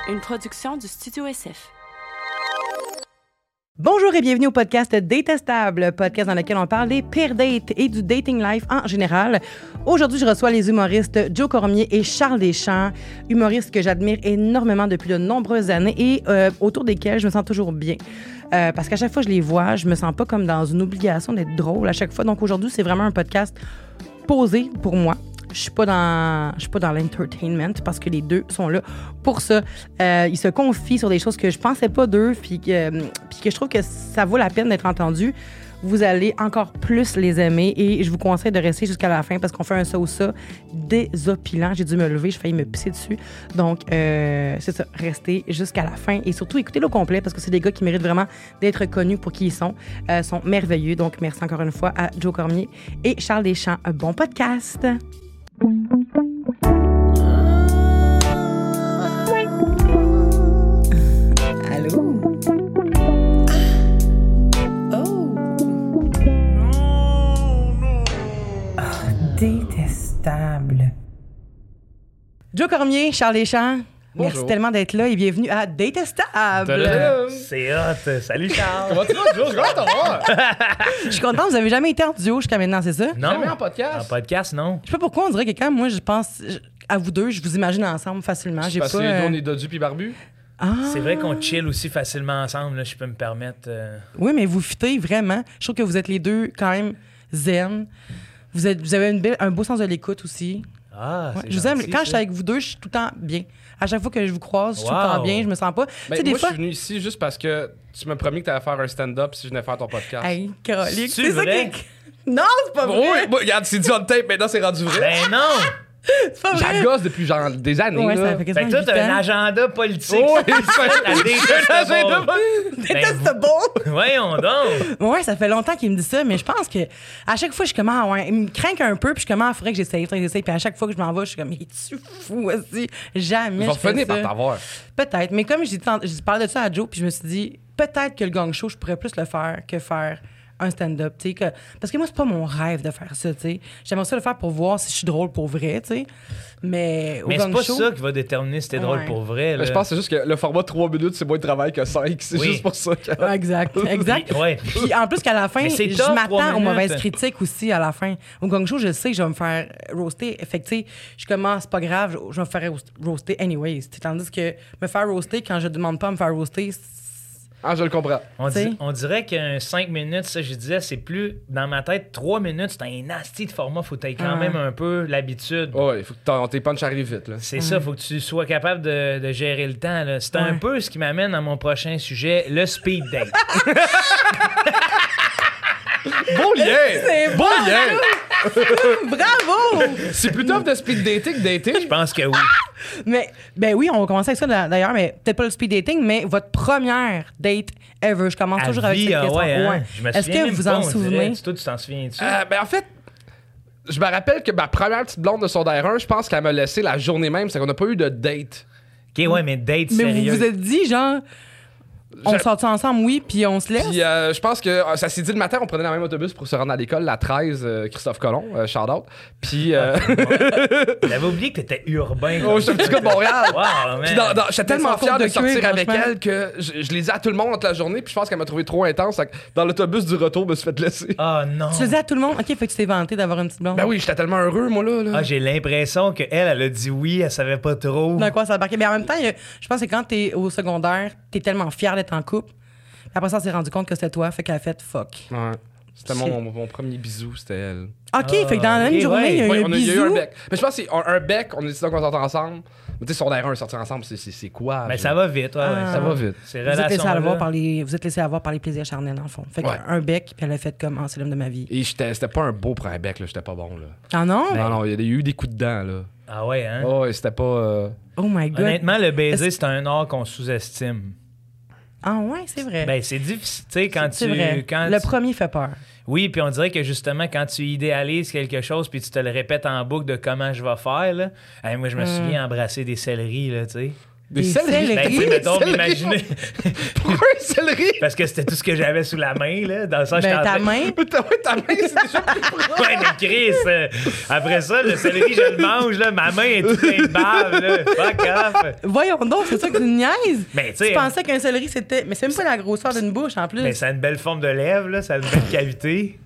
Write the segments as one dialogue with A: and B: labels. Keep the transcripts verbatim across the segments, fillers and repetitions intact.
A: une production du Studio S F.
B: Bonjour et bienvenue au podcast Datestable, podcast dans lequel on parle des pires dates et du dating life en général. Aujourd'hui, je reçois les humoristes Joe Cormier et Charles Deschamps, humoristes que j'admire énormément depuis de nombreuses années et euh, autour desquels je me sens toujours bien. Euh, parce qu'à chaque fois que je les vois, je me sens pas comme dans une obligation d'être drôle à chaque fois. Donc aujourd'hui, c'est vraiment un podcast posé pour moi. Je suis pas dans, je suis pas dans l'entertainment parce que les deux sont là pour ça. Euh, ils se confient sur des choses que je pensais pas d'eux, puis que, puis que je trouve que ça vaut la peine d'être entendu. Vous allez encore plus les aimer et je vous conseille de rester jusqu'à la fin parce qu'on fait un ça ou ça désopilant. J'ai dû me lever, j'ai failli me pisser dessus. Donc, euh, c'est ça, restez jusqu'à la fin et surtout écoutez-le au complet parce que c'est des gars qui méritent vraiment d'être connus pour qui ils sont. Euh, sont merveilleux. Donc, merci encore une fois à Joe Cormier et Charles Deschamps. Un bon podcast! Allô? Oh! Ah, détestable. Joe Cormier, Charles Deschamps.
C: Bonjour.
B: Merci tellement d'être là et bienvenue à Détestable.
C: C'est hot. Salut Charles.
D: Comment tu vas, Joe? Je suis content de te voir.
B: Je suis contente, vous avez jamais été en duo jusqu'à maintenant, c'est ça?
C: Non.
D: Jamais en podcast?
C: En podcast, non.
B: Je sais pas pourquoi, on dirait que quand moi je pense à vous deux, je vous imagine ensemble facilement. J'ai
D: Parce
B: pas.
D: que
B: euh,
D: on est dodus puis barbu.
B: Ah.
C: C'est vrai qu'on chill aussi facilement ensemble, là, je peux me permettre. euh.
B: Oui, mais vous fitez vraiment. Je trouve que vous êtes les deux quand même zen. Vous, êtes, vous avez une belle, un beau sens de l'écoute aussi.
C: Ah,
B: Ouais.
C: c'est
B: Je vous aime.
C: gentil,
B: Quand
C: ça.
B: je suis avec vous deux, je suis tout le temps bien. À chaque fois que je vous croise, je suis tout le
C: Wow.
B: temps bien. Je me sens pas.
D: Ben,
B: tu sais, des
D: moi,
B: fois.
D: je suis venu ici juste parce que tu m'as promis que tu allais faire un stand-up si je venais faire ton podcast.
B: Hey, Caroline,
C: C'est
B: c'est ça
C: vrai?
B: qui. Non, c'est pas
D: Oh,
B: vrai.
D: oui, bon, regarde, c'est dit on tape, maintenant c'est rendu vrai.
C: Ben non!
B: C'est pas vrai.
D: J'agosse depuis genre des années.
B: Ouais,
D: là.
B: ça fait
C: Fait
B: quasiment
C: que toi,
B: huit
C: t'as un
B: ans.
C: agenda politique.
D: Oh,
C: c'est
D: oui,
C: ça, la détestable.
B: Détestable.
C: Voyons donc!
B: Ouais, ça fait longtemps qu'il me dit ça, mais je pense que à chaque fois, je suis comme, ah ouais, il me craint un peu, puis je suis comme, ah, faudrait que j'essaye, faudrait que j'essaye. Puis à chaque fois que je m'en vais, je suis comme, es-tu fou aussi? Jamais.
D: Je vais
B: je fais
D: finir
B: ça.
D: par t'avoir.
B: Peut-être, mais comme j'ai j'ai parlé de ça à Joe, puis je me suis dit, peut-être que le gang show, je pourrais plus le faire que faire un stand-up, tu sais, que... parce que moi, c'est pas mon rêve de faire ça, tu sais. J'aimerais ça le faire pour voir si je suis drôle pour vrai, tu sais. Mais au
C: Mais c'est
B: gang
C: pas
B: show...
C: ça qui va déterminer si t'es drôle
B: Ouais.
C: pour vrai. Là.
D: Je pense que c'est juste que le format trois minutes, c'est moins de travail que cinq. C'est
C: Oui.
D: juste pour ça. Que...
B: Ouais, exact, exact.
C: Puis, ouais.
B: Puis en plus qu'à la fin,
C: Mais c'est
B: je
C: tough, trois
B: m'attends aux
C: minutes.
B: mauvaises critiques aussi à la fin. Au gang show, je sais que je vais me faire roaster. Fait que, tu sais, je commence, c'est pas grave, je vais me faire roast- roaster anyways. T'sais, tandis que me faire roaster quand je demande pas à me faire roaster, c'est-
D: Ah, je le comprends.
C: On,
B: T'sais.
C: di- on dirait qu'un cinq minutes, ça, je disais, c'est plus. Dans ma tête, trois minutes, c'est un nasty de format. Faut que t'aies quand
B: Ouais.
C: même un peu l'habitude.
D: Ouais, il faut que t'en- tes punch arrivent vite. Là.
C: C'est ça, faut que tu sois capable de, de gérer le temps. là. C'est
B: Ouais.
C: un peu ce qui m'amène à mon prochain sujet, le speed date.
D: Beau lien!
B: C'est
D: Beau
B: bon,
D: lien!
B: Bravo!
D: C'est plus tough de speed dating que dating.
C: Je pense que oui.
B: Mais, ben oui, on va commencer avec ça d'a- d'ailleurs, mais peut-être pas le speed dating, mais votre première date ever. Je commence
C: À
B: toujours avec
C: vie,
B: cette
C: ah
B: question.
C: ouais, hein?
B: Ouais.
C: Je me
B: Est-ce
C: souviens
B: que
C: même
B: vous
C: pas,
B: en
C: on dirait.
B: souvenez?
C: Toi, tu t'en souviens-tu?
D: Euh, ben en fait, je me rappelle que ma première petite blonde de secondaire un, je pense qu'elle m'a laissé la journée même, c'est qu'on n'a pas eu de date.
C: Ok, ouais, mais date
B: Mais vous
C: sérieux.
B: vous êtes dit, genre, on
D: Je-
B: sort ensemble, oui, puis on se laisse?
D: Puis euh, je pense que euh, ça s'est dit le matin, on prenait le même autobus pour se rendre à l'école, la treize, euh, Christophe Colomb, euh, shout out. Puis euh,
C: J'avais oublié que t'étais urbain.
D: oh, je suis un petit gars de Montréal.
C: Wow, man.
D: Puis dans- dans- j'étais tellement
B: Sans
D: fier
B: compte
D: de
B: de
D: sortir
B: cuir,
D: avec
B: franchement.
D: elle que je, je l'ai dit à tout le monde toute la journée, puis je pense qu'elle m'a trouvé trop intense. Fait que dans l'autobus du retour, je me suis fait laisser.
C: Ah non.
B: Tu le dis à tout le monde? OK, fait que tu t'es vanté d'avoir une petite blonde.
D: Ben oui, j'étais tellement heureux, moi, là. là.
C: Ah, j'ai l'impression qu'elle, elle a dit oui, elle savait pas trop.
B: Dans quoi ça embarquait. Mais en même temps, il y a- je pense que quand t'es au secondaire, t'es tellement fier d'être en couple. Puis après ça, on s'est rendu compte que c'était toi, fait qu'elle a fait fuck.
D: Ouais. C'était mon, mon premier bisou, c'était elle.
B: OK, fait que dans la même
C: ok,
B: journée,
C: ouais.
B: il y a eu
D: Ouais,
B: un
D: on a, il y a eu
B: bisou.
D: un bec. Mais je pense que c'est un, un bec, on a décidé qu'on sortait ensemble. Mais tu sais, secondaire un, sortir ensemble, c'est, c'est, c'est quoi?
C: Mais
D: je-
C: ça va vite, ouais, ouais.
B: Ah.
D: Ça va vite.
C: Ces
B: Vous êtes, laissé
C: relations-là.
B: avoir par les, vous êtes laissé avoir par les plaisirs charnels, dans le fond. Fait
D: Ouais.
B: qu'un bec, puis elle a fait comme, ah, c'est l'homme de ma vie.
D: Et j'étais, c'était pas un beau premier bec, là. J'étais pas bon, là.
B: Ah non?
D: Non, non, il y a eu des coups de dents, là.
C: Ah ouais, hein?
D: Oh, et c'était pas. euh,
B: Oh my God.
C: Honnêtement, le baiser,
B: Est-ce-
C: c'est un art qu'on sous-estime.
B: Ah ouais, c'est vrai.
C: Ben, c'est difficile, tu sais, quand
B: c'est
C: tu...
B: vrai.
C: Quand
B: Le
C: tu-
B: premier fait peur.
C: Oui, puis on dirait que justement, quand tu idéalises quelque chose puis tu te le répètes en boucle de comment je vais faire, là, hey, moi, je me
B: Mm.
C: souviens embrasser des céleris, là, tu sais.
D: Des
B: Des
D: céleris?
B: céleris?
C: Ben, tu sais, mettons,
D: Céleri.
C: m'imaginer.
D: Pourquoi un céleri?
C: Parce que c'était tout ce que j'avais sous la main, là. Dans le sens,
B: Ben,
C: j'étais en
B: ta
C: train-
B: main.
D: Mais ta, ouais, ta main, c'est déjà plus proche.
C: Ouais, mais Chris, euh, après ça, le céleri, je le mange, là. Ma main est toute pleine de bave, là. Fuck off.
B: Voyons donc, c'est ça que tu niaises.
C: Mais tu
B: Tu
C: sais,
B: pensais qu'un céleri, c'était. Mais c'est même pas la grosseur d'une bouche en plus.
C: mais ça a une belle forme de lèvre, là. Ça a une belle cavité.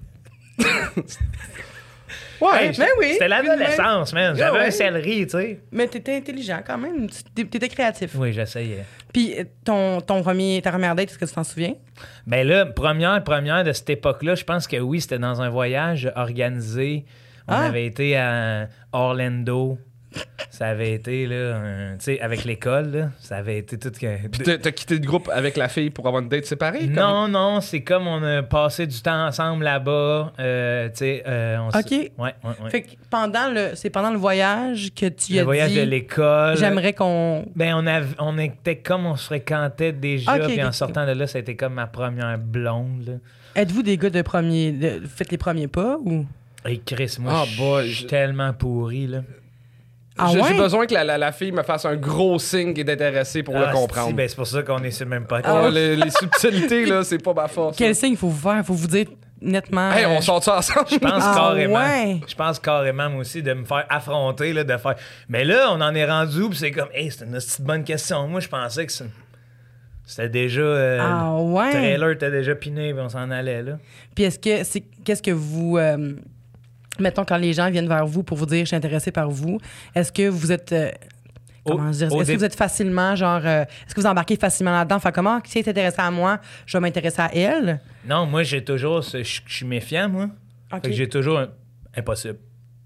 B: Ouais,
C: Hey,
B: mais oui.
C: C'était l'adolescence, man. J'avais
B: Ouais.
C: un céleri, tu sais.
B: Mais t'étais intelligent quand même. Tu- T'étais créatif.
C: Oui, j'essayais.
B: Puis euh, ton, ton premier, ta première date, est-ce que tu t'en souviens?
C: Ben là, première, première de cette époque-là, je pense que oui, c'était dans un voyage organisé. On
B: Ah.
C: avait été à Orlando. Ça avait été, là, un- tu sais, avec l'école, là. Ça avait été tout que...
D: Puis t'as, t'as quitté le groupe avec la fille pour avoir une date séparée? comme-
C: Non, non, c'est comme on a passé du temps ensemble là-bas. Euh, tu sais, euh, on s-
B: OK.
C: Ouais, ouais, ouais.
B: Fait que pendant le, c'est pendant le voyage que tu
C: Le
B: as
C: voyage
B: dit,
C: de l'école.
B: j'aimerais qu'on...
C: Ben, on, avait, on était comme on se fréquentait déjà.
B: Ok,
C: puis en
B: ok.
C: sortant de là, ça a été comme ma première blonde, là.
B: Êtes-vous des gars de premier... de- faites les premiers pas ou...
C: Et Chris, moi,
D: Ah,
C: je
D: boy,
C: je suis
D: je-
C: tellement pourri, là.
B: Ah
D: J'ai,
B: ouais?
D: j'ai besoin que la, la, la fille me fasse un gros signe et d'être intéressée pour
C: Ah,
D: le comprendre.
C: si, ben, c'est pour ça qu'on est sur le même podcast.
D: Ah, les, les subtilités, là, c'est pas ma force.
B: Quel signe il faut vous faire? Faut vous dire nettement...
D: Hey, on
B: euh,
D: sort ça ensemble.
C: Je pense
B: Ah,
C: carrément.
B: ouais.
C: Je pense carrément, moi aussi, de me faire affronter, là, de faire. Mais là, on en est rendu où, puis c'est comme, hey, c'est une petite bonne question. Moi, je pensais que c'est- c'était déjà. euh,
B: Ah
C: Le
B: ouais?
C: trailer était déjà piné, puis on s'en allait, là.
B: Puis est-ce que c'est qu'est-ce que vous euh, mettons quand les gens viennent vers vous pour vous dire je suis intéressé par vous, est-ce que vous êtes euh, comment
C: Au-
B: je dirais,
C: au
B: est-ce
C: dé-
B: que vous êtes facilement genre euh, est-ce que vous embarquez facilement là-dedans, faire comment si elle est intéressée à moi, je vais m'intéresser à elle?
C: Non, moi, j'ai toujours. ce- Je je suis méfiant, moi.
B: OK.
C: Fait que j'ai toujours un. Impossible.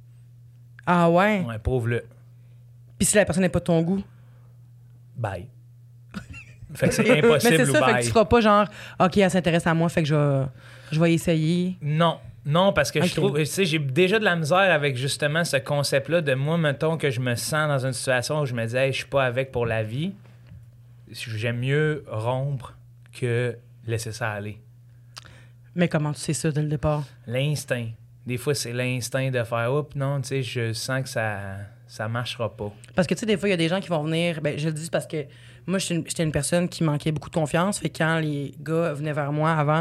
B: Ah ouais.
C: Ouais, prouve-le.
B: Puis si la personne n'est pas de ton goût.
C: Bye. Fait que c'est
B: Mais
C: impossible
B: c'est
C: ou
B: ça, fait que
C: bye.
B: tu feras pas genre OK, elle s'intéresse à moi, fait que je vais je vais essayer.
C: Non. Non, parce que
B: Ok.
C: je trouve, tu sais, j'ai déjà de la misère avec justement ce concept-là de moi, mettons que je me sens dans une situation où je me dis, hey, je suis pas avec pour la vie. J'aime mieux rompre que laisser ça aller.
B: Mais comment tu sais ça dès le départ?
C: L'instinct. Des fois, c'est l'instinct de faire, oups, non, tu sais, je sens que ça, ça marchera pas.
B: Parce que, tu sais, des fois, il y a des gens qui vont venir. Ben, je le dis parce que moi, j'étais une, j'étais une personne qui manquait beaucoup de confiance. Fait que quand les gars venaient vers moi avant,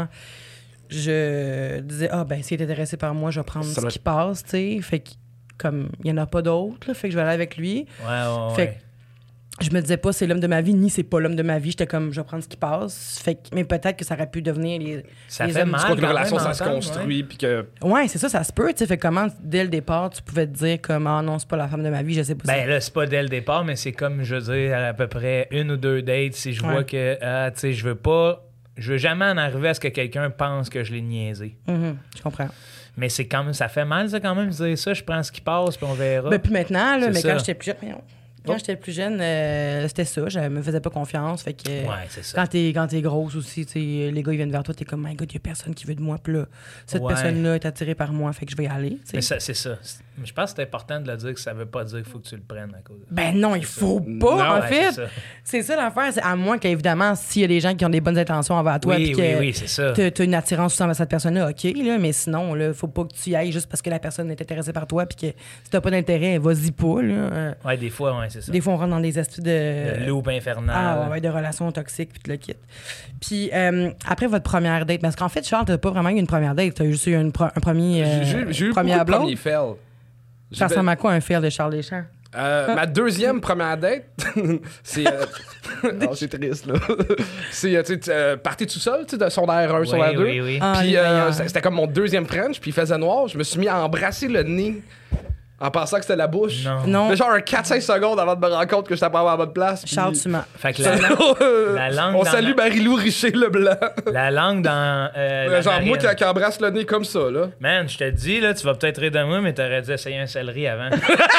B: je disais, ah, ben, s'il est intéressé par moi, je vais prendre
D: Ça
B: ce
D: doit-
B: qui passe, tu sais. Fait que, comme, il n'y en a pas d'autres, là, fait que je vais aller avec lui.
C: Ouais, ouais,
B: Fait
C: ouais.
B: Je me disais pas, c'est l'homme de ma vie, ni c'est pas l'homme de ma vie. J'étais comme, je vais prendre ce qui passe. Fait que, mais peut-être que ça aurait pu devenir les.
C: Ça
B: les
C: fait
B: hommes-
C: mal.
D: Je crois que la
C: quand
D: relation,
C: même,
D: ça se
C: entendre,
D: construit, puis que...
B: Ouais, c'est ça, ça se peut, tu sais. Fait que comment, dès le départ, tu pouvais te dire, comme, ah non, c'est pas la femme de ma vie, je sais pas.
C: Ben là, c'est pas dès le départ, mais c'est comme, je veux dire, à peu près une ou deux dates, si je
B: Ouais.
C: vois que, ah, tu sais, je veux pas, je veux jamais en arriver à ce que quelqu'un pense que je l'ai niaisé.
B: Mhm, je comprends.
C: Mais c'est quand même, ça fait mal, ça, quand même, de dire ça, je prends ce qui passe, puis on verra.
B: Ben, puis maintenant, là,
C: C'est
B: mais
C: ça.
B: quand j'étais plus jeune, mais non. Quand
C: Oh.
B: j'étais plus jeune, euh, c'était ça. Je me faisais pas confiance. Fait que
C: Ouais, c'est ça.
B: quand t'es quand t'es grosse aussi, tu sais, les gars ils viennent vers toi, t'es comme, my God, il y a personne qui veut de moi. Puis là, cette
C: Ouais.
B: personne-là est attirée par moi, fait que je vais y aller. tu sais.
C: Mais ça, c'est ça. C'est- mais Je pense que c'est important de le dire que ça veut pas dire qu'il faut que tu le prennes à cause de ça.
B: Ben non, il faut
D: Non,
B: pas, en
C: ouais,
B: fait.
C: c'est ça.
B: C'est ça l'affaire. C'est à moins qu'évidemment, s'il y a des gens qui ont des bonnes intentions envers toi,
C: Oui,
B: puis
C: oui,
B: que
C: oui, c'est ça.
B: t'as t'as une attirance envers cette personne-là, OK, là, mais sinon, là, faut pas que tu y ailles juste parce que la personne est intéressée par toi, puis que si t'as pas d'intérêt, vas-y pas, là. Euh,
C: Ouais, des fois, ouais, c'est ça.
B: Des fois, on rentre dans des astuces de.
C: Le loop infernal.
B: Ah ouais, ouais, de relations toxiques, puis tu le quittes. Puis euh, après votre première date, parce qu'en fait, Charles, t'as pas vraiment eu une première date, t'as juste eu une pro- un premier. euh,
D: J'ai, j'ai- j'ai eu beaucoup
B: première
D: de
B: blonde.
D: premiers fails.
B: Ça
D: J'ai-
B: ressemble à quoi un fail de Charles Deschamps?
D: Euh, ma deuxième première date, c'est. euh, oh, c'est triste, là. C'est, euh, tu sais, euh, parti tout seul, tu sais, de secondaire un,
C: Oui,
D: secondaire deux.
C: oui, oui.
B: Ah,
D: Puis
B: les
D: euh,
B: meilleurs.
D: c'était comme mon deuxième French, puis il faisait noir. Je me suis mis à embrasser le nez en pensant que c'était la bouche.
C: Non.
B: Non.
D: Mais genre un quatre cinq secondes avant de me rendre compte que j'étais pas à la bonne place. puis-
B: Charles, tu mens.
C: Fait que la, la langue
D: On
C: dans
D: salue
C: la-
D: Marie-Lou Richer-Leblanc.
C: la langue dans. euh, la
D: genre moi
C: narine.
D: qui, qui embrasse le nez comme ça, là.
C: Man, je te dis, là, tu vas peut-être rire de moi, mais t'aurais dû essayer un céleri avant.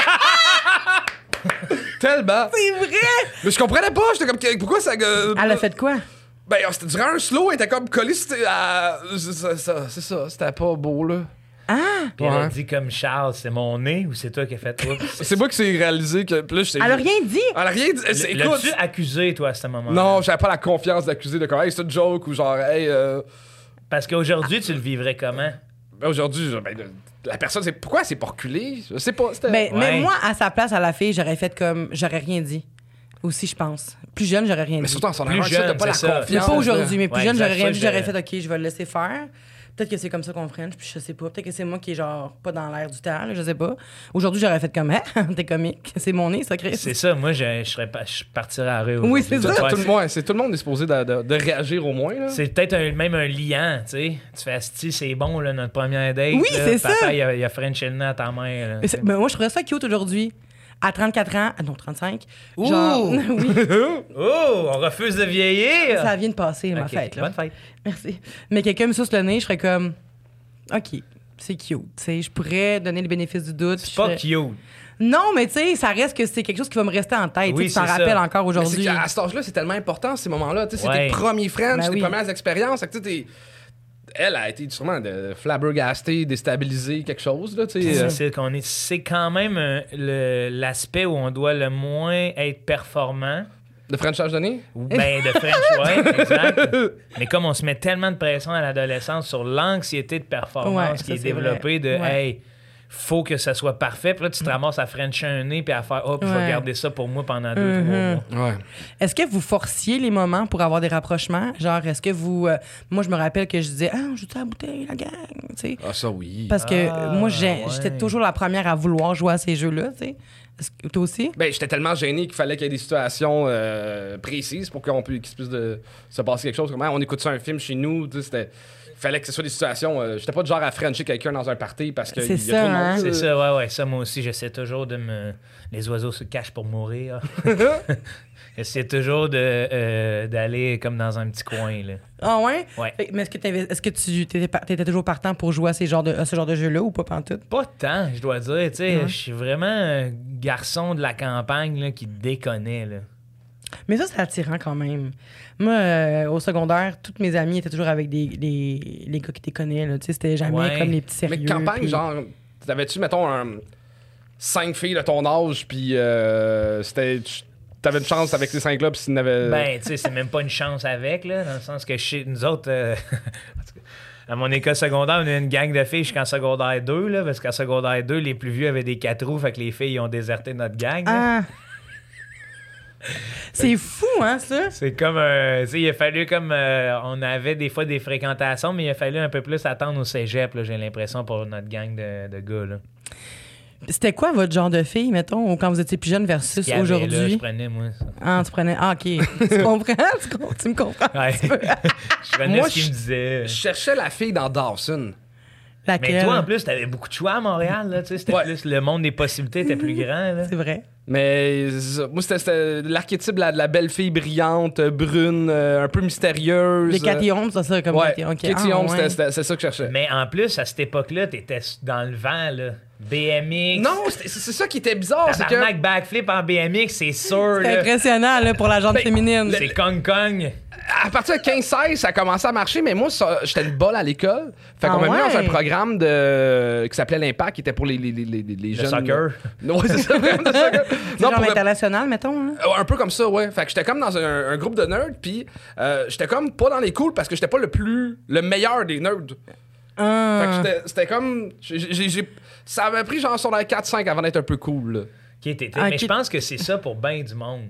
D: Tellement.
B: C'est vrai!
D: Mais je comprenais pas. J'étais comme, pourquoi ça. euh,
B: Elle a fait quoi?
D: Ben, c'était durant un slow, elle était comme collée c'était à. C'est ça, ça, c'est ça, c'était pas beau, là.
B: Ah!
C: Puis elle a
D: Ouais.
C: dit comme Charles, c'est mon nez ou c'est toi qui as fait toi?
D: C'est moi qui s'est réalisé que. Puis là, j'étais-
B: Elle a rien dit!
D: Elle a rien dit. C'est- Écoute.
C: L'as-tu accusé, toi, à ce moment-là?
D: Non, j'avais pas la confiance d'accuser de comme, hey, c'est une joke ou genre, hey, euh,
C: Parce qu'aujourd'hui, tu le vivrais comment?
D: ben, aujourd'hui, je- ben, le- la personne, c'est pourquoi elle s'est pas reculée? Je sais pas. C'était.
B: Ben,
C: Ouais.
B: mais moi, à sa place, à la fille, j'aurais fait comme. J'aurais rien dit. Aussi, je pense. Plus jeune, j'aurais rien
D: Mais
B: dit.
D: surtout en son
C: Plus
D: un,
C: jeune,
D: t'as pas la
C: c'est ça.
D: confiance.
B: Mais pas aujourd'hui, mais plus
C: Ouais,
B: jeune,
C: exact,
B: j'aurais rien
C: ça,
B: dit, j'aurais
C: je-
B: fait, OK, je vais le laisser faire. Peut-être que c'est comme ça qu'on French, puis je sais pas. Peut-être que c'est moi qui est genre pas dans l'air du temps, là, je sais pas. Aujourd'hui, j'aurais fait comme, hein, t'es comique. C'est mon nez, ça, Chris.
C: C'est ça, moi, je, je, serais pas, je partirais à rire.
B: Oui,
C: aujourd'hui.
B: c'est
D: Ça,
B: ça.
C: Ouais,
D: tout, le- ouais, c'est tout le monde est supposé de, de- de réagir au moins. Là.
C: C'est peut-être un- même un liant, tu sais. Tu fais asti, c'est bon, là, notre première date.
B: Oui,
C: là,
B: c'est
C: papa,
B: ça.
C: il a, il a Frenché le nez à ta mère. Là,
B: Mais c'est- ben, moi, je trouverais ça cute aujourd'hui. À trente-quatre ans, ah non, trente-cinq.
C: Ouh!
B: Genre, oui,
C: Oh, on refuse de vieillir!
B: ça vient de passer, ma
C: Ok,
B: fête, là.
C: Bonne fête.
B: Merci. Mais quelqu'un me suce le nez, je serais comme, OK, c'est cute. Tu sais, je pourrais donner le bénéfice du doute. puis
C: C'est
B: je
C: pas
B: ferais-
C: cute.
B: Non, mais tu sais, ça reste que c'est quelque chose qui va me rester en tête.
C: Oui,
B: tu t'en
C: c'est ça.
B: rappelles encore
D: Mais c'est
B: aujourd'hui.
D: qu'à cet âge-là, c'est tellement important, ces moments-là. Tu sais, C'est
C: Ouais.
D: tes premiers French,
B: Ben
D: tes
B: oui.
D: premières expériences. Fait que, tu sais, t'es- Elle a été sûrement de flabbergastée, déstabilisée, quelque chose. Là, tu sais,
C: C'est
D: euh,
C: ça qu'on est. C'est quand même euh, le- l'aspect où on doit le moins être performant.
D: de Frenchage de nez.
C: Ou ben de French, ouais, exact. Mais comme on se met tellement de pression à l'adolescence sur l'anxiété de performance
B: Ouais,
C: qui
B: ça,
C: est
B: c'est
C: développée de
B: vrai. Ouais.
C: hey, faut que ça soit parfait. Puis là, tu te ramasses à Frencher un nez puis à faire oh, puis je vais
B: Ouais.
C: garder ça pour moi pendant deux,
B: Mhm.
C: trois mois.
D: Ouais.
B: Est-ce que vous forciez les moments pour avoir des rapprochements? Genre, est-ce que vous... euh, moi, je me rappelle que je disais, ah, je joue à la bouteille, la gang, tu sais.
D: Ah, ça, oui.
B: Parce que
C: Ah,
B: moi, j'ai-
C: ouais.
B: j'étais toujours la première à vouloir jouer à ces jeux-là, tu sais. Est-ce que toi aussi?
D: Ben, j'étais tellement gêné qu'il fallait qu'il y ait des situations euh, précises pour qu'on puisse, qu'il puisse de, se passer quelque chose. Comme, ah, on écoute ça un film chez nous, tu sais, c'était... Il fallait que ce soit des situations... euh, j'étais pas du genre à frencher quelqu'un dans un party parce qu'il y a
B: C'est
D: trop
B: ça,
D: de monde.
B: hein?
C: C'est ça, ouais, ouais. Ça, moi aussi, j'essaie toujours de me. Les oiseaux se cachent pour mourir. J'essaie toujours de, euh, d'aller comme dans un petit coin, là.
B: Ah ouais?
C: Ouais.
B: Fait- Mais est-ce que, t'avais- est-ce que tu étais, t'étais toujours partant pour jouer à, ces genres de, à ce genre de jeu-là ou pas pantoute?
C: Pas tant, je dois dire. Tu sais,
B: Ouais.
C: je suis vraiment un garçon de la campagne là, qui déconnait, là.
B: Mais ça, c'est attirant quand même. Moi, euh, au secondaire, toutes mes amies étaient toujours avec des, des, les gars qui déconnaient. Là. Tu sais, c'était jamais
C: Ouais.
B: comme les petits sérieux.
D: Mais campagne,
B: puis-
D: genre, t'avais-tu, mettons, un, cinq filles de ton âge, puis euh, c'était... tu- T'avais une chance avec ces cinq-là, puis s'il y en avait...
C: Ben, tu sais, c'est même pas une chance avec, là, dans le sens que chez nous autres, euh, en tout cas, à mon école secondaire, on a une gang de filles jusqu'en secondaire deux, là, parce qu'en secondaire deux, les plus vieux avaient des quatre roues, fait que les filles ils ont déserté notre gang. là.
B: Ah! C'est fou, hein, ça?
C: C'est comme, euh, tu sais, il a fallu comme, euh, on avait des fois des fréquentations, mais il a fallu un peu plus attendre au cégep, là, j'ai l'impression, pour notre gang de, de gars, là.
B: C'était quoi votre genre de fille, mettons, ou quand vous étiez plus jeune versus
C: Qu'il y avait, là, je
B: aujourd'hui?
C: prenais, moi, ça.
B: Ah, tu prenais. Ah, OK. tu comprends? Tu, com- tu me comprends?
C: Ouais. je prenais
D: Moi,
C: ce qu'il
D: je-
C: me disait.
D: Je cherchais la fille dans Dawson.
B: Laquelle?
C: Mais toi, en plus, t'avais beaucoup de choix à Montréal, là, tu sais, c'était
D: Ouais.
C: plus, le monde des possibilités était plus grand, là.
B: C'est vrai.
D: Mais c'est ça. Moi, c'était, c'était l'archétype de la, de la belle fille brillante, euh, brune, euh, un peu mystérieuse.
B: Les Cathy Holmes, c'est ça, comme
D: Ouais,
B: Cathy- OK.
D: Katie
B: Ah,
D: Holmes,
B: ouais.
D: c'était- c'était- c'est ça que je cherchais.
C: Mais en plus, à cette époque-là, t'étais dans le vent, là. B M X.
D: Non, c'était- c'est c'est ça qui était bizarre, c'est que...
C: Tabarnak, backflip en B M X, c'est sûr,
B: C'est
C: là.
B: impressionnant, là, pour la jante
D: Ben,
B: féminine.
C: C'est Kong Kong.
D: À partir de quinze seize, ça a commencé à marcher, mais moi, ça- j'étais une bolle à l'école. Fait qu'on
B: Ah
D: m'a mis dans
B: ouais?
D: un programme de... qui s'appelait l'Impact, qui était pour les, les, les, les, les
C: Le
D: jeunes...
C: soccer.
D: Non, c'est ça, vraiment, le soccer.
B: C'est
D: Non,
B: genre
D: pour le-
B: l'international, mettons. Hein?
D: Euh, un peu comme ça, ouais. Fait que j'étais comme dans un, un groupe de nerds, puis euh, j'étais comme pas dans les cools parce que j'étais pas le plus... le meilleur des nerds.
B: Ah.
D: Fait que j'étais- c'était comme... j'ai- j'ai- j'ai- ça m'a pris genre sur la quatre cinq avant d'être un peu cool, là.
C: Qui était-
B: Ah,
C: mais
B: qui-
C: je pense que c'est ça pour bien du monde.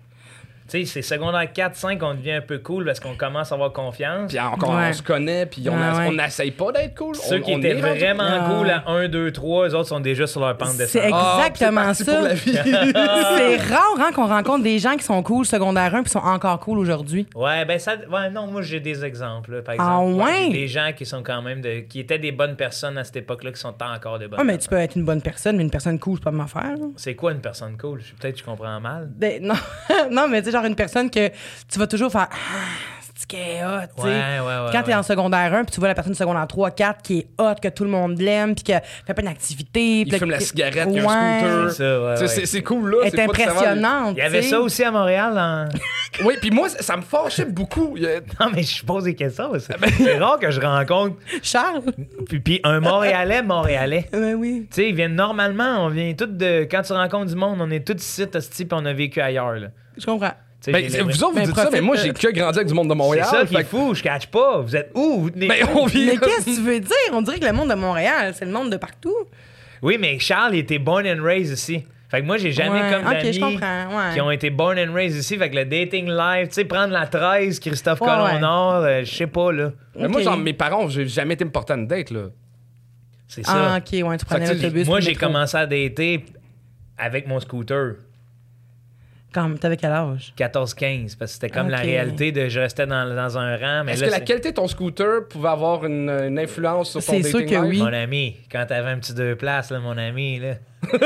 C: Tu sais, c'est secondaire quatre cinq, on devient un peu cool parce qu'on commence à avoir confiance.
D: Puis encore,
B: Ouais.
D: on se connaît, puis on
B: Ouais,
D: a-
B: ouais.
D: on n'essaye pas d'être cool.
C: Ceux
D: on,
C: qui
D: on
C: étaient
D: est rendu-
C: vraiment
B: Ah.
C: cool à un, deux, trois, eux autres sont déjà sur leur pente
B: C'est
C: descendante.
D: Ah,
B: exactement
D: c'est parti
B: ça.
D: pour la vie.
B: C'est rare hein, qu'on rencontre des gens qui sont cool secondaire un puis sont encore cool aujourd'hui.
C: Ouais, ben ça. Ouais, non, moi j'ai des exemples, là, par
B: Ah
C: exemple.
B: ouais?
C: j'ai Des gens qui sont quand même de. qui étaient des bonnes personnes à cette époque-là, qui sont encore des bonnes
B: Ah, mais tu
C: personnes.
B: peux être une bonne personne, mais une personne cool, c'est pas ma affaire. là.
C: C'est quoi une personne cool? Je- Peut-être que je comprends mal.
B: Ben, non. non, mais tu sais, genre une personne que tu vas toujours faire Ah, c'est qui est hot, tu sais.
C: Ouais, ouais, ouais,
B: Quand
C: ouais.
B: t'es en secondaire un, puis tu vois la personne de secondaire trois, quatre qui est hot, que tout le monde l'aime, puis qu'elle fait pas d'activité.
D: Il fume la cigarette, il y a un
B: Ouais.
D: scooter.
C: C'est ça, ouais,
D: Tu sais,
C: ouais.
D: C'est c'est cool, là.
B: Elle
D: c'est
B: est
D: pas nécessairement-
B: impressionnante.
C: Il y avait
B: tu sais.
C: ça aussi à Montréal. Dans...
D: Oui, puis moi, ça, ça me fâchait beaucoup. Il y a-
C: non, mais je pose des questions. parce que C'est rare que je rencontre.
B: Charles?
C: Puis, puis un Montréalais, Montréalais.
B: Ben oui.
C: Tu sais, ils viennent normalement, on vient tous de. Quand tu rencontres du monde, on est tous ici, hostie, puis on a vécu ailleurs. Là.
B: Je comprends.
C: Tu sais,
D: Ben,
C: j'ai-
D: vous autres, vous
B: Ben,
D: dites ça, mais
B: profite,
D: moi,
B: euh,
D: j'ai que grandi avec du monde de
C: c'est
D: Montréal.
C: ça qui
D: fait
C: est
D: que-
C: fou, je catch pas. Vous êtes où? Vous tenez
D: Ben,
C: où?
D: on vit.
B: Mais qu'est-ce que tu veux dire? On dirait que le monde de Montréal, c'est le monde de partout.
C: Oui, mais Charles, il était born and raised ici. Fait que moi, j'ai jamais
B: Ouais,
C: comme
B: ok,
C: d'amis
B: je comprends, ouais.
C: qui ont été born and raised ici. Fait que le dating life, tu sais, prendre la treize, Christophe
B: Ouais,
C: Colomb-Nord, euh, je sais pas, là.
D: Mais moi,
B: Ok.
D: genre, mes parents, j'ai jamais été me porter à une date, là.
C: C'est ça.
B: Ah, ok, ouais, tu prenais
D: Fait que, tu sais,
B: l'autobus.
C: Moi,
B: puis le
C: j'ai
B: métro.
C: commencé à dater avec mon scooter,
B: Comme, t'avais quel âge?
C: quatorze quinze, parce que c'était comme la
B: Ok.
C: réalité de je restais dans, dans un rang. Mais
D: Est-ce
C: là,
D: que la
C: c'est-
D: qualité de ton scooter pouvait avoir une, une influence sur ton
B: C'est
D: dating
B: sûr que
D: life?
B: oui.
C: Mon ami, quand t'avais un petit deux places, là, mon ami, là.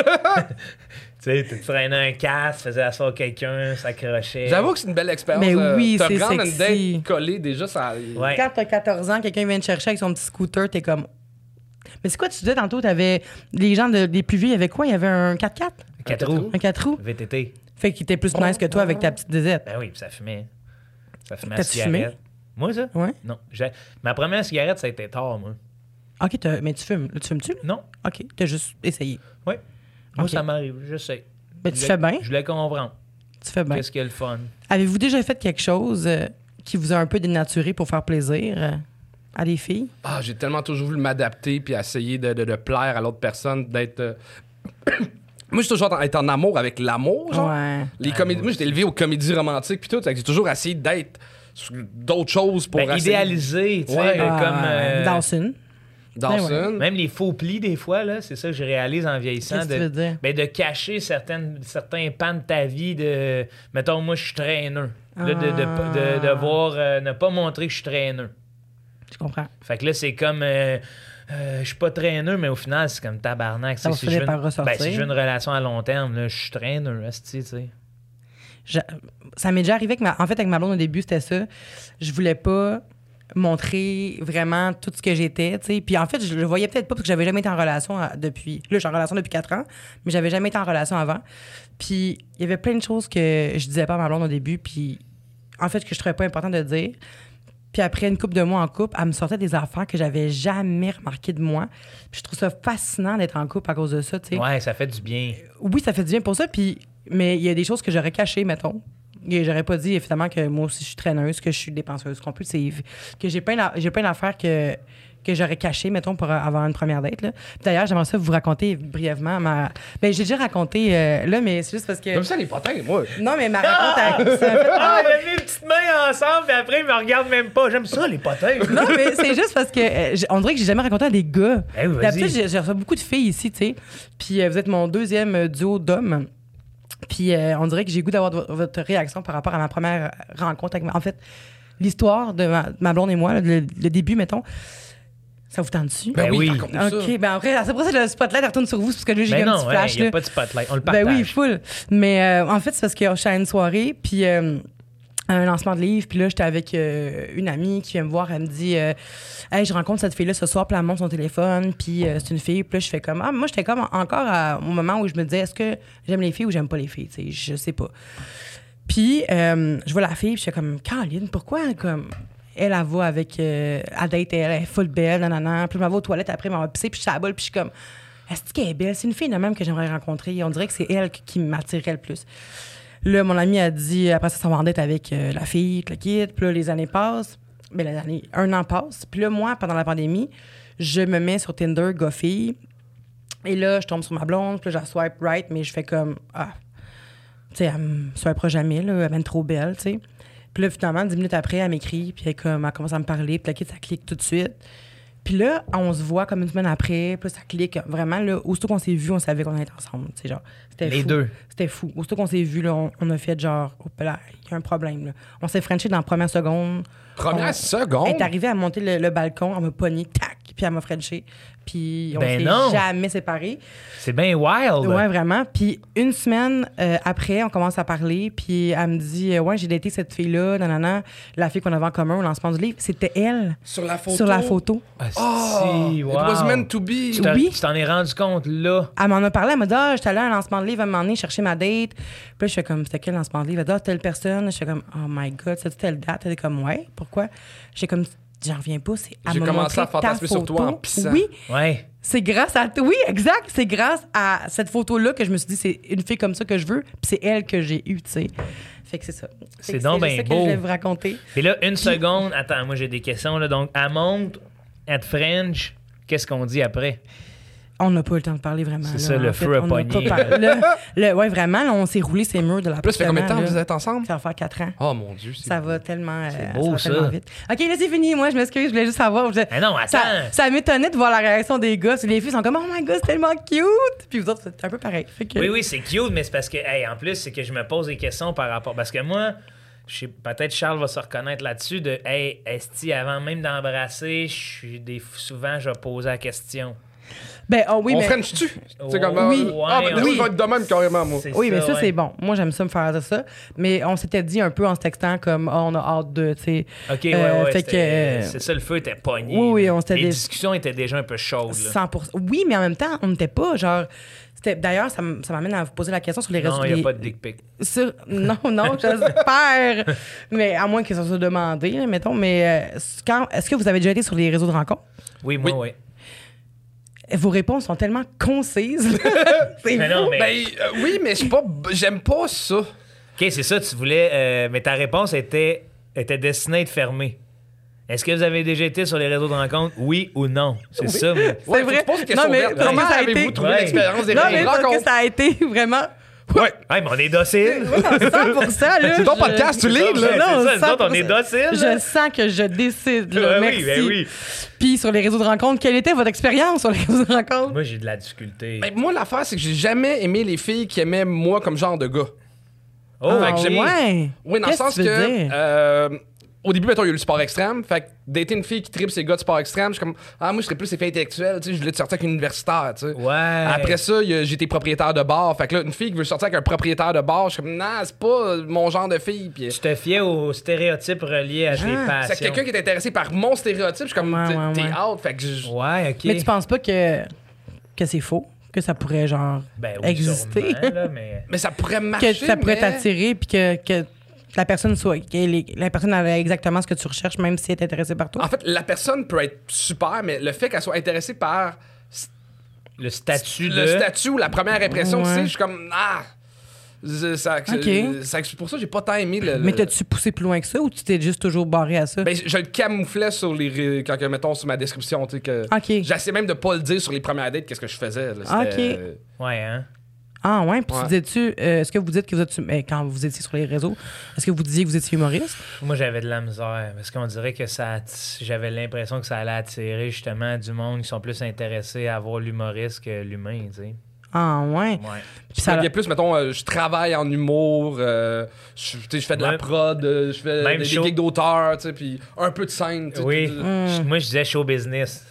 C: Tu sais, tu te traînais un casque, faisais asseoir quelqu'un, s'accrochait.
D: J'avoue que c'est une belle expérience.
B: Mais
D: euh,
B: oui,
D: te
B: c'est
D: rendre une
B: sexy.
D: date collée, déjà, ça...
C: Ouais.
B: Quand t'as quatorze ans, quelqu'un vient te chercher avec son petit scooter, t'es comme. Mais c'est quoi, tu disais tantôt, t'avais. Les gens de, des plus vieux, il y avait quoi? Il y avait un quatre quatre?
C: Quatre roues.
B: Un quatre roues?
C: V T T.
B: Fait qu'il était plus nice que toi avec ta petite disette.
C: Ben oui, puis ça fumait. Ça fumait à
B: T'as-tu
C: cigarette.
B: fumé?
C: Moi, ça?
B: Ouais.
C: Non. J'ai- Ma première cigarette, ça a été tard, moi.
B: Ok, t'as- mais tu fumes. Là, tu fumes-tu?
C: Non.
B: Ok, t'as juste essayé.
C: Oui. Moi,
B: Ok.
C: ça m'arrive, je sais.
B: Mais tu
C: Je
B: fais
C: voulais-
B: bien.
C: Je voulais comprendre.
B: Tu fais bien.
C: Qu'est-ce qui est le fun?
B: Avez-vous déjà fait quelque chose euh, qui vous a un peu dénaturé pour faire plaisir euh, à des filles?
D: Ah, j'ai tellement toujours voulu m'adapter puis essayer de, de- de plaire à l'autre personne, d'être... euh, Moi, j'ai toujours en- être en amour avec l'amour, genre.
B: Ouais.
D: Les
C: Ouais,
D: comédies...
C: moi
D: Moi, j'étais élevé aux comédies romantiques puis tout, fait que j'ai toujours essayé d'être sur d'autres choses pour
C: Ben,
D: essayer-
C: idéalisé, tu sais,
D: Ouais.
C: euh,
B: Ah,
C: comme... euh,
B: Dawson.
D: Dawson.
C: Même les faux plis, des fois, là, c'est ça que je réalise en vieillissant.
B: Qu'est-ce que tu
C: de,
B: veux dire?
C: ben, de cacher certaines, certains pans de ta vie. De, mettons, moi, je suis traîneux. Là, de, de, de, de, de voir, euh, ne pas montrer que je suis traîneux.
B: Je comprends.
C: Fait que là, c'est comme... euh, euh, je suis pas traîneux, mais au final, c'est comme tabarnak.
B: Ça va
C: si,
B: finir
C: je veux
B: par
C: une,
B: ressortir.
C: ben, si je veux une relation à long terme, là, je suis traîneux, esti, tu sais.
B: Je- ça m'est déjà arrivé que ma, en fait avec ma blonde au début c'était ça, je voulais pas montrer vraiment tout ce que j'étais, tu sais, puis en fait je le voyais peut-être pas parce que j'avais jamais été en relation à- depuis là je suis en relation depuis quatre ans, mais j'avais jamais été en relation avant, puis il y avait plein de choses que je disais pas à ma blonde au début, puis en fait que je trouvais pas important de dire. Puis après une couple de mois en couple, elle me sortait des affaires que j'avais jamais remarquées de moi. Puis je trouve ça fascinant d'être en couple à cause de ça, tu sais.
C: Ouais, ça fait du bien.
B: Oui, ça fait du bien pour ça, puis mais il y a des choses que j'aurais cachées, mettons. Et j'aurais pas dit, évidemment, que moi aussi, je suis traîneuse, que je suis dépenseuse compulsive, que j'ai plein d'a- j'ai plein d'affaires que, que j'aurais cachées, mettons, pour avoir une première date. Là. Puis d'ailleurs, j'aimerais ça vous raconter brièvement ma... Ben, j'ai déjà raconté, euh, là, mais c'est juste parce que...
D: Comme ça, les potins, moi.
B: Non, mais ma raconte... a- ça a fait-
C: Ah, il a mis une petite main ensemble, puis après, il me regarde même pas. J'aime ça, les potins.
B: Non, mais c'est juste parce que euh, j'- on dirait que j'ai jamais raconté à des gars.
C: Eh oui, vas-y.
B: D'habitude, j'ai j'ai reçu beaucoup de filles ici, tu sais. Puis euh, vous êtes mon deuxième euh, duo d'hommes. Puis euh, on dirait que j'ai le goût d'avoir vo- votre réaction par rapport à ma première rencontre avec ma... En fait, l'histoire de ma, ma blonde et moi, là, le, le début, mettons, ça vous tente dessus?
C: Ben oui.
D: raconte-nous ça.
B: OK, ben après, c'est pour ça que le spotlight retourne sur vous, c'est parce que là, j'ai eu
C: Ben
B: un
C: non,
B: petit
C: il
B: flash.
C: n'y a
B: là.
C: pas de spotlight. On le partage.
B: Ben oui, full. Mais euh, en fait, c'est parce que je suis à une soirée, puis euh, un lancement de livre, puis là, j'étais avec euh, une amie qui vient me voir, elle me dit euh, Hey, je rencontre cette fille-là ce soir, puis elle me montre son téléphone, puis euh, c'est une fille, puis là, je fais comme Ah, moi, j'étais comme encore à- au moment où je me disais Est-ce que j'aime les filles ou j'aime pas les filles, tu sais, je sais pas. Puis, euh, je vois la fille, puis je suis comme Caroline, pourquoi, comme. Elle, elle va avec. Euh, elle date, elle, elle est full belle, nanana. Puis, je m'en vais aux toilettes après, elle m'en va pisser, puis je suis à la bolle, puis je suis comme Est-ce qu'elle est belle? C'est une fille de même que j'aimerais rencontrer. On dirait que c'est elle qui qui m'attirerait le plus. Là, mon ami a dit, après ça, ça va en date avec euh, la fille, le kid. Puis là, les années passent. Ben, les années, un an passe. Puis là, moi, pendant la pandémie, je me mets sur Tinder, gars-fille. Et là, je tombe sur ma blonde. Puis là, je la swipe right, mais je fais comme, ah, tu sais, elle me swipera jamais, là. Elle est trop belle, tu sais. Puis là, finalement, dix minutes après, elle m'écrit. Puis elle, comme, elle commence à me parler. Puis le kid, ça clique tout de suite. Puis là, on se voit comme une semaine après. Puis là, ça clique. Vraiment, là, aussitôt qu'on s'est vu, on savait qu'on allait être ensemble. Tu sais, genre, c'était
C: Les
B: fou.
C: deux.
B: C'était fou. Aussitôt qu'on s'est vu, là, on, on a fait genre, oh là, il y a un problème. Là. On s'est frenché dans la première seconde.
D: Première
B: On-
D: seconde.
B: Elle est arrivée à monter le, le balcon, elle m'a pogné, tac, puis elle m'a frenché. Puis on
C: Ben
B: s'est
C: non.
B: jamais séparés.
C: C'est bien wild.
B: Ouais, vraiment. Puis une semaine euh, après, on commence à parler, puis elle me dit euh, Ouais, j'ai daté cette fille-là, nanana. La fille qu'on avait en commun au lancement du livre, c'était elle
D: Sur la photo.
B: sur la photo.
C: Ah,
D: Oh,
C: si,
D: it
C: wow.
D: was meant to be.
C: Tu t'en-
B: Oui.
C: tu t'en es rendu compte là.
B: Elle m'en a parlé, elle m'a dit Ah, j'étais allée à un lancement de livre à un moment donné, chercher ma date. Puis là, je fais comme C'était quel lancement de livre? Elle dit Ah, telle personne. Je fais comme Oh my God, c'est telle date? Elle est comme Ouais, pourquoi? J'ai comme J'en reviens pas. C'est, elle
D: J'ai
B: m'a
D: commencé
B: montré
D: à fantasmer
B: ta
D: sur toi en
B: photo.
D: pissant.
B: Oui,
C: Ouais.
B: c'est grâce à. Oui, exact. C'est grâce à cette photo-là que je me suis dit C'est une fille comme ça que je veux, puis c'est elle que j'ai eue, tu sais. Fait que c'est ça. Fait
C: C'est
B: que
C: donc
B: juste
C: ben
B: ça que
C: beau.
B: je voulais vous raconter.
C: Et là, une seconde. Attends, moi, j'ai des questions. Là. Donc, elle monte, elle te French. Qu'est-ce qu'on dit après?
B: On n'a pas eu le temps de parler vraiment.
C: C'est
B: là.
C: ça, le
B: En fait,
C: feu a
B: on n'a
C: pogné.
B: pas par- le, le- ouais, vraiment, là, on s'est roulé ces murs de la
D: Plus, ça fait combien de temps
B: là.
D: que vous êtes ensemble?
B: Ça va faire quatre ans.
D: Oh mon Dieu.
B: Ça va tellement, euh,
C: beau,
B: ça va
C: ça.
B: tellement vite. OK, là, c'est fini. Moi, je m'excuse. Je voulais juste savoir. Je-
C: Mais non, attends.
B: Ça, ça m'étonnait de voir la réaction des gars. Les filles sont comme, oh my god, c'est tellement cute. Puis vous autres, c'est un peu pareil. Fait que...
C: Oui, oui, c'est cute, mais c'est parce que, hey, en plus, c'est que je me pose des questions par rapport. Parce que moi, je sais, peut-être Charles va se reconnaître là-dessus de, hey, esti, avant même d'embrasser, je suis des souvent, je vais poser la question.
B: Ben, oh oui,
D: on
B: mais.
D: French-tu?
C: Oh,
D: C'est comme.
C: oui.
D: Ah, ben,
C: Oui.
D: oui. Je vais être de même carrément, moi.
C: C'est
B: Oui, mais ça,
C: ouais.
B: c'est bon. Moi, j'aime ça me faire ça. Mais on s'était dit un peu en se textant comme, oh, on a hâte de, tu sais.
C: OK, ouais,
B: Euh,
C: ouais.
B: fait
C: c'était-
B: que, euh,
C: C'est ça, le feu était pogné.
B: Oui, oui, on s'était
C: Les
B: des-
C: discussions étaient déjà un peu chaudes. Là.
B: cent pour cent. Oui, mais en même temps, on n'était pas genre. C'était, d'ailleurs, ça, m- ça m'amène à vous poser la question sur les réseaux.
C: Non, il n'y a
B: les-
C: pas de dick pic.
B: sur- Non, non, j'espère. Mais à moins que ça soit demandé, là, mettons. Mais euh, quand, est-ce que vous avez déjà été sur les réseaux de rencontres?
C: Oui, moi,
D: Oui.
C: oui.
B: Vos réponses sont tellement concises. C'est
C: Mais non,
B: fou.
C: mais.
D: Ben, euh, oui, mais je suis pas. J'aime pas ça.
C: OK, c'est ça, tu voulais. euh, mais ta réponse était, était destinée à être fermée. Est-ce que vous avez déjà été sur les réseaux de rencontres? Oui ou non? C'est ça, mais.
D: Ouais,
B: C'est
D: faut que
B: vrai.
D: tu poses une question
B: Non, mais
D: ouverte.
B: parce que
D: Comment
B: ça a
D: avez-vous
B: été-
D: trouvé
C: Ouais.
D: l'expérience des
B: Non, mais
D: réseaux de
B: parce que
D: rencontres?
B: ça a été vraiment.
D: Ouais.
C: Hey, mais on est docile.
B: Oui, non, cent pour cent, là.
D: C'est ton
B: je-
D: podcast, tu
C: C'est
D: livres,
C: ça,
D: là.
B: Non,
C: c'est ça, nous autres, on est
B: cent pour cent.
C: dociles. là.
B: Je sens que je décide. Là.
C: Ben
B: Merci.
C: oui, ben oui.
B: Puis sur les réseaux de rencontres, quelle était votre expérience sur les réseaux de rencontres?
C: Moi, j'ai de la difficulté.
D: Ben, moi, l'affaire, c'est que j'ai jamais aimé les filles qui aimaient moi comme genre de gars.
C: Oh,
B: Ah,
D: fait que j'ai-
B: ouais.
D: Oui, dans le
B: Qu'est-ce
D: sens
B: que tu veux
D: que.
B: dire?
D: euh, au début, mettons, il y a eu le sport extrême. Fait que dater une fille qui tripe ses gars de sport extrême, je suis comme, ah, moi, je serais plus effet intellectuel, tu sais, je voulais te sortir avec une universitaire, tu sais.
C: Ouais.
D: Après ça, il y a- j'ai été propriétaire de bar. Fait que là, une fille qui veut sortir avec un propriétaire de bar, je suis comme, non, c'est pas mon genre de fille. Puis,
C: Tu te fiais aux stéréotypes reliés à tes
B: Ah,
C: passions.
D: c'est quelqu'un qui est intéressé par mon stéréotype, je suis comme,
B: Ouais,
D: t'es
B: ouais,
D: t'es
B: ouais.
D: out. Fait que je-
C: Ouais, OK.
B: Mais tu penses pas que, que c'est faux? Que ça pourrait, genre,
C: Ben oui,
B: exister?
C: sûrement, là, mais...
D: Mais ça pourrait marcher.
B: que ça pourrait
D: mais-
B: t'attirer, puis que, que la personne soit. Que les- la personne a exactement ce que tu recherches, même si elle est intéressée par toi.
D: En fait, la personne peut être super, mais le fait qu'elle soit intéressée par
C: Le statut
D: le
C: de...
D: statut ou la première impression,
B: Ouais.
D: tu sais, je suis comme, ah! Je- Ça,
B: Ok.
D: ça- c'est pour ça que j'ai pas tant aimé le. le-
B: Mais t'as-tu poussé plus loin que ça ou tu t'es juste toujours barré à ça?
D: Ben, je le camouflais sur les. ré- Quand, que, mettons, sur ma description, tu sais, que.
B: OK.
D: J'essayais même de pas le dire sur les premières dates, qu'est-ce que je faisais. Là, c'était-
B: Ok.
C: Ouais, hein?
B: Ah ouais, puis
D: Ouais.
B: tu disais-tu, euh, est-ce que vous dites que vous êtes, mais quand vous étiez sur les réseaux, est-ce que vous disiez que vous étiez humoriste?
C: Moi, j'avais de la misère parce qu'on dirait que ça... atti- J'avais l'impression que ça allait attirer justement du monde qui sont plus intéressés à voir l'humoriste que l'humain, tu sais.
B: Ah ouais.
C: Ouais.
B: Puis ça,
D: Il y a plus, mettons, euh, je travaille en humour, euh, je, tu sais, je fais de la
C: Ouais.
D: prod, euh, je fais
C: Même
D: des,
C: show.
D: gigs d'auteur, tu sais, puis un peu de scène. tu sais,
C: Oui.
D: tout-
B: Hmm.
C: Je- Moi, je disais show business.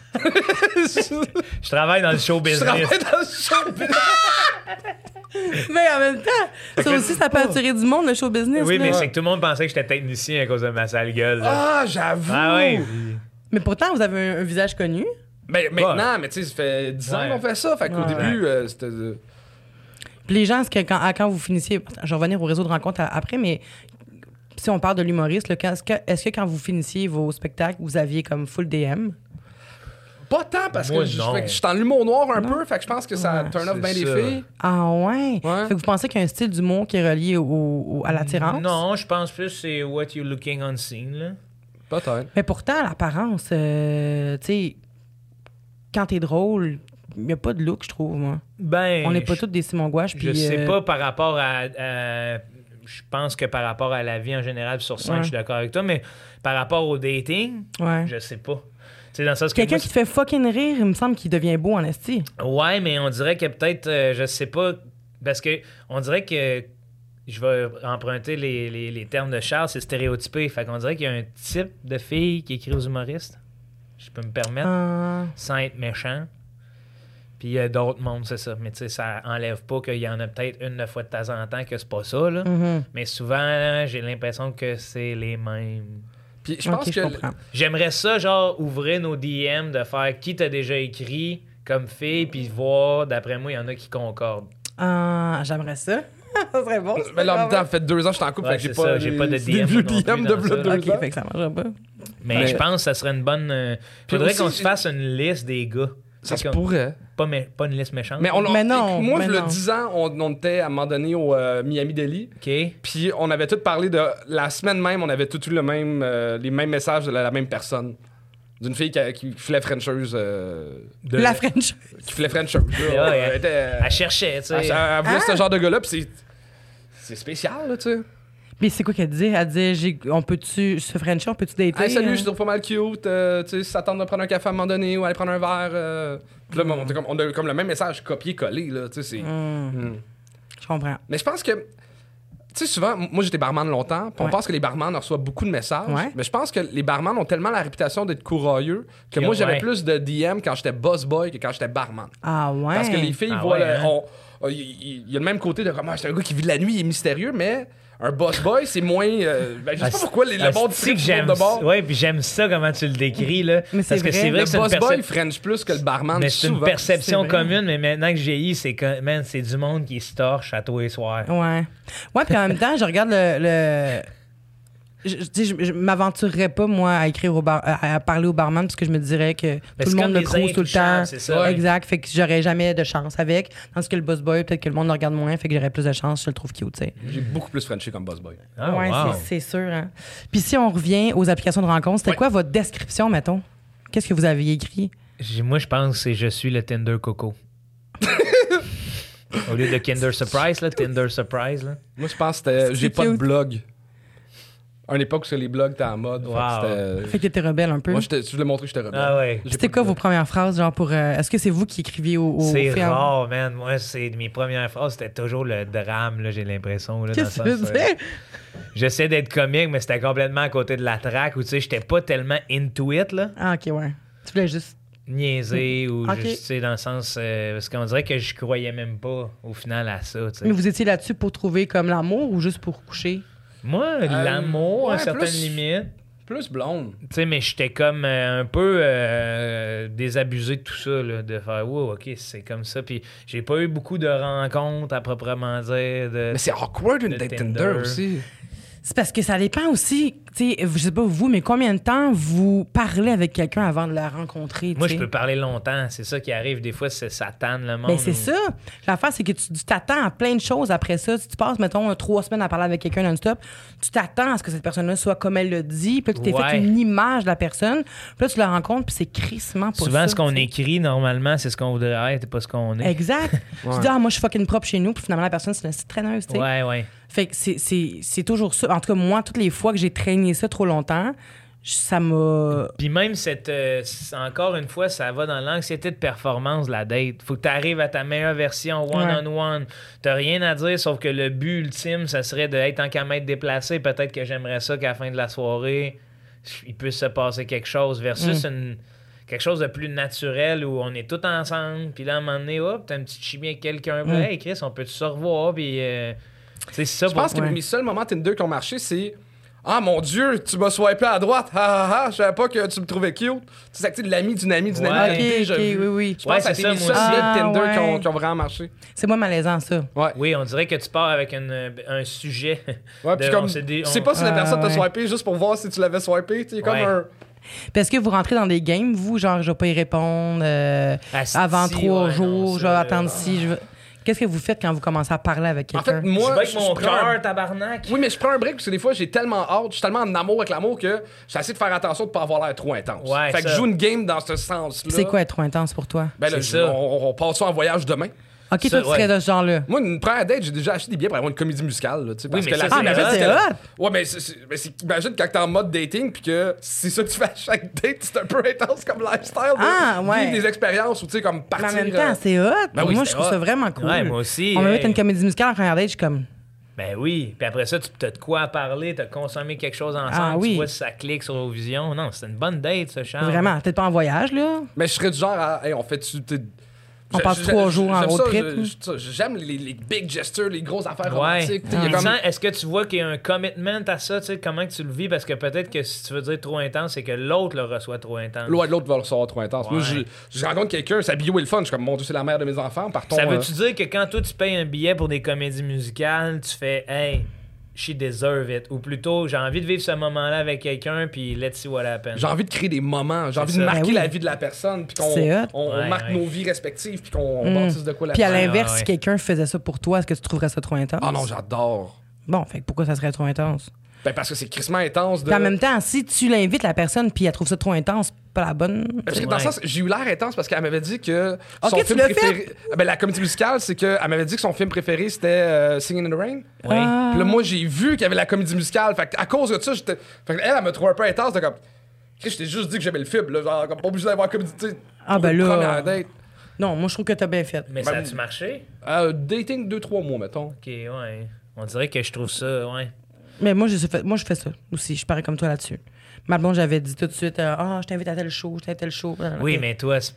C: Je travaille dans le show
D: Je
C: business.
D: travaille dans le show.
B: mais en même temps, ça aussi, ça peut attirer du monde, le show business.
C: Oui,
B: là.
C: mais c'est que tout le monde pensait que j'étais technicien à cause de ma sale gueule. là.
D: Ah, j'avoue!
C: Ah oui.
B: Mais pourtant, vous avez un, un visage connu.
D: Ben, maintenant, mais tu sais, ça fait dix ans
C: Ouais.
D: qu'on fait ça, fait qu'au
B: Ouais.
D: début, euh, c'était... euh,
B: Puis les gens, est-ce que quand, à- quand vous finissiez, je vais revenir au réseau de rencontres à- après, mais si on parle de l'humoriste, là, quand- est-ce que, est-ce que quand vous finissiez vos spectacles, vous aviez comme full D M?
D: Pas tant, parce
C: Moi,
D: que je
C: non.
D: fait que je suis dans l'humour noir un
B: Non.
D: peu, fait que je pense que ça
B: Ouais.
D: turn off bien
C: C'est
D: des
C: ça.
D: filles.
B: Ah ouais?
D: Ouais.
B: Fait que vous pensez qu'il y a un style d'humour qui est relié au, au- à l'attirance?
C: Non, je pense plus c'est what you're looking on scene, là.
D: Peut-être.
B: Mais pourtant, l'apparence, euh, tu sais, quand t'es drôle, il n'y a pas de look, je trouve, moi.
C: Ben,
B: On n'est pas
C: je-
B: tous des Simon Gouache.
C: Je
B: puis,
C: sais
B: euh,
C: pas par rapport à, à- Je pense que par rapport à la vie en général, puis sur scène,
B: Ouais.
C: je suis d'accord avec toi, mais par rapport au dating,
B: Ouais.
C: je sais pas. Tu sais, dans le sens que
B: Quelqu'un
C: moi,
B: qui te fait fucking rire, il me semble qu'il devient beau en esti.
C: Ouais, mais on dirait que peut-être, euh, je sais pas, parce que on dirait que je vais emprunter les, les- les termes de Charles, c'est stéréotypé. Fait qu'on dirait qu'il y a un type de fille qui écrit aux humoristes. Je peux me permettre,
B: Ah.
C: sans être méchant. Puis il y a d'autres mondes, c'est ça. Mais tu sais, ça enlève pas qu'il y en a peut-être une de fois de temps en temps que c'est pas ça, là.
B: Mhm.
C: Mais souvent, j'ai l'impression que c'est les mêmes.
D: Puis je
B: Ok,
D: pense
B: je
D: que...
B: comprends.
C: J'aimerais ça, genre, ouvrir nos D M, de faire qui t'a déjà écrit comme fille, puis voir, d'après moi, il y en a qui concordent.
B: Ah, j'aimerais ça. ça serait bon.
D: Mais là, en même temps, ça fait deux ans que je suis en couple,
C: Ouais,
D: fait que j'ai
C: c'est
D: pas,
C: ça, j'ai pas de
D: c'est
C: D
D: des
C: M
D: vieux
C: non plus
D: D M de
C: dans
D: v'là
C: ça.
D: deux
B: Ok,
D: ans.
B: fait que ça marcherait pas.
C: Mais,
D: Mais-
C: je pense que ça serait une bonne. euh,
D: Puis
C: faudrait
D: aussi,
C: qu'on se
D: j'ai-
C: fasse une liste des gars.
D: Ça
C: C'est
D: se
C: comme-
D: pourrait.
C: Pas, mé- pas une liste méchante.
D: Mais, on,
B: Mais non,
D: moi,
B: mais
D: il y a
B: non.
D: dix ans, on, on était à un moment donné au euh, Miami Deli.
C: OK.
D: Puis on avait tous parlé de... La semaine même, on avait tous eu le même, euh, les mêmes messages de la, la même personne. d'une fille qui, qui filait Frencheuse. Euh,
B: de... La Frencheuse.
D: Qui filait Frencheuse.
C: Ouais, ouais, elle, était, euh, elle cherchait, tu sais.
D: Elle, elle voulait ah. ce genre de gars-là, puis c'est, c'est spécial, là, tu sais.
B: Mais c'est quoi qu'elle disait? Elle disait, j'ai, on peut-tu se Frencher, on peut-tu dater?
D: Hey, salut, euh... je trouve pas mal cute. Euh, tu sais, si ça tente de prendre un café à un moment donné ou aller prendre un verre. Euh... Puis là, mm. on, a comme, on a comme le même message copié-collé, là, tu sais. C'est... Mm. Mm.
B: Je comprends.
D: Mais je pense que, tu sais, souvent, moi j'étais barman longtemps, puis on ouais. pense que les barman reçoivent beaucoup de messages. Ouais. Mais je pense que les barman ont tellement la réputation d'être courageux que moi j'avais ouais. plus de D M quand j'étais boss boy que quand j'étais barman.
B: Ah ouais?
D: Parce que les filles
C: ah
D: voient.
C: ouais,
D: le, on, il y, y a le même côté de comme, ah, c'est un gars qui vit de la nuit, il est mystérieux, mais un boss boy, c'est moins. Euh, ben, je sais ah, pas pourquoi les, le monde dit que j'aime de bord.
C: Oui, puis j'aime ça, comment tu le décris, là.
B: Mais c'est
C: Parce
B: vrai.
C: que c'est vrai
D: le
C: que c'est
D: boss
C: une percep...
D: boy French plus que le barman.
C: Mais c'est
D: souvent.
C: une perception
B: c'est
C: commune, mais maintenant que j'ai eu, c'est que, man, c'est du monde qui se torche à tous les soirs.
B: Ouais. Ouais, puis en même temps, je regarde le. le... Je, je, je, je m'aventurerais pas, moi, à écrire au bar, à, à parler au barman parce que je me dirais que
C: mais
B: tout le monde me crouse tout le temps.
C: C'est ça.
B: Exact. Fait que j'aurais jamais de chance avec. Tandis que le boss boy, peut-être que le monde le regarde moins, fait que j'aurais plus de chance, je le trouve cute, tu sais.
D: J'ai beaucoup plus Frenché comme boss boy.
C: Oh,
B: ouais,
C: wow.
B: c'est, c'est sûr. Hein. Puis si on revient aux applications de rencontres, c'était ouais. quoi votre description, mettons? Qu'est-ce que vous aviez écrit?
C: J'ai, moi, je pense que c'est je suis le Tinder Coco. Au lieu de Kinder Surprise, là, Tinder Surprise. Là.
D: Moi, je pense que c'était c'est j'ai cute. Pas de blog. À une époque où les blogs étaient en mode.
C: Wow.
B: Fait, fait que t'étais rebelle un peu.
D: Moi, je voulais montrer que j'étais rebelle.
C: Ah ouais.
B: C'était quoi vos premières phrases, genre pour. Euh, est-ce que c'est vous qui écriviez au. au
C: c'est
B: film?
C: rare, man. Moi, c'est mes premières phrases, c'était toujours le drame, là, j'ai l'impression. Là,
B: Qu'est-ce
C: dans
B: que
C: le
B: tu
C: sens,
B: veux dire?
C: Euh, j'essaie d'être comique, mais c'était complètement à côté de la track où, tu sais, j'étais pas tellement into it, là.
B: Ah, ok, ouais. Tu voulais juste.
C: Niaiser ou
B: okay.
C: juste, tu sais, dans le sens. Euh, parce qu'on dirait que je croyais même pas, au final, à ça, tu sais.
B: Mais vous étiez là-dessus pour trouver comme l'amour ou juste pour coucher?
C: Moi, euh, l'amour,
D: ouais,
C: à certaines
D: plus,
C: limites.
D: Plus blonde.
C: Tu sais, mais j'étais comme euh, un peu euh, désabusé de tout ça, là, de faire, wow, OK, c'est comme ça. Puis j'ai pas eu beaucoup de rencontres à proprement dire. De,
D: mais c'est awkward une date Tinder aussi.
B: C'est parce que ça dépend aussi, tu sais, je sais pas vous, mais combien de temps vous parlez avec quelqu'un avant de la rencontrer?
C: Moi,
B: t'sais?
C: je peux parler longtemps. C'est ça qui arrive. Des fois, c'est, ça tanne le monde.
B: Ben, c'est
C: ou...
B: ça. L'affaire, c'est que tu, tu t'attends à plein de choses après ça. Si tu passes, mettons, trois semaines à parler avec quelqu'un non-stop, tu t'attends à ce que cette personne-là soit comme elle le dit, puis tu t'es
C: ouais.
B: fait une image de la personne, puis là, tu la rencontres, puis c'est crissement pas
C: Souvent,
B: ça.
C: ce qu'on
B: t'sais.
C: écrit, normalement, c'est ce qu'on voudrait être et pas ce qu'on est.
B: Exact. ouais. Tu dis, ah, moi, je suis fucking propre chez nous, puis finalement, la personne, c'est une petite traîneuse, tu sais.
C: Ouais, ouais.
B: Fait que c'est, c'est, c'est toujours ça. En tout cas, moi, toutes les fois que j'ai traîné ça trop longtemps, ça m'a...
C: Puis même, cette, euh, encore une fois, ça va dans l'anxiété de performance de la date. Faut que tu arrives à ta meilleure version one-on-one. Ouais. T'as rien à dire, sauf que le but ultime, ça serait d'être en qu'à m'être déplacé. Peut-être que j'aimerais ça qu'à la fin de la soirée, il puisse se passer quelque chose versus mm. une... quelque chose de plus naturel où on est tous ensemble. Puis là, à un moment donné, hop, t'as une petite chimie avec quelqu'un. Mm. Hey, Chris, on peut se revoir. Puis... Euh, c'est ça.
D: Je pense pour... que ouais. mes seuls moments Tinder qui ont marché, c'est ah mon Dieu, tu m'as swipé à droite. Ah ah ah, je savais pas que tu me trouvais cute. C'est ça, de l'ami d'une amie d'une
B: ouais.
D: amie.
B: Okay, okay, okay, oui, oui.
D: Je pense ouais, que c'est mes seuls ah, Tinder ouais. qui, ont, qui ont vraiment marché.
B: C'est moi malaisant, ça.
C: Ouais. Oui, on dirait que tu pars avec une, un sujet.
D: Ouais, puis comme,
C: dit,
D: on... sais pas si la personne ah, t'a ouais. swipé juste pour voir si tu l'avais swipé. Tu sais, comme ouais. un.
B: Puis est-ce que vous rentrez dans des games, vous, genre, je vais pas y répondre euh, avant trois ouais, jours, non, je vais attendre si je veux. Qu'est-ce que vous faites quand vous commencez à parler avec quelqu'un?
D: En fait, moi,
C: je vais avec mon cœur,
D: un...
C: tabarnak.
D: Oui, mais je prends un break parce que des fois, j'ai tellement hâte, je suis tellement en amour avec l'amour que j'essaie de faire attention de pas avoir l'air trop intense.
C: Ouais,
D: fait
C: ça.
D: que je joue une game dans ce sens-là.
B: C'est quoi être trop intense pour toi?
D: Ben là, je, on, on part ça en voyage demain.
B: OK, ça, toi, tu serais ouais. de ce genre-là.
D: Moi, une première date, j'ai déjà acheté des billets pour avoir une comédie musicale. Là,
C: oui,
D: parce
C: mais
D: que
C: ça,
D: la
B: c'est, ah, c'est hot!
D: Ouais, mais, c'est, c'est, mais c'est, imagine quand t'es en mode dating puis que c'est ça que tu fais à chaque date, c'est un peu intense comme lifestyle.
B: Ah,
D: de,
B: ouais.
D: vivre des expériences ou tu sais, comme partir...
B: Mais en même temps, c'est hot.
D: Ben oui,
B: moi, je trouve
D: hot.
B: ça vraiment cool.
C: Ouais, moi aussi.
B: On m'a
C: hey.
B: mis une comédie musicale en première date, je suis comme...
C: Ben oui. Puis après ça, tu as de quoi parler, tu as consommé quelque chose ensemble,
B: ah, oui.
C: tu vois si ça clique sur Eurovision. Non, c'est une bonne date, ça, Charles.
B: Vraiment, peut-être pas en voyage, là.
D: Mais je serais du genre à... Hey, on fait-tu...
B: On passe je, trois je, jours en road
D: ça,
B: trip.
D: Je, je, j'aime les, les big gestures, les grosses affaires
C: ouais.
D: romantiques.
C: Ah.
D: Comme...
C: Est-ce que tu vois qu'il y a un commitment à ça? Comment que tu le vis? Parce que peut-être que si tu veux dire trop intense, c'est que l'autre le reçoit trop intense.
D: Ouais, l'autre va le recevoir trop intense.
C: Ouais.
D: Moi, je, je rencontre quelqu'un, sa bio est le fun. Je suis comme, mon Dieu, c'est la mère de mes enfants. Partons,
C: ça veut-tu
D: euh...
C: dire que quand toi, tu payes un billet pour des comédies musicales, tu fais « Hey, she deserve it » ou plutôt « J'ai envie de vivre ce moment-là avec quelqu'un, puis let's see what happens ».
D: J'ai envie de créer des moments. J'ai
C: c'est
D: envie
C: ça.
D: de marquer
B: ben oui.
D: la vie de la personne, puis qu'on on,
B: ouais,
D: marque
C: ouais.
D: nos vies respectives, puis qu'on
B: mm.
D: bâtisse de quoi la
B: Puis à l'inverse,
C: ah, ouais.
B: si quelqu'un faisait ça pour toi, est-ce que tu trouverais ça trop intense?
D: Ah non, j'adore.
B: Bon, fait que pourquoi ça serait trop intense?
D: Ben parce que c'est crissement intense de...
B: Puis en même temps, si tu l'invites la personne puis elle trouve ça trop intense, pas la bonne.
D: Parce que dans
C: Ouais.
D: le sens, j'ai eu l'air intense parce qu'elle m'avait dit que
B: Ok,
D: son
B: tu
D: film
B: l'as
D: préféré. Ben, la comédie musicale, c'est qu'elle m'avait dit que son film préféré c'était euh, Singing in the Rain.
C: Oui.
B: Ah.
D: Puis là, moi, j'ai vu qu'il y avait la comédie musicale. Fait que à cause de ça, j'étais. Fait que elle, elle me trouvait un peu intense de comme. Chris, je t'ai juste dit que j'aimais le film, là. Genre, comme pas obligé d'avoir la comédie. Tu sais,
B: Ah, ben
D: une
B: là.
D: première date.
B: Non, moi, je trouve que t'as bien fait.
C: Mais
D: Ben,
C: ça a-tu marché?
D: Euh, dating deux trois mois, mettons.
C: Ok, ouais. On dirait que je trouve ça, ouais.
B: Mais moi, je fais, moi, je fais ça aussi. Je parais comme toi là-dessus. Ma blonde, j'avais dit tout de suite, ah, euh, oh, je t'invite à tel show, je t'invite à tel show.
C: Oui,
B: Ok.
C: mais toi, c'est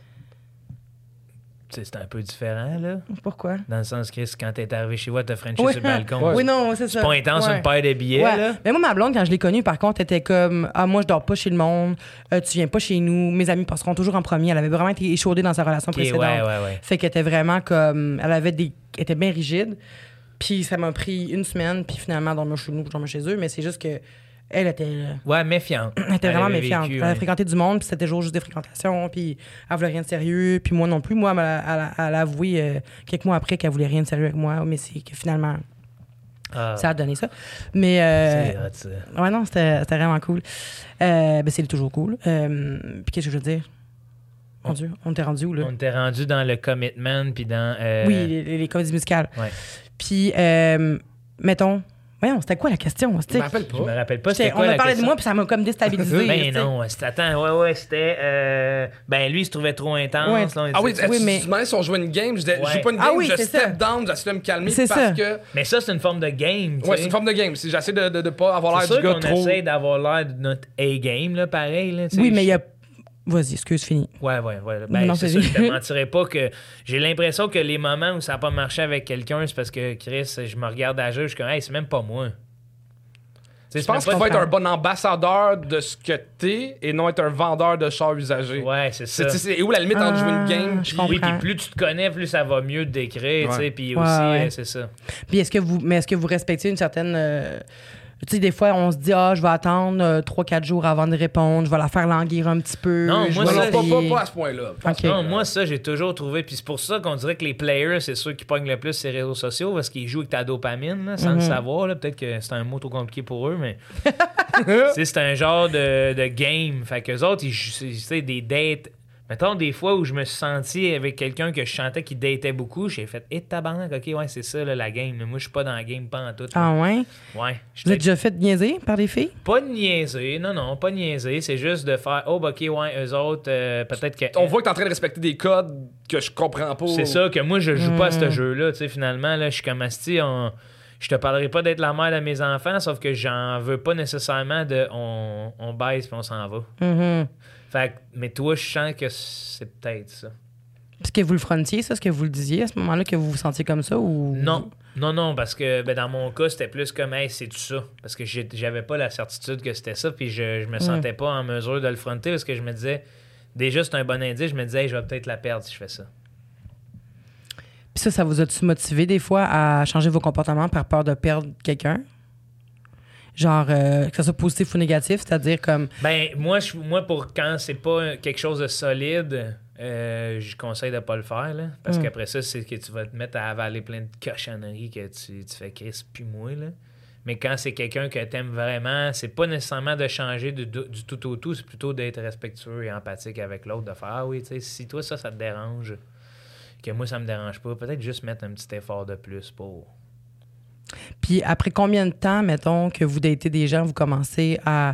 C: tu sais, c'est un peu différent, là.
B: Pourquoi?
C: Dans le sens que c'est quand t'es arrivé chez moi, t'as Frenché
B: Oui.
C: sur le balcon.
B: Oui, non, c'est ça.
C: C'est pas intense,
B: Ouais.
C: une paire de billets,
B: Ouais.
C: là.
B: Mais moi, ma blonde, quand je l'ai connue, par contre, était comme ah, moi, je dors pas chez le monde, euh, tu viens pas chez nous, mes amis passeront toujours en premier. Elle avait vraiment été échaudée dans sa relation
C: Ok, ouais,
B: précédente.
C: ouais, ouais.
B: Fait qu'elle était vraiment comme. Elle avait des. Elle était bien rigide. Puis ça m'a pris une semaine, puis finalement, dormir chez nous, dormir chez eux. Mais c'est juste que. Elle était.
C: Ouais, méfiante.
B: Elle était vraiment
C: avait
B: méfiante.
C: vécu,
B: Elle avait
C: ouais.
B: fréquenté du monde, puis c'était toujours juste des fréquentations, puis elle voulait rien de sérieux. Puis moi non plus. Moi, elle, a- elle a- elle a avoué euh, quelques mois après qu'elle voulait rien de sérieux avec moi, mais c'est que finalement,
C: Ah,
B: ça a donné ça. Mais. euh,
C: c'est hot, ça.
B: Ouais, non, c'était c'était vraiment cool. Euh, ben, c'est toujours cool. Euh, puis qu'est-ce que je veux dire? Mon Dieu, on t'est rendu où, là?
C: On était rendu dans le commitment, puis dans... euh,
B: Oui, les, les- les comédies musicales.
C: Ouais.
B: Puis, euh, mettons... Voyons, c'était quoi la question?
D: Je
B: C'était-
D: me rappelle
C: Je me
D: pas.
C: rappelle pas,
B: J'étais-
C: c'était
B: on
C: quoi
B: a
C: la
B: parlé de
C: question?
B: moi, puis ça m'a comme déstabilisé.
C: Ben
B: tu sais.
C: non, c'était... Attends, ouais, ouais, c'était... euh, Ben lui, il se trouvait trop intense.
B: Ouais.
C: là, on
D: Ah oui,
C: disait-
B: Oui,
D: tu
B: mais-
D: me demandais si on jouait une game. Je disais,
C: Ouais.
D: je joue pas une
B: Ah
D: game,
B: oui,
D: je
B: c'est
D: step
B: ça.
D: down, j'essaie de me calmer
B: C'est
D: parce
B: ça.
D: que.
C: Mais ça, c'est une forme de game, tu
D: Ouais,
C: sais.
D: c'est une forme de game. C'est- J'essaie de, de, de pas avoir
C: C'est
D: l'air du
C: sûr
D: gars
C: qu'on
D: trop.
C: essaie d'avoir l'air de notre A-game, là, pareil. Là, tu sais.
B: Oui, mais il y a... Vas-y, excuse, fini.
C: Ouais, ouais, ouais. Ben,
B: Non,
C: c'est
B: c'est
C: ça,
B: dit.
C: je te mentirais pas que... J'ai l'impression que les moments où ça n'a pas marché avec quelqu'un, c'est parce que, Chris, je me regarde à jeu, je suis comme, hey, c'est même pas moi. Tu sais,
D: Je
C: c'est
D: pense
C: même
D: qu'il
C: pas-
D: faut être un bon ambassadeur de ce que t'es et non être un vendeur de chars usagés.
C: Ouais, c'est ça.
D: C'est c'est où la limite entre jouer une
B: Ah,
D: game
B: je
D: puis-
B: comprends.
C: Oui, puis plus tu te connais, plus ça va mieux te décrire, tu sais,
D: Ouais.
C: puis
B: Ouais,
C: aussi,
B: ouais.
C: euh, c'est ça.
B: Puis est-ce que vous... Mais est-ce que vous respectez une certaine... euh, Tu sais, des fois, on se dit, ah, je vais attendre trois quatre jours avant de répondre, je vais la faire languir un petit peu.
C: Non,
B: je
C: moi,
B: vais
D: Non,
C: ça,
D: non, pas,
B: essayer.
D: pas, pas à ce point-là. Pas à ce
B: Ok.
C: Non, moi, ça, j'ai toujours trouvé. Puis c'est pour ça qu'on dirait que les players, c'est ceux qui pognent le plus ces réseaux sociaux parce qu'ils jouent avec ta dopamine, là, sans le
B: Mhm.
C: savoir. là. Peut-être que c'est un mot trop compliqué pour eux, mais. Tu sais, c'est un genre de, de game. Fait qu'eux autres, ils jouent c'est- c'est des dates. Mettons, des fois où je me suis senti avec quelqu'un que je sentais qui datait beaucoup, j'ai fait, hé, tabarnak, ok, ouais, c'est ça, là, la game. là. Moi, je suis pas dans la game, pas en tout. là.
B: Ah ouais?
C: Ouais.
B: Vous
C: J'étais
B: êtes déjà fait niaiser par des filles?
C: pas de niaiser, non, non, pas de niaiser. C'est juste de faire, oh, bah, ok, ouais, eux autres, euh, peut-être que.
D: On voit que t'es en train de respecter des codes que je comprends pas.
C: C'est ça que moi je joue pas à
B: Mm.
C: ce jeu-là, tu sais finalement là, je suis comme asti, on... je te parlerai pas d'être la mère de mes enfants, sauf que j'en veux pas nécessairement de on, on baisse puis on s'en va.
B: Mhm.
C: Fait que- mais toi je sens que c'est peut-être ça.
B: Est-ce que vous le frontiez, ça, ce que vous le disiez à ce moment-là, que vous vous sentiez comme ça ou.
C: Non. Non, non, parce que ben, dans mon cas, c'était plus comme, hey, c'est tout ça. Parce que j'ai- j'avais pas la certitude que c'était ça, puis je, je me sentais pas en mesure de le fronter parce que je me disais, déjà, c'est un bon indice, je me disais, hey, je vais peut-être la perdre si je fais ça.
B: Puis ça, ça vous a-tu motivé des fois à changer vos comportements par peur de perdre quelqu'un? Genre, euh, que ça soit positif ou négatif, c'est-à-dire comme.
C: Ben, moi, je, moi pour quand c'est pas quelque chose de solide, euh, je conseille de pas le faire, là. Parce
B: Mm.
C: qu'après ça, c'est que tu vas te mettre à avaler plein de cochonneries que tu, tu fais Chris puis moi, là. Mais quand c'est quelqu'un que t'aimes vraiment, c'est pas nécessairement de changer du, du, du tout au tout, c'est plutôt d'être respectueux et empathique avec l'autre, de faire ah oui, tu sais, si toi ça, ça te dérange, que moi ça me dérange pas, peut-être juste mettre un petit effort de plus pour.
B: Puis après combien de temps, mettons, que vous datez des gens, vous commencez à,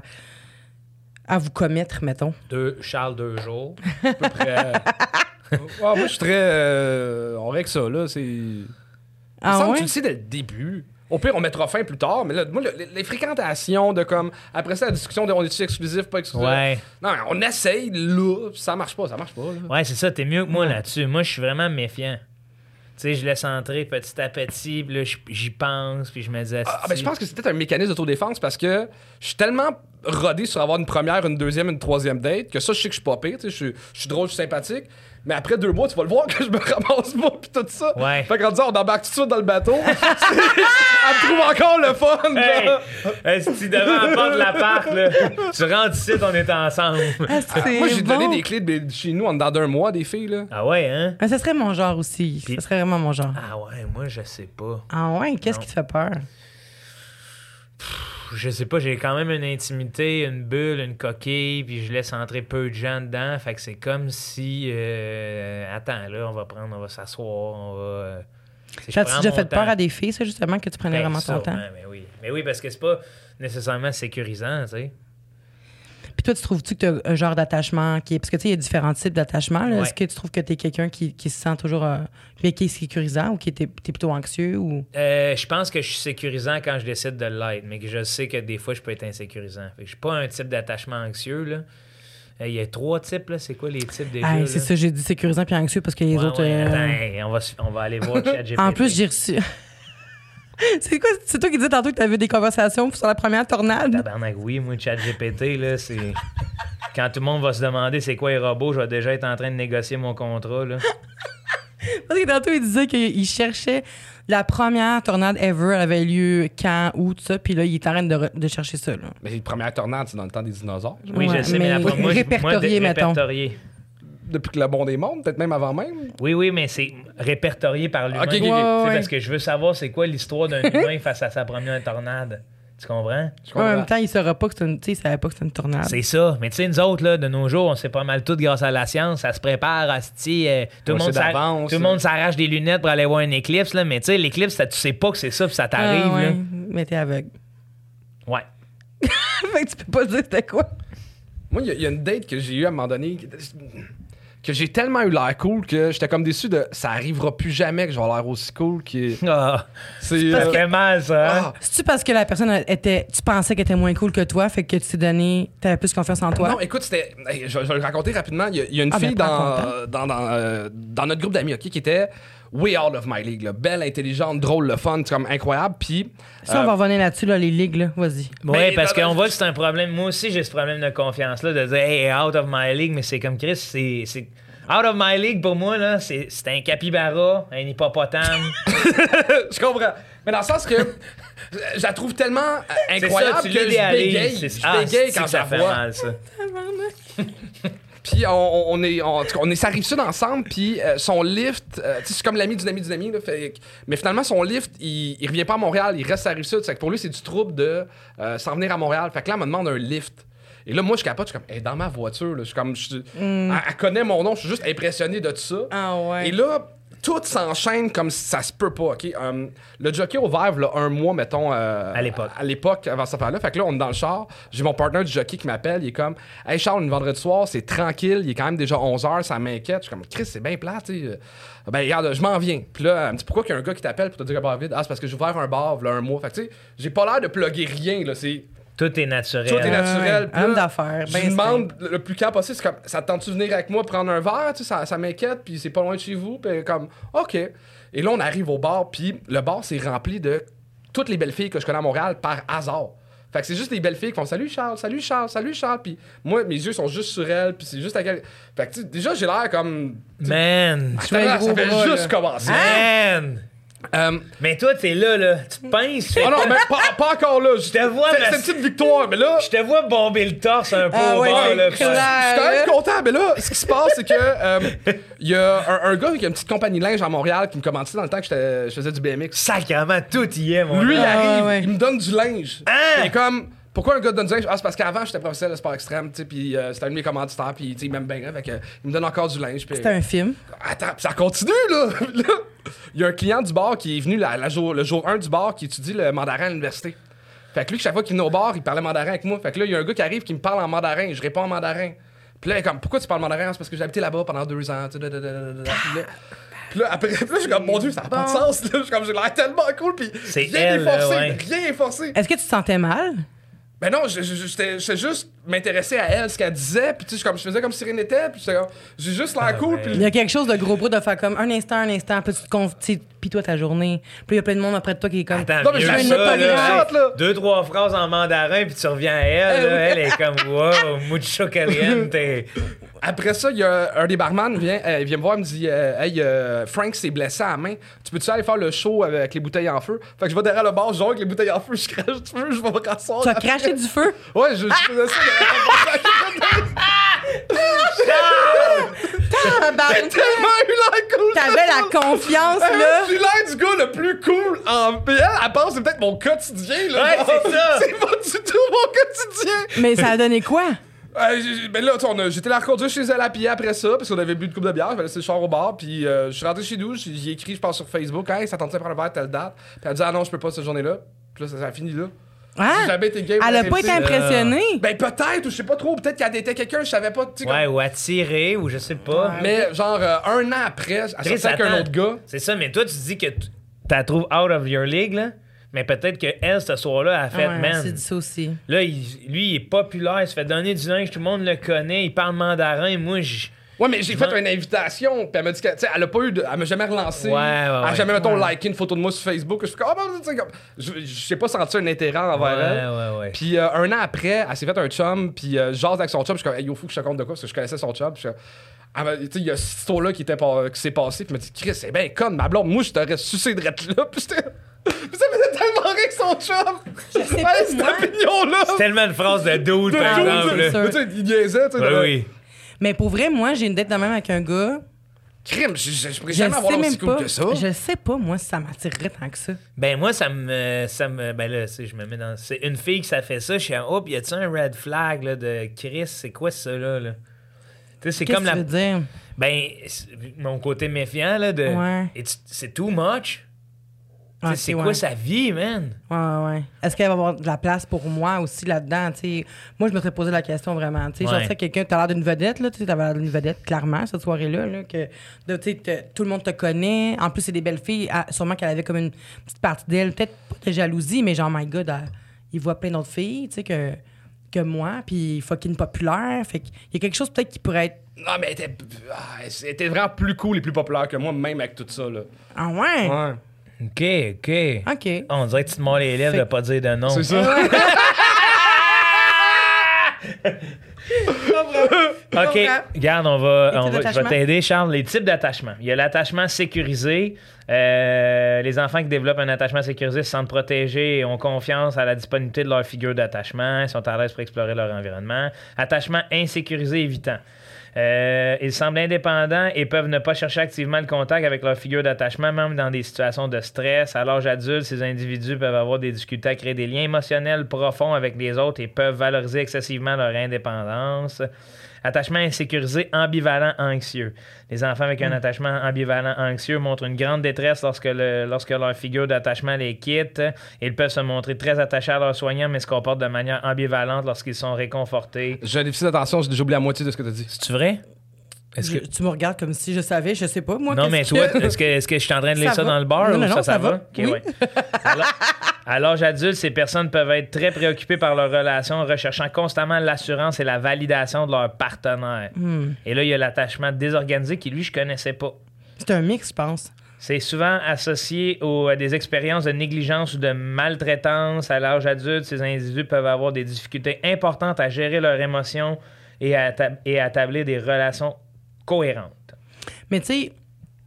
B: à vous commettre, mettons?
C: Deux, Charles, deux jours.
D: à peu près. Ouais, moi, je suis très. euh, on règle ça, là. C'est.
B: Ah
D: Il me semble que
B: ouais?
D: tu le sais dès le début. Au pire, on mettra fin plus tard, mais là, moi, le- les, les fréquentations de comme. Après ça, la discussion de on est-tu exclusif, pas exclusif.
C: Ouais.
D: Non, mais on essaye, là. puis ça marche pas, ça marche pas, là.
C: Ouais, c'est ça, t'es mieux que moi là-dessus. Moi, je suis vraiment méfiant. Tu sais, je laisse entrer petit à petit, puis là, j- j'y pense, puis je me dis...
D: Ah, ben, je pense que c'est peut-être un mécanisme d'autodéfense parce que je suis tellement rodé sur avoir une première, une deuxième, une troisième date que ça, je sais que je suis pas pire. tu sais, Je suis- je suis drôle, je suis sympathique. Mais après deux mois, tu vas le voir que je me ramasse pas pis tout ça.
C: Ouais.
D: Fait qu'en disant, on embarque tout de suite dans le bateau. Elle me trouve encore le fun.
C: Hey!
D: genre.
C: Est-ce que tu devais en porte l'appart, là? Tu rentres ici, on est ensemble.
B: Ah, c'est
D: Moi, j'ai
B: bon.
D: donné des clés de chez nous en dedans d'un mois, des filles, là.
C: Ah ouais, hein?
B: Ah, ça serait mon genre aussi.
C: Puis-
B: Ça serait vraiment mon genre.
C: Ah ouais, moi, je sais pas.
B: Ah ouais? Qu'est-ce
C: Non.
B: qui te fait peur?
C: je sais pas, j'ai quand même une intimité, une bulle, une coquille, puis je laisse entrer peu de gens dedans. Fait que c'est comme si... Euh, attends, là, on va prendre, on va s'asseoir, on va... Euh,
B: T'as-tu déjà fait temps. peur à des filles, ça, justement, que tu prenais ben, vraiment ton temps?
C: Mais oui. mais oui, parce que c'est pas nécessairement sécurisant, tu sais.
B: Puis toi, tu trouves-tu que tu as un genre d'attachement qui est... Parce que, tu sais, il y a différents types d'attachement.
C: Ouais.
B: Est-ce que tu trouves que tu es quelqu'un qui, qui se sent toujours... Euh, qui est sécurisant ou qui est, t'es plutôt anxieux? Ou...
C: Euh, je pense que je suis sécurisant quand je décide de l'être, mais que je sais que des fois, je peux être insécurisant. Fait que je suis pas un type d'attachement anxieux, là. Il y a trois types, là. C'est quoi les types déjà?
B: Ah, c'est ça, j'ai dit sécurisant puis anxieux parce que les
C: ouais,
B: autres...
C: Ouais,
B: euh...
C: attends, hey, on, va, on va aller voir ChatGPT.
B: En plus, j'ai reçu... c'est quoi? C'est toi qui disais tantôt que tu avais des conversations sur la première tornade?
C: Tabarnak, oui, moi, ChatGPT, là, c'est... Quand tout le monde va se demander c'est quoi les robots, je vais déjà être en train de négocier mon contrat, là.
B: Parce que tantôt, il disait qu'il cherchait la première tornade ever, elle avait lieu quand, où, tout ça, puis là, il est en train de, re- de chercher ça, là.
D: Mais les premières tornades, c'est dans le temps des dinosaures.
C: Oui, ouais, je sais, mais, mais la, moi,
B: répertorié,
C: moi,
B: mettons.
C: Répertorié.
D: Depuis que le monde est monde, peut-être même avant même.
C: Oui, oui, mais c'est répertorié par l'humain.
D: Okay, okay,
C: okay.
B: Ouais, ouais.
C: Parce que je veux savoir c'est quoi l'histoire d'un humain face à sa première tornade. Tu comprends?
B: Ouais, en même temps, il ne saura pas que c'est une, tu sais, il savait pas que c'est une tornade.
C: C'est ça. Mais tu sais, nous autres, là, de nos jours, on sait pas mal tout grâce à la science. Ça se prépare, asti, euh, tout, le monde tout le monde s'arrache des lunettes pour aller voir une éclipse, là, mais tu sais, l'éclipse, ça, tu sais pas que c'est ça, puis ça t'arrive.
B: Ah, ouais.
C: Là.
B: Mais t'es aveugle.
C: Ouais.
B: Fait que tu peux pas dire c'était quoi.
D: Moi, il y, y a une date que j'ai eue à un moment donné... que j'ai tellement eu l'air cool que j'étais comme déçu de ça arrivera plus jamais que je vais avoir l'air aussi cool que
C: ah,
D: c'est
C: ça
D: euh...
C: fait mal ça hein?
D: ah.
B: C'est-tu parce que la personne était tu pensais qu'elle était moins cool que toi fait que tu t'es donné t'avais plus confiance en toi?
D: Non, écoute, c'était hey, je, je vais le raconter rapidement, il y a, il y a une ah, fille ben, dans, dans, dans, euh, dans notre groupe d'amis, OK, qui était way out of my league, là. Belle, intelligente, drôle, le fun, c'est comme incroyable. Puis
B: ça, euh... on va revenir là-dessus, là, les ligues, là. Vas-y.
C: Oui, parce qu'on voit que c'est un problème. Moi aussi, j'ai ce problème de confiance-là, de dire, hey, out of my league, mais c'est comme Chris, c'est. c'est... Out of my league, pour moi, là, c'est, c'est un capybara, un hippopotame.
D: Je comprends. Mais dans le sens que je la trouve tellement incroyable ça, que je bégaye.
C: C'est...
D: Je
C: ah,
D: bégaye
C: c'est
D: quand
C: ça fait
D: vois.
C: mal, ça.
D: Puis on, on est, on, on est, ça arrive sud ensemble, puis euh, son lift, euh, tu sais, c'est comme l'ami d'une amie d'une amie, là, fait, mais finalement son lift, il, il revient pas à Montréal, il reste à Rive-Sud, c'est que pour lui c'est du trouble de euh, s'en venir à Montréal. Fait que là, elle me demande un lift. Et là, moi, je capote, je suis comme, elle est dans ma voiture, là, je suis comme, je, mm. elle, elle connaît mon nom, je suis juste impressionné de tout ça.
B: Ah ouais.
D: Et là, tout s'enchaîne comme si ça se peut pas, OK? Um, le jockey au Verve, là, un mois, mettons... Euh,
C: à l'époque.
D: À l'époque, avant cette affaire-là. Fait que là, on est dans le char. J'ai mon partenaire du jockey qui m'appelle. Il est comme, « Hey, Charles, une vendredi soir, c'est tranquille. Il est quand même déjà onze heures, ça m'inquiète. » Je suis comme, « Chris, c'est bien plat, tu sais. » Ben, regarde, je m'en viens. Puis là, elle me dit, « Pourquoi qu'il y a un gars qui t'appelle pour te dire que bah, vite? » Ah, c'est parce que j'ai ouvert un bar, là, un mois. Fait que, tu sais, j'ai pas l'air de plugger rien, là. C'est...
C: Tout est naturel.
D: Tout est naturel.
B: Euh, homme d'affaires.
D: Je lui demande le plus calme possible. C'est comme, ça te tente-tu de venir avec moi prendre un verre? Tu sais, ça, ça m'inquiète, puis c'est pas loin de chez vous. Puis comme, OK. Et là, on arrive au bar, puis le bar, c'est rempli de toutes les belles filles que je connais à Montréal par hasard. Fait que c'est juste les belles filles qui font « Salut Charles, salut Charles, salut Charles ». Puis moi, mes yeux sont juste sur elle, puis c'est juste à quel... Fait que déjà, j'ai l'air comme...
C: Man!
D: Je fais, ça fait bras, juste là. Commencer.
C: Man! Um, mais toi, t'es là, là. Tu te pinces.
D: Oh non, mais pas, pas encore là.
C: Je te vois.
D: C'est, c'est une petite victoire, mais là.
C: Je te vois bomber le torse un peu
B: ah,
C: au
B: ouais,
C: bord, là.
D: Je suis quand même content, mais là, ce qui se passe, c'est que il euh, y a un, un gars qui a une petite compagnie de linge à Montréal qui me commençait dans le temps que je faisais du B M X.
C: Sacrément, tout y est, mon
D: Lui,
C: gars.
D: il arrive,
B: ah, ouais.
D: il me donne du linge.
C: Ah!
D: Il est comme. Pourquoi un gars donne du linge? Ah, c'est parce qu'avant, j'étais professeur de sport extrême, tu sais, puis euh, c'était un de mes commanditaires, puis il m'aime bien, fait que, il me donne encore du linge. Pis,
B: c'était un film.
D: Attends, ça continue, là! Il y a un client du bar qui est venu la, la jour, le jour un du bar qui étudie le mandarin à l'université. Fait que lui, chaque fois qu'il venait au bar, il parlait mandarin avec moi. Fait que là, il y a un gars qui arrive qui me parle en mandarin, je réponds en mandarin. Puis là, il est comme, pourquoi tu parles mandarin? C'est parce que j'ai habité là-bas pendant deux ans, tu sais, Puis là, après, là, je suis comme, mon Dieu, ça n'a pas de sens. Là. Je suis comme, j'ai l'air tellement cool. Puis rien n'est forcé. Ouais. Rien n'est forcé.
B: Est-ce que tu te sentais mal?
D: Ben non, j'étais juste m'intéresser à elle, ce qu'elle disait. Puis tu sais, comme, je faisais comme si rien n'était. Puis j'ai juste l'air ah, cool. Puis...
B: Il y a quelque chose de gros brut de faire comme un instant, un instant. Puis tu te conf... Puis toi, ta journée. Puis il y a plein de monde après de toi qui est comme.
C: Attends, non, mais je fais une autographe. Là. Deux, trois phrases en mandarin. Puis tu reviens à elle. Là, elle est comme, wow, mucho caliente.
D: Après ça, il y a un des barman vient, euh, il vient me voir, il me dit euh, Hey, euh, Frank s'est blessé à la main. Tu peux-tu aller faire le show avec les bouteilles en feu? Fait que je vais derrière le bar, je joue avec les bouteilles en feu, je crache du feu, je vais me rasseoir.
B: Tu as craché du feu?
D: Ouais, je, je faisais ça. J'ai tellement eu l'air cool.
B: T'avais la confiance, là.
D: J'ai l'air du gars le plus cool en P L. Elle pense que c'est peut-être mon quotidien, là.
C: Ouais, c'est ça.
D: C'est pas du
B: Mais ça a donné quoi?
D: Euh, j'ai- ben là, tu sais, on a- j'étais la reconduire chez elle à pied après ça, parce qu'on avait bu une coupe de bière, j'avais laissé le char au bar, puis euh, je suis rentré chez nous, j'ai j'ai écrit, je pense, sur Facebook, hey, ça tentait de prendre un verre telle date. Puis elle dit, ah non, je peux pas cette journée-là. Puis là, ça, ça a fini là. J'ai
B: Hein?
D: jamais été game.
B: Elle a
D: pour
B: pas été
D: réussir.
B: impressionnée?
D: Ben peut-être, ou je sais pas trop, peut-être qu'elle était quelqu'un, je savais pas, tu sais.
C: Ouais,
D: comme-
C: ou attiré, ou je sais pas.
D: Mais genre, euh, un an après, elle
C: Chris,
D: sortait avec un
C: attends.
D: autre gars.
C: C'est ça, mais toi, tu dis que tu la trouves out of your league, là. Mais peut-être qu'elle, ce soir-là, a fait,
B: Ouais,
C: man.
B: c'est dit ça aussi.
C: Là, il- lui, il est populaire, il se fait donner du linge, tout le monde le connaît, il parle mandarin. Moi, je.
D: Ouais, mais j'ai fait
C: Ouais.
D: une invitation, puis elle m'a dit que, tu sais, elle a pas eu de. Elle m'a jamais relancé.
C: Ouais, ouais,
D: Elle a
C: ouais.
D: jamais, mettons,
B: Ouais.
D: liké une photo de moi sur Facebook. Je suis comme, ah, ben, tu sais, comme. Je je sais pas senti un intérêt envers elle.
C: Ouais, ouais, ouais.
D: Puis euh, un an après, elle s'est fait un chum, puis euh, je jase avec son chum. Je suis comme, hey, yo, faut que je te compte de quoi, parce que je connaissais son chum. Puis je suis comme, ah, ben, tu sais, il y a cette histoire-là qui, était pas- qui s'est passée, puis elle m'a dit, Chris, c'est bien con, ma blonde, moi, je t'aurais sucé de rette là. Puis j'étais. Puis ça faisait tellement rire que son chum.
B: Je sais pas,
D: Ouais, cette
B: moi.
D: opinion-là.
C: C'est tellement une phrase de dude,
D: De
C: par
D: dude,
C: exemple.
B: c'est
C: là.
B: sûr.
D: Mais tu sais, il niaisait, tu sais.
C: Oui,
D: de-
C: oui.
B: Mais pour vrai, moi, j'ai une dette de même avec un gars.
D: Crime, je, je, je pourrais
B: Je
D: jamais avoir
B: sais
D: l'air
B: même
D: aussi cool
B: pas.
D: que ça.
B: Je sais pas, moi, si ça m'attirerait tant que ça.
C: Ben moi, ça me... ça me ben là, tu sais, je me mets dans... C'est une fille qui ça fait ça, je suis en... Oh, pis y a-tu un red flag, là, de Chris? C'est quoi ça, là? là? Tu sais, c'est
B: Qu'est-ce
C: comme
B: que tu
C: la...
B: veux dire?
C: Ben, c'est- mon côté méfiant, là, de...
B: Ouais.
C: It's- C'est too much. Tu sais,
B: Ok,
C: c'est
B: ouais.
C: quoi sa vie, man?
B: Ouais, ouais, ouais. Est-ce qu'il va y avoir de la place pour moi aussi là-dedans? T'sais, moi, je me serais posé la question vraiment. T'sais,
C: Ouais.
B: Genre, c'est quelqu'un, t'as l'air d'une vedette, là. Tu avais l'air d'une vedette, clairement, cette soirée-là. Là, que, de, t'sais, te- tout le monde te connaît. En plus, c'est des belles filles. Ah, sûrement qu'elle avait comme une petite partie d'elle. Peut-être pas de jalousie, mais genre, my God, elle- il voit plein d'autres filles, tu sais, que, que moi. Puis fucking populaire. Fait qu'il y a quelque chose peut-être qui pourrait être.
D: Non, mais elle était, ah, elle était vraiment plus cool et plus populaire que moi, même avec tout ça, là.
B: Ah ouais?
D: Ouais.
C: OK, OK.
B: OK.
C: On dirait que tu te mords les lèvres
B: Fait-
C: de pas dire de non.
D: C'est ça.
C: OK, regarde, on va,
B: Les
C: on
B: types
C: va- je vais
B: d'attachement?
C: t'aider, Charles. Les types d'attachement. Il y a l'attachement sécurisé. Euh, les enfants qui développent un attachement sécurisé se sentent protégés et ont confiance à la disponibilité de leur figure d'attachement. Ils sont à l'aise pour explorer leur environnement. Attachement insécurisé évitant. Euh, ils semblent indépendants et peuvent ne pas chercher activement le contact avec leur figure d'attachement, même dans des situations de stress. À l'âge adulte, ces individus peuvent avoir des difficultés à créer des liens émotionnels profonds avec les autres et peuvent valoriser excessivement leur indépendance. Attachement insécurisé, ambivalent, anxieux. Les enfants avec un
B: Mm.
C: attachement ambivalent, anxieux montrent une grande détresse lorsque, le, lorsque leur figure d'attachement les quitte. Ils peuvent se montrer très attachés à leurs soignants, mais se comportent de manière ambivalente lorsqu'ils sont réconfortés.
D: J'ai un déficit d'attention, j'ai déjà oublié la moitié de ce que t'as dit.
C: C'est-tu vrai? Est-ce
B: Je-
C: que...
B: Tu me regardes comme si je savais, je sais pas, moi.
C: Non,
B: qu'est-ce
C: mais
B: que-
C: toi, est-ce que, est-ce que je suis en train de lire
B: Ça
C: ça,
B: va.
C: dans le bar
B: Non,
C: ou
B: non,
C: ça,
B: non,
C: ça,
B: ça
C: va?
B: va.
C: OK,
B: Oui.
C: ouais. Alors, à l'âge adulte, ces personnes peuvent être très préoccupées par leur relation, recherchant constamment l'assurance et la validation de leur partenaire.
B: Hmm.
C: Et là, il y a l'attachement désorganisé qui, lui, je connaissais pas.
B: C'est un mix, je pense.
C: C'est souvent associé aux, à des expériences de négligence ou de maltraitance. À l'âge adulte, ces individus peuvent avoir des difficultés importantes à gérer leurs émotions et à, tab- et à établir des relations cohérentes.
B: Mais tu sais,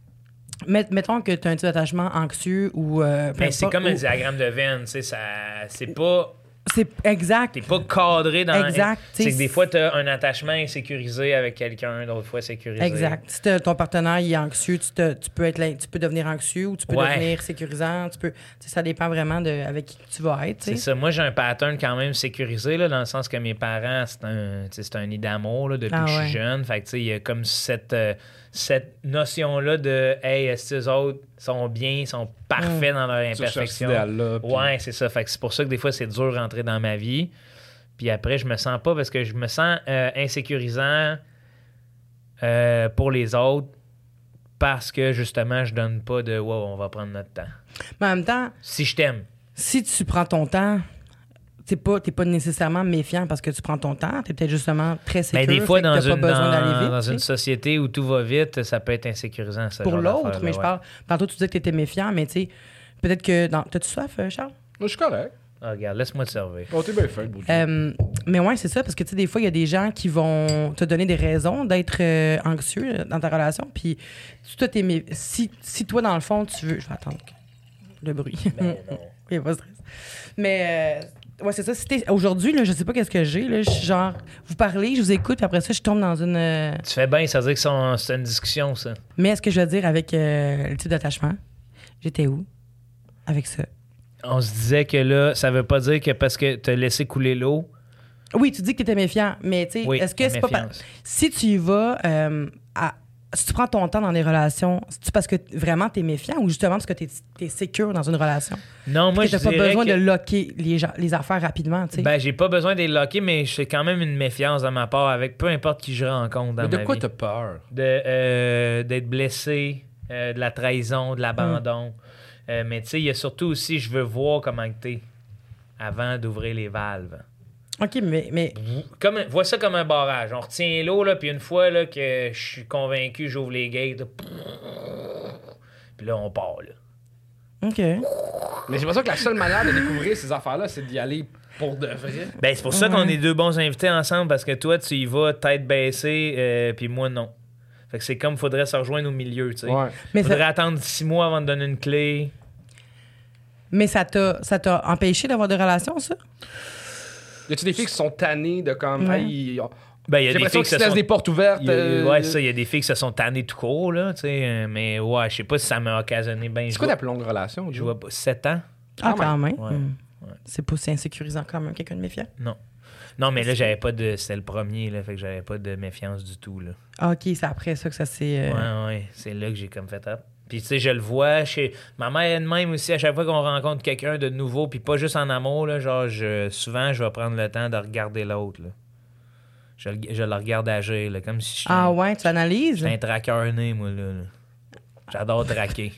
B: met- mettons que tu as un type d'attachement anxieux ou. euh, peu
C: Ben, c'est
B: importe,
C: comme un
B: ou-
C: diagramme de veine, tu sais, ça, c'est pas,
B: C'est exact.
C: t'es pas cadré dans.
B: Exact, tu sais,
C: C'est que des fois t'as un attachement insécurisé avec quelqu'un, d'autres fois sécurisé.
B: Exact. Si t'as- ton partenaire il est anxieux, tu, te- tu peux être là- tu peux devenir anxieux ou tu peux
C: Ouais.
B: devenir sécurisant. Tu peux, tu sais, ça dépend vraiment de avec qui tu vas être. tu sais.
C: C'est ça. Moi, j'ai un pattern quand même sécurisé, là, dans le sens que mes parents, c'est un, tu sais, c'est un nid d'amour là, depuis
B: Ah
C: que je
B: ouais.
C: suis jeune. Fait que, tu sais, il y a comme cette, euh, cette notion-là de « Hey, est-ce que les autres sont bien, sont parfaits dans leur
D: Tu recherches cet
C: imperfection? »
D: idéal-là, puis-
C: Ouais, c'est ça. Fait que c'est pour ça que des fois, c'est dur de rentrer dans ma vie. Puis après, je me sens pas parce que je me sens euh, insécurisant euh, pour les autres parce que, justement, je donne pas de « Wow, on va prendre notre temps.
B: Mais en même temps, »
C: Si je t'aime.
B: si tu prends ton temps, t'es pas, t'es pas nécessairement méfiant parce que tu prends ton temps. T'es peut-être justement très sécure.
C: Mais des fois,
B: fait que
C: dans,
B: t'as
C: une,
B: pas besoin
C: dans,
B: d'aller vite.
C: dans
B: tu
C: une
B: sais.
C: société où tout va vite, ça peut être insécurisant. Ce
B: Pour
C: genre
B: l'autre,
C: d'affaires-là,
B: mais je
C: ouais.
B: parle. Tantôt, tu disais que t'étais méfiant, mais tu sais, peut-être que. Dans... T'as-tu soif, euh, Charles?
D: Moi, je suis correct.
C: Ah, regarde, laisse-moi te servir.
D: Oh, t'es bien fait, beau.
B: Euh, mais ouais, c'est ça, parce que tu sais, des fois, il y a des gens qui vont te donner des raisons d'être euh, anxieux dans ta relation. Puis, si toi, t'es mé- si, si toi, dans le fond, tu veux. Je vais attendre que- le bruit.
C: Ben non.
B: Il n'y a pas de stress. Mais, euh, ouais, c'est ça. Si t'es- Aujourd'hui, là, je sais pas qu'est-ce que j'ai. Là, je suis genre, vous parlez, je vous écoute, puis après ça, je tombe dans une. euh,
C: Tu fais bien, ça veut dire que c'est- c'est une discussion, ça.
B: Mais est-ce que je veux dire avec euh, le type d'attachement? J'étais où avec ça?
C: On se disait que là, ça veut pas dire que parce que t'as laissé couler l'eau,
B: Oui, tu dis que tu étais méfiant, mais tu sais,
C: Oui,
B: est-ce que
C: la
B: c'est pas... par-
C: méfiance.
B: Si tu y vas, euh, à- si tu prends ton temps dans les relations, c'est-tu parce que vraiment tu es méfiant ou justement parce que tu es sécure dans une relation?
C: Non, moi,
B: que
C: je
B: tu n'as pas
C: dirais
B: besoin
C: que...
B: de locker les, gens- les affaires rapidement, tu sais.
C: Ben, j'ai pas besoin de les locker, mais j'ai quand même une méfiance de ma part avec peu importe qui je rencontre dans
D: Mais de
C: ma
D: quoi
C: vie.
D: t'as peur?
C: De, euh, d'être blessé, euh, de la trahison, de l'abandon. Euh, mais tu sais, il y a surtout aussi, je veux voir comment que t'es avant d'ouvrir les valves.
B: OK, mais... mais...
C: Comme, vois ça comme un barrage. On retient l'eau, là, puis une fois là, que je suis convaincu, j'ouvre les gates. Là, puis là, on part. Là.
B: OK.
D: Mais j'ai l'impression que la seule manière de découvrir ces affaires-là, c'est d'y aller pour de vrai.
C: Ben, c'est pour ça qu'on est deux bons invités ensemble, parce que toi, tu y vas tête baissée, euh, puis moi, non. Fait que c'est comme, faudrait se rejoindre au milieu, tu sais.
D: Ouais.
B: Mais
C: Faudrait
B: ça,
C: attendre six mois avant de donner une clé.
B: mais ça t'a, ça t'a empêché d'avoir des relations, ça?
D: Y a-tu des filles qui sont tannées de comme.
B: Ouais.
D: Hey,
C: Ben, il y a
D: j'ai
C: des
D: l'impression
C: filles
D: qu'ils
C: qui
D: se
C: se
D: laissent
C: sont...
D: des portes ouvertes.
C: il y a-
D: euh,
C: Ouais, ça, il y a des filles qui se sont tannées tout court, là, tu sais. euh, Mais ouais, je sais pas si ça m'a occasionné bien.
D: C'est quoi ta plus longue relation?
C: Je vois pas. sept ans?
B: Ah,
D: Quand
B: quand même.
C: Ouais.
B: Hmm.
C: Ouais.
B: C'est pas si insécurisant quand même, quelqu'un de méfiant.
C: Non. Non, mais là, j'avais pas de... C'était le premier, là, fait que j'avais pas de méfiance du tout, là.
B: Ah, OK, c'est après ça que ça s'est... euh,
C: Ouais, ouais, c'est là que j'ai comme fait up. Puis, tu sais, je le vois chez... Ma mère elle-même aussi, à chaque fois qu'on rencontre quelqu'un de nouveau, puis pas juste en amour, là, genre, je... souvent, je vais prendre le temps de regarder l'autre, là. Je, le- je le regarde agir, là, comme si j'étais
B: Ah
C: un-
B: ouais, tu analyses?
C: j'étais un traqueur né, moi, là. là. J'adore traquer.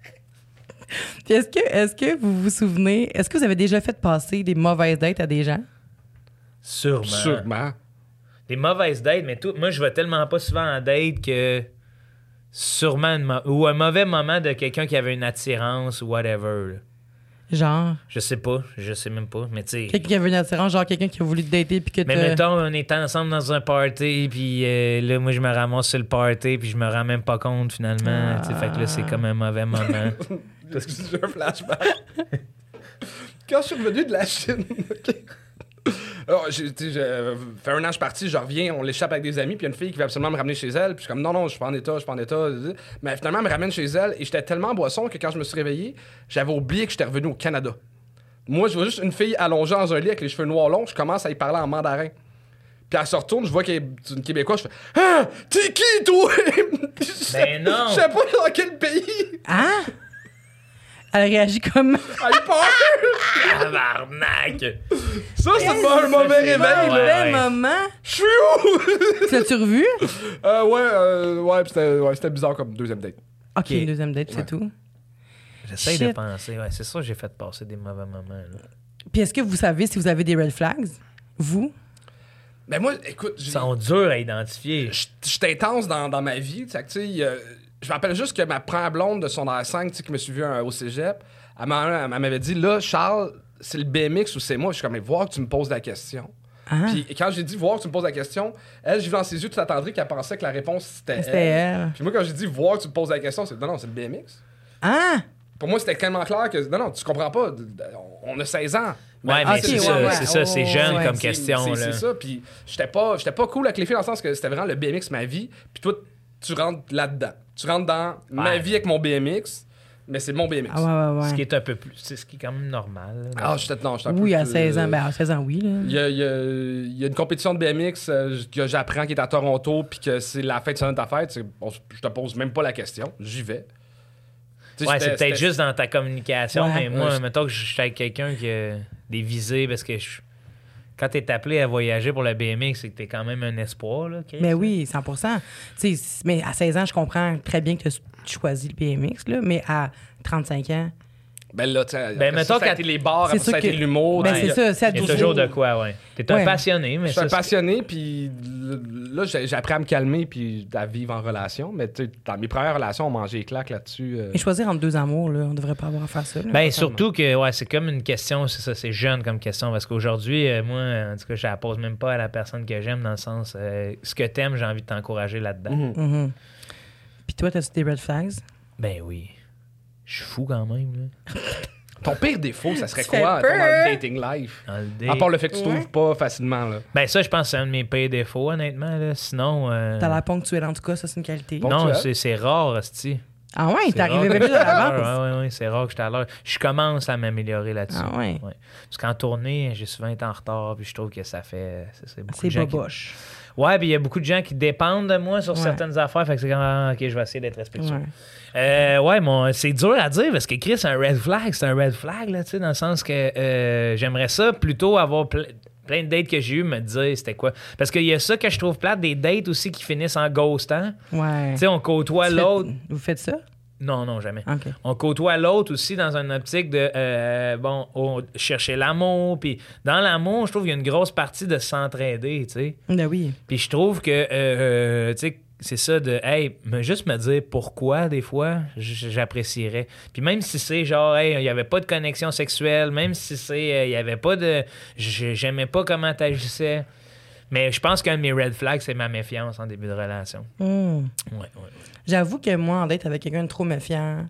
B: Puis est-ce que, est-ce que vous vous souvenez... Est-ce que vous avez déjà fait passer des mauvaises dates à des gens?
C: Sûrement.
D: Sûrement.
C: Des mauvaises dates, mais tout, moi, je vais tellement pas souvent en date que sûrement une mo- ou un mauvais moment de quelqu'un qui avait une attirance ou whatever. là.
B: Genre,
C: Je sais pas, je sais même pas, mais tu sais.
B: quelqu'un qui avait une attirance, genre quelqu'un qui a voulu te dater puis que
C: Mais
B: t'as-
C: mettons, on est ensemble dans un party, puis euh, là, moi, je me ramasse sur le party, puis je me rends même pas compte finalement. tu sais, Fait que là, c'est comme un mauvais moment.
D: Parce que j'ai un flashback. Quand je suis revenu de la Chine, ok. Alors, j'ai, tu sais, j'ai fait un an, je suis parti, je reviens, on l'échappe avec des amis, puis il y a une fille qui veut absolument me ramener chez elle, puis je suis comme non, non, je suis pas en état, je suis pas en état. Mais finalement, elle me ramène chez elle, et j'étais tellement en boisson que quand je me suis réveillé, j'avais oublié que j'étais revenu au Canada. Moi, je vois juste une fille allongée dans un lit avec les cheveux noirs longs, je commence à y parler en mandarin. Puis elle se retourne, je vois qu'elle est une Québécoise, je fais ah, t'es qui, toi?
C: Ben non!
D: Je sais pas dans quel pays!
B: Hein? Elle réagit comme...
D: Elle a eu peur!
C: Tabarnak!
D: Ça, c'est pas un mauvais
C: c'est
D: réveil,
C: bon,
D: là!
C: ouais.
B: Mauvais moment.
D: Je suis où?
B: Tu l'as-tu revu?
D: Euh, ouais, euh, ouais, pis c'était, ouais, c'était bizarre comme deuxième date.
B: OK, une deuxième date,
D: Ouais.
B: c'est tout.
C: J'essaie
B: Shit.
C: de penser. Ouais, c'est ça que j'ai fait passer des mauvais moments. Là.
B: Puis est-ce que vous savez si vous avez des red flags? Vous?
D: Ben moi, écoute, j'ai-
C: Ils sont durs à identifier.
D: j'- j'étais intense dans, dans ma vie. Tu sais, tu sais, euh, je me rappelle juste que ma première blonde de son R cinq, tu sais, qui me suivait euh, au cégep, elle m'a- elle m'avait dit, là, Charles, c'est le B M X ou c'est moi? Je suis comme, mais voir que tu me poses la question.
B: Ah,
D: Puis quand j'ai dit voir que tu me poses la question, elle, j'ai vu dans ses yeux tout attendri qu'elle pensait que la réponse c'était
B: c'était
D: elle.
B: elle.
D: Puis moi, quand j'ai dit voir que tu me poses la question, c'est non, non, c'est le B M X.
B: Ah!
D: Pour moi, c'était tellement clair que non, non, tu comprends pas. On a seize ans.
C: Ouais, mais
B: ok,
C: c'est
B: ouais,
C: ça,
B: ouais.
C: c'est ça, c'est
B: Oh,
C: jeune
B: ouais.
C: comme
D: C'est-
C: question.
D: c'est-
C: là.
D: C'est ça. Puis j'étais pas, j'étais pas cool avec les filles dans le sens que c'était vraiment le B M X ma vie. Puis toi, tu rentres là-dedans. Tu rentres dans ma
C: Ouais.
D: vie avec mon B M X, mais c'est mon B M X.
B: Ah ouais, ouais,
C: Ce
B: ouais.
C: qui est un peu plus. C'est ce qui est quand même normal. là.
D: Ah, j'étais non, j'étais un
B: Oui,
D: peu
B: à
D: plus,
B: seize ans.
D: euh,
B: Ben, à seize ans, oui, là.
D: Il y a, il y a- il y a une compétition de B M X euh, que j'apprends qui est à Toronto, puis que c'est la fête de semaine de ta fête. c'est- bon, je te pose même pas la question. J'y vais. Tu sais,
C: Ouais,
D: j'étais-
C: c'est peut-être
D: c'était-
C: juste dans ta communication,
B: Ouais.
C: mais moi,
D: Ouais, je-
C: mettons que je suis avec quelqu'un qui a des visées, parce que je- quand t'es appelé à voyager pour le B M X, c'est que t'es quand même un espoir. Là, Keith,
B: Mais
C: là.
B: oui, cent pour cent. Tu sais, c- mais à seize ans, je comprends très bien que tu as choisi le B M X, là, mais à trente-cinq ans,
D: Ben là, tu sais,
C: Ben,
D: après
C: mettons
D: ça, ça a
C: quand-
D: été les bars,
B: c'est
D: après
B: sûr
D: ça a été
B: que-
D: l'humour.
B: ben,
D: tu
B: c'est
D: sais,
B: ça, c'est à
C: Il y a
B: douze
C: toujours
B: ans.
C: de quoi, ouais. T'es un
B: Ouais.
C: passionné, mais
D: Je suis un
C: ça, c'est-
D: passionné, puis là, j'ai j'ai appris à me calmer puis à vivre en relation. Mais tu sais, dans mes premières relations, on mangeait les claques là-dessus. euh.
B: Mais choisir entre deux amours, là, on devrait pas avoir à faire ça. là.
C: Ben, surtout que ouais, c'est comme une question, c'est ça, c'est jeune comme question, parce qu'aujourd'hui, euh, moi, en tout cas, je la pose même pas à la personne que j'aime, dans le sens, euh, ce que t'aimes, j'ai envie de t'encourager là-dedans.
D: Mhm.
B: Mhm. Puis toi, t'as-tu des red flags?
C: Ben oui. Je suis fou quand même, là.
D: Ton pire défaut, ça serait
B: Tu fais
D: quoi
B: peur.
D: dans le dating life?
C: Dans le dé.
D: À part le fait que tu
B: Ouais.
D: trouves pas facilement. Là.
C: Ben ça, je pense que c'est un de mes pires défauts, honnêtement, là. Sinon... euh,
B: T'as l'air ponctuel, en tout cas, ça, c'est une qualité.
D: Bon.
C: Non,
D: Ponctuel.
C: c'est, c'est rare, hostie.
B: Ah ouais,
C: C'est
B: t'es arrivé
C: rare
B: même
C: que
B: plus à
C: je suis à
B: l'avance.
C: l'heure. Ouais, ouais, ouais, c'est rare que je suis à l'heure. Je commence à m'améliorer là-dessus.
B: Ah ouais.
C: Ouais. Parce qu'en tournée, j'ai souvent été en retard, puis je trouve que ça fait... C'est, c'est beaucoup
B: C'est
C: de gens qui-
B: boboche.
C: Ouais, puis il y a beaucoup de gens qui dépendent de moi sur
B: Ouais.
C: certaines affaires, fait que c'est comme, ah, OK, je vais essayer d'être respectueux.
B: Ouais.
C: Euh, ouais, mon, c'est dur à dire parce que Chris, c'est un red flag. C'est un red flag, là, tu sais, dans le sens que euh, j'aimerais ça plutôt avoir ple- plein de dates que j'ai eues, me dire c'était quoi. Parce qu'il y a ça que je trouve plate, des dates aussi qui finissent en ghostant.
B: Ouais.
C: Tu sais, on côtoie
B: Tu fais-
C: l'autre.
B: Vous faites ça?
C: Non, non, jamais.
B: OK.
C: On côtoie l'autre aussi dans une optique de, euh, bon, on- chercher l'amour. Puis dans l'amour, je trouve qu'il y a une grosse partie de s'entraider, tu sais.
B: Ben oui.
C: Puis je trouve que, euh, euh, tu sais, c'est ça de, hey, me, juste me dire pourquoi, des fois, j- j'apprécierais. Puis même si c'est genre, hey, il n'y avait pas de connexion sexuelle, même si c'est, euh, il n'y avait pas de, j- j'aimais pas comment t'agissais. Mais je pense qu'un de mes red flags, c'est ma méfiance en début de relation.
B: Hmm.
C: Ouais, ouais.
B: J'avoue que moi, en date avec quelqu'un de trop méfiant,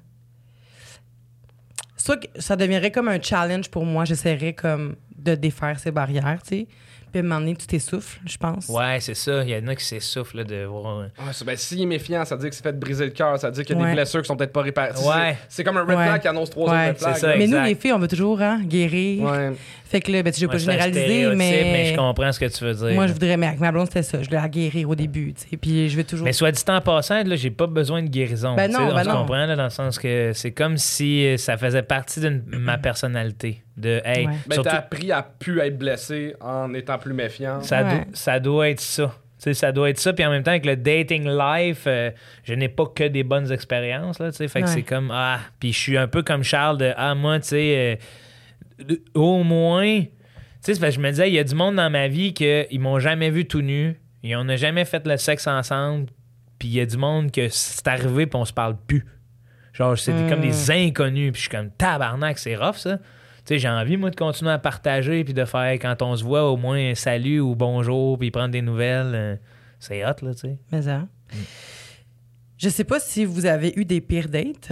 B: soit que ça deviendrait comme un challenge pour moi. J'essaierais comme de défaire ces barrières, tu sais. Puis à un moment donné, tu t'essouffles, je pense.
C: Ouais, c'est ça. Il y en a qui s'essoufflent là, de voir.
D: Ah, ça, ben, s'il est méfiant, ça veut dire que c'est fait de briser le cœur, ça veut dire qu'il y a
B: Ouais.
D: des blessures qui sont peut-être pas réparées.
C: Ouais.
D: C'est, c'est comme un red
B: Ouais.
D: flag qui annonce trois
B: Ouais,
D: autres red flags.
C: c'est ça.
D: là.
B: Mais nous,
C: exact.
B: les filles, on veut toujours hein, guérir.
D: Ouais.
B: Fait que là, ben, tu sais, je vais
C: Ouais,
B: pas
C: c'est un
B: généraliser,
C: stéréotype,
B: mais...
C: mais je comprends ce que tu veux dire.
B: Moi, je voudrais... Mais avec ma blonde, c'était ça. Je voulais la guérir au début, tu sais. Puis je vais toujours...
C: Mais soit dit en passant, là, j'ai pas besoin de guérison.
B: Ben
C: Tu
B: non,
C: sais,
B: ben
C: on se
B: non.
C: comprend, là, dans le sens que c'est comme si ça faisait partie de ma personnalité. De, hey,
B: Ouais.
D: Ben,
C: surtout,
D: t'as appris à plus être blessé en étant plus méfiant.
C: ça,
B: Ouais.
C: do- ça doit être ça. Tu sais, ça doit être ça. Puis en même temps, avec le dating life, euh, je n'ai pas que des bonnes expériences. Là, tu sais. Fait que
B: Ouais.
C: c'est comme, ah, puis je suis un peu comme Charles de, ah, moi, tu sais, euh, au moins, tu sais, c'est parce que je me disais, il y a du monde dans ma vie qu'ils m'ont jamais vu tout nu, et on n'a jamais fait le sexe ensemble, puis il y a du monde que c'est arrivé, puis on se parle plus. Genre, c'est des-
B: Mm.
C: comme des inconnus, puis je suis comme, tabarnak, c'est rough, ça. Tu sais, j'ai envie, moi, de continuer à partager, puis de faire, quand on se voit, au moins un salut ou bonjour, puis prendre des nouvelles. euh, c'est hot, là, tu sais.
B: Mais ça. Je sais pas si vous avez eu des pires dates.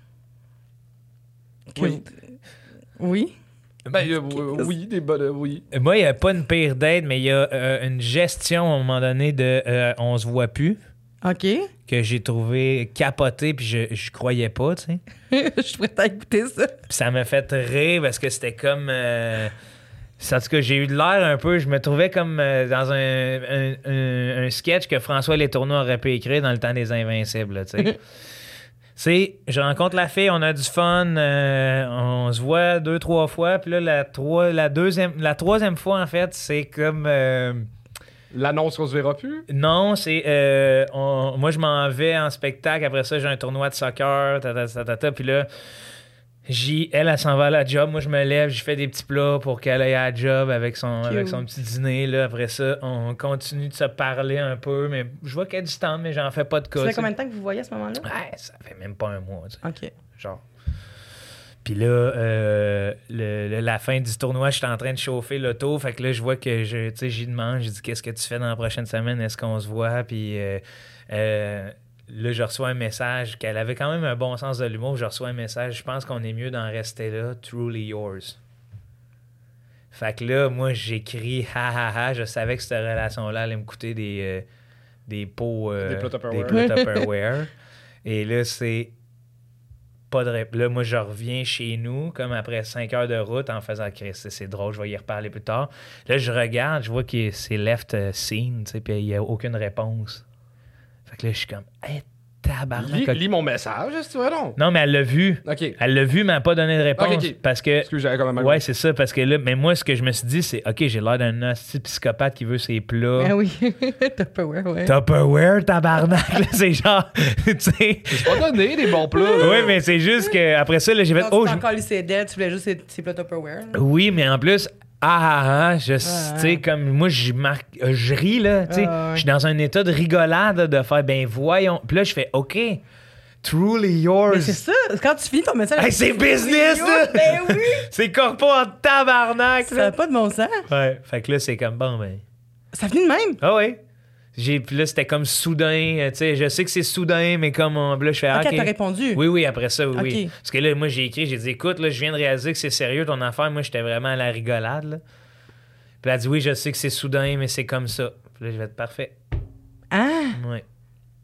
B: Que
D: Oui.
B: vous- Oui?
D: Ben, euh, euh, oui, des bonnes. euh, oui.
C: Euh, Moi, il n'y a pas une pire date, mais il y a euh, une gestion, à un moment donné, de euh, on se voit plus,
B: OK.
C: que j'ai trouvé capoté, puis je, je croyais pas, tu sais.
B: Je pourrais t'écouter ça.
C: Puis ça m'a fait rire parce que c'était comme. Euh, en tout cas, j'ai eu de l'air un peu. Je me trouvais comme euh, dans un, un, un- un sketch que François Letourneau aurait pu écrire dans le temps des Invincibles, là, tu sais. C'est, je rencontre la fille, on a du fun, euh, on se voit deux, trois fois, puis là, la, trois, la, deuxième, la troisième fois, en fait, c'est comme. euh,
D: L'annonce qu'on se verra plus.
C: non, c'est. euh, on- moi, je m'en vais en spectacle. Après ça, j'ai un tournoi de soccer. Ta, ta, ta, ta, ta, puis là, j'y- elle, elle s'en va à la job. Moi, je me lève, je fais des petits plats pour qu'elle aille à la job avec son,
B: Cute.
C: avec son petit dîner. Là. Après ça, on continue de se parler un peu. Mais je vois qu'elle a du temps, mais j'en fais pas de cas.
B: Ça fait
C: tu sais.
B: combien de temps que vous voyez à ce moment-là?
C: Ouais, ça fait même pas un mois. tu sais.
B: OK.
C: Genre. Puis là, euh, le- le- la fin du tournoi, j'étais en train de chauffer l'auto. Fait que là, je vois que je, tu sais, j'y demande, j'ai dit, qu'est-ce que tu fais dans la prochaine semaine? Est-ce qu'on se voit? Puis euh, euh, là, je reçois un message qu'elle avait quand même un bon sens de l'humour. Je reçois un message, je pense qu'on est mieux d'en rester là. Truly yours. Fait que là, moi, j'écris ha ha ha. Je savais que cette relation-là allait me coûter des, euh, des pots. euh,
D: Des plats Tupperware.
C: des plats Tupperware. Et là, c'est pas de rép- Là, moi, je reviens chez nous, comme après cinq heures de route, en faisant Chris, c'est c'est drôle, je vais y reparler plus tard. Là, je regarde, je vois que c'est left euh, scene, tu sais, puis il n'y a aucune réponse. Fait que là, je suis comme, hey, tabarnak.
D: Lis, lis mon message, si tu veux, non?
C: Non, mais elle l'a vu.
D: OK.
C: Elle l'a vu, mais elle n'a pas donné de réponse.
D: Ok, ok.
C: Parce que.
D: Excuse, j'avais quand même mal
C: Ouais, c'est ça, parce que là, mais moi, ce que je me suis dit, c'est, OK, j'ai l'air d'un hostie psychopathe qui veut ses plats.
B: Ah oui. Tupperware, ouais.
C: Tupperware, tabarnak, là, c'est genre, tu sais.
D: C'est pas donné des bons plats.
C: Oui, mais c'est juste que après ça, là, j'ai fait,
B: Quand
C: oh,
B: tu
C: je-
B: t'es encore lycée dead, tu voulais juste ces, ces plats Tupperware. là.
C: oui, mais en plus, ah ah ah, je, tu
B: Ah,
C: sais, comme moi, je marque, euh, je ris, là, tu sais,
B: Ah, ouais.
C: je suis dans un état de rigolade, là, de faire, ben voyons. Puis là, je fais, OK, truly yours.
B: Mais c'est ça. Quand tu finis ton message.
C: Hey, c'est business, là!
B: Ben oui!
C: C'est corpo en tabarnak,
B: Ça n'a
C: là.
B: pas de bon sens.
C: Ouais, fait que là, c'est comme, bon, ben.
B: Ça finit de même.
C: Ah ouais. J'ai, puis là, c'était comme soudain, euh, tu sais, je sais que c'est soudain, mais comme, on, là, je fais, ah,
B: OK,
C: OK.
B: t'as répondu.
C: Oui, oui, après ça, oui, oui.
B: Ok.
C: Parce que là, moi, j'ai écrit, j'ai dit, écoute, là, je viens de réaliser que c'est sérieux ton affaire. Moi, j'étais vraiment à la rigolade, là. Puis elle a dit, oui, je sais que c'est soudain, mais c'est comme ça. Puis là, je vais être parfait.
B: Ah!
C: Ouais.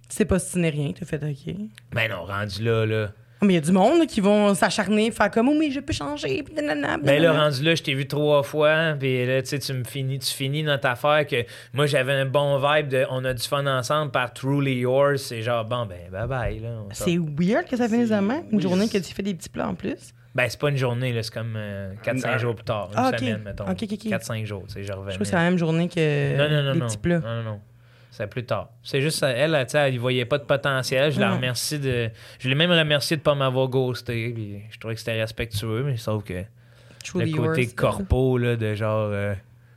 B: Tu sais pas si tu n'es rien, t'as fait OK.
C: Ben non, rendu là, là.
B: Oh, mais il y a du monde là, qui vont s'acharner, faire comme, oh, mais je peux changer, puis nanana,
C: Ben là,
B: nanana.
C: rendu là, je t'ai vu trois fois, puis là, tu sais, tu me finis, tu finis notre affaire que moi, j'avais un bon vibe de on a du fun ensemble par Truly Yours. C'est genre, bon, ben, bye bye, là. on sort.
B: C'est weird que ça finisse demain. Une
D: oui,
B: journée
D: c'est-
B: que tu fais des petits plats en plus.
C: Ben, c'est pas une journée, là, c'est comme euh, quatre cinq
D: Ah,
C: jours plus tard. Une
B: ah, ok.
C: semaine, mettons.
B: Ok, ok, ok.
C: quatre cinq jours, tu sais, je
B: Je
C: revenais.
B: trouve que c'est la même journée que
C: Non, non, non,
B: les
C: non.
B: petits plats.
C: Non, non, non. C'est plus tard. C'est juste, elle, tu sais, elle y voyait pas de potentiel. Je la
B: Ouais.
C: remercie de. Je l'ai même remercié de pas m'avoir ghosté. Puis je trouvais que c'était respectueux, mais sauf que
B: Truly
C: le côté
B: yours.
C: corpo, là, de genre. euh,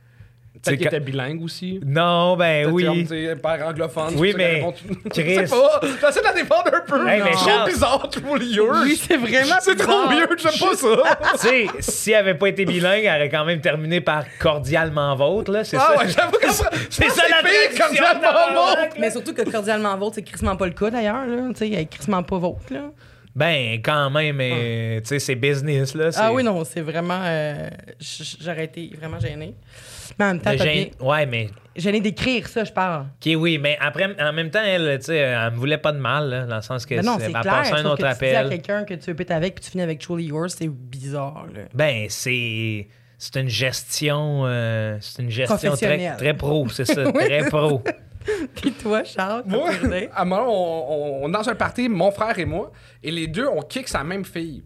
C: tu sais,
D: Peut-être qu'il
C: quand-
D: était bilingue aussi.
C: Non, ben
D: Peut-être
C: oui.
D: comme, tu sais, père anglophone.
C: Oui,
D: c'est
C: mais
D: pour ça qu'elle répond-
C: Chris-
D: Je sais pas. J'essaie de la défendre un peu.
C: Hey, mais
D: C'est
C: Charles-
D: trop bizarre, Truly Yours.
B: Oui, c'est vraiment
D: C'est trop
B: bizarre.
D: weird, j'aime pas ça.
C: Tu sais, si elle avait pas été bilingue, elle aurait quand même terminé par cordialement vôtre, là. C'est
D: Ah
C: ça.
D: ouais, j'avoue que ça-
C: C'est
D: je
C: ça
D: pense
C: la
D: que c'est pire
C: traduction,
D: cordialement
C: tabarnak,
B: Mais surtout que cordialement vôtre, c'est crissement pas le cas d'ailleurs. Là. Tu sais, il y a crissement pas vôtre. Là.
C: Ben, quand même, mais, tu sais, c'est business, là. c'est-
B: Ah oui, non, c'est vraiment. euh, j- J'aurais été vraiment gênée. Mais en même temps,
C: de
B: t'as
C: gêne-
B: bien-
C: Ouais, mais.
B: gênée d'écrire ça, je parle.
C: OK, oui, mais après, en même temps, elle, tu sais, elle me voulait pas de mal, là, dans le sens que
B: Mais non,
C: c'est-
B: c'est
C: elle
B: clair.
C: passait un
B: sauf
C: autre
B: que tu dis à
C: appel.
B: quelqu'un que tu veux péter avec puis tu finis avec Truly Yours, c'est bizarre. Là.
C: Ben, c'est. C'est une gestion. euh, c'est une gestion très,
B: Professionnelle.
C: très pro, c'est ça, très pro.
B: Puis toi, Charles, t'as
D: Moi,
B: perdu?
D: à un moment, on, on, on est dans un party, mon frère et moi, et les deux, on kick sa même fille.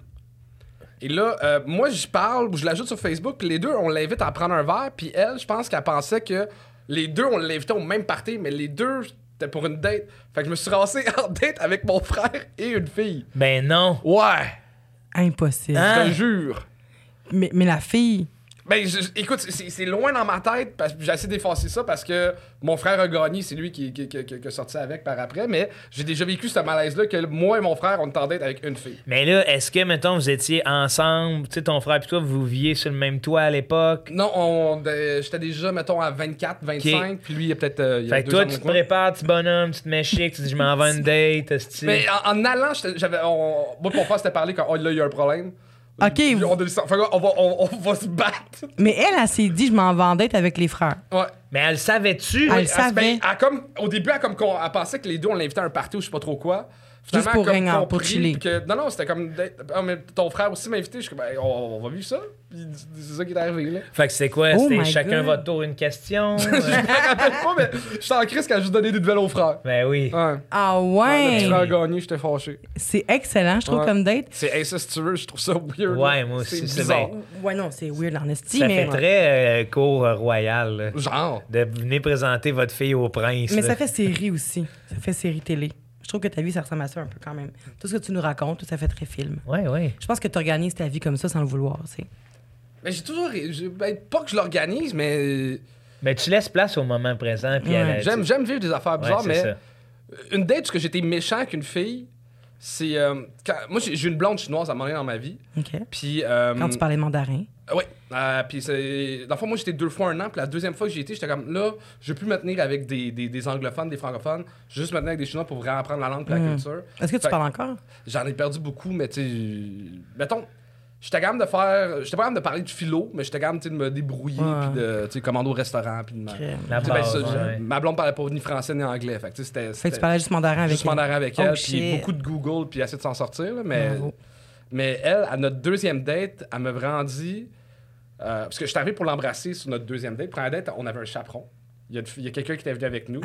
D: Et là, euh, moi, j'y parle, je l'ajoute sur Facebook, puis les deux, on l'invite à prendre un verre, puis elle, je pense qu'elle pensait que les deux, on l'invitait au même party, mais les deux, c'était pour une date. Fait que je me suis ramassé en date avec mon frère et une fille.
C: Ben non.
D: Ouais,
B: Impossible.
C: Hein?
D: je te jure.
B: Mais, mais la fille,
D: Ben, je- écoute, c'est c'est loin dans ma tête, parce que j'ai essayé d'effacer ça parce que mon frère a gagné, c'est lui qui, qui, qui, qui- qui a sorti avec par après, mais j'ai déjà vécu ce malaise-là que moi et mon frère, on est en date avec une fille.
C: Mais là, est-ce que, mettons, vous étiez ensemble, tu sais, ton frère et toi, vous viviez sur le même toit à l'époque?
D: Non, on, de- j'étais déjà, mettons, à vingt-quatre, vingt-cinq, puis lui, il y a peut-être. euh, il y a
C: Fait que
D: deux
C: toi,
D: ans
C: tu
D: de
C: te
D: moins.
C: prépares, tu bonhomme, tu te mets chic, tu dis je m'en vais à une date, esti.
D: Mais en, en allant, j'étais- j'avais. on- Moi, et mon frère s'était parlé quand, oh là, il y a un problème.
B: OK,
D: Puis
B: vous-
D: on, a dit ça. Fait que on, va, on, on va se battre.
B: mais elle, elle s'est dit, je m'en vais en date avec les frères.
D: Ouais.
C: Mais elle savait-tu?
B: Elle
D: Elle,
B: savait.
D: ben, elle comme, au début, elle, comme, qu'on- elle pensait que les deux, on l'invitait à un party ou je sais pas trop quoi. Finalement,
B: pour
D: elle a comme
B: rien, pour
D: compris,
B: chiller.
D: puis que, non, non, c'était comme. Ah, mais ton frère aussi m'a invité. Je suis comme, ben, on, on va vivre ça. Puis c'est ça qui est arrivé, là.
C: Fait que c'est quoi?
B: Oh
C: C'était
B: my
C: chacun
B: God.
C: votre tour une question?
D: Je
C: Euh,
D: me rappelle pas, mais j'étais en crise quand j'ai donné des nouvelles au frère.
C: ben oui.
D: Ouais.
B: Ah
D: Le
B: ouais!
D: petit frère a gagné, j'étais fâché.
B: C'est excellent, je trouve,
D: Ouais.
B: comme date.
D: C'est incestueux, je trouve ça weird.
C: Ouais,
D: là.
C: moi aussi,
D: C'est
C: c'est
D: bizarre.
C: bien.
B: Ouais, non, c'est weird en esti,
C: Ça
B: mais...
C: fait très euh, cour euh, royal, là,
D: Genre.
C: de venir présenter votre fille au prince.
B: Mais
C: là.
B: ça fait série aussi. Ça fait série télé. Je trouve que ta vie, ça ressemble à ça un peu quand même. Tout ce que tu nous racontes, tout ça fait très film.
C: Ouais, ouais.
B: Je pense que tu organises ta vie comme ça sans le vouloir, tu sais.
D: Mais j'ai toujours. j'ai- Ben, pas que je l'organise, mais.
C: Mais tu laisses place au moment présent. Puis à la-
B: Ouais.
D: J'aime, j'aime vivre des affaires
C: Ouais,
D: bizarres,
C: c'est
D: mais.
C: ça.
D: Une date où que j'étais méchant avec une fille, c'est. euh, quand- Moi, j'ai, j'ai une blonde chinoise à un moment donné dans ma vie.
B: OK.
D: Puis. euh,
B: Quand tu parlais mandarin.
D: Oui. Euh, puis c'est. Dans le fond, moi, j'étais deux fois un an. Puis la deuxième fois que j'y étais, j'étais comme là, je veux plus me tenir avec des, des, des anglophones, des francophones. Je veux juste me tenir avec des chinois pour vraiment apprendre la langue et la
B: Mm.
D: culture.
B: Est-ce que tu
D: Fait-
B: parles encore?
D: J'en ai perdu beaucoup, mais tu sais. Mettons. J'étais capable de faire. J'étais pas capable de parler de philo, mais j'étais capable tu sais, de me débrouiller.
B: Ouais.
D: Puis de. Tu sais, commander au restaurant. Puis de me-
B: Crème.
C: La
D: Tu sais, ben,
C: base,
D: ça,
C: ouais.
D: je- ma blonde parlait pas ni français ni anglais. Fait que tu sais, c'était.
B: Fait que
D: c'était
B: tu parlais juste mandarin avec
D: juste
B: elle.
D: mandarin avec
B: Oh,
D: elle. Puis
B: shit.
D: beaucoup de Google, puis essayer de s'en sortir. là, mais,
B: Bravo.
D: mais elle, à notre deuxième date, elle m'a vraiment dit. euh, parce que je suis arrivé pour l'embrasser sur notre deuxième date. Première date, on avait un chaperon. Il y a, il y a quelqu'un qui était venu avec nous.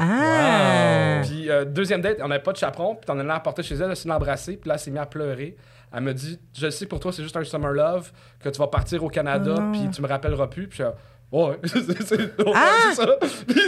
B: Ah!
C: Wow.
D: Puis euh, deuxième date, on n'avait pas de chaperon, puis on allait la porter chez elle, elle s'est l'embrasser, puis là, elle s'est mise à pleurer. Elle me dit, je sais que pour toi, c'est juste un summer love, que tu vas partir au Canada,
B: Oh non.
D: puis tu me rappelleras plus. Puis je suis ouais, c'est c'est- ouais,
B: Ah!
D: c'est ça. Puis,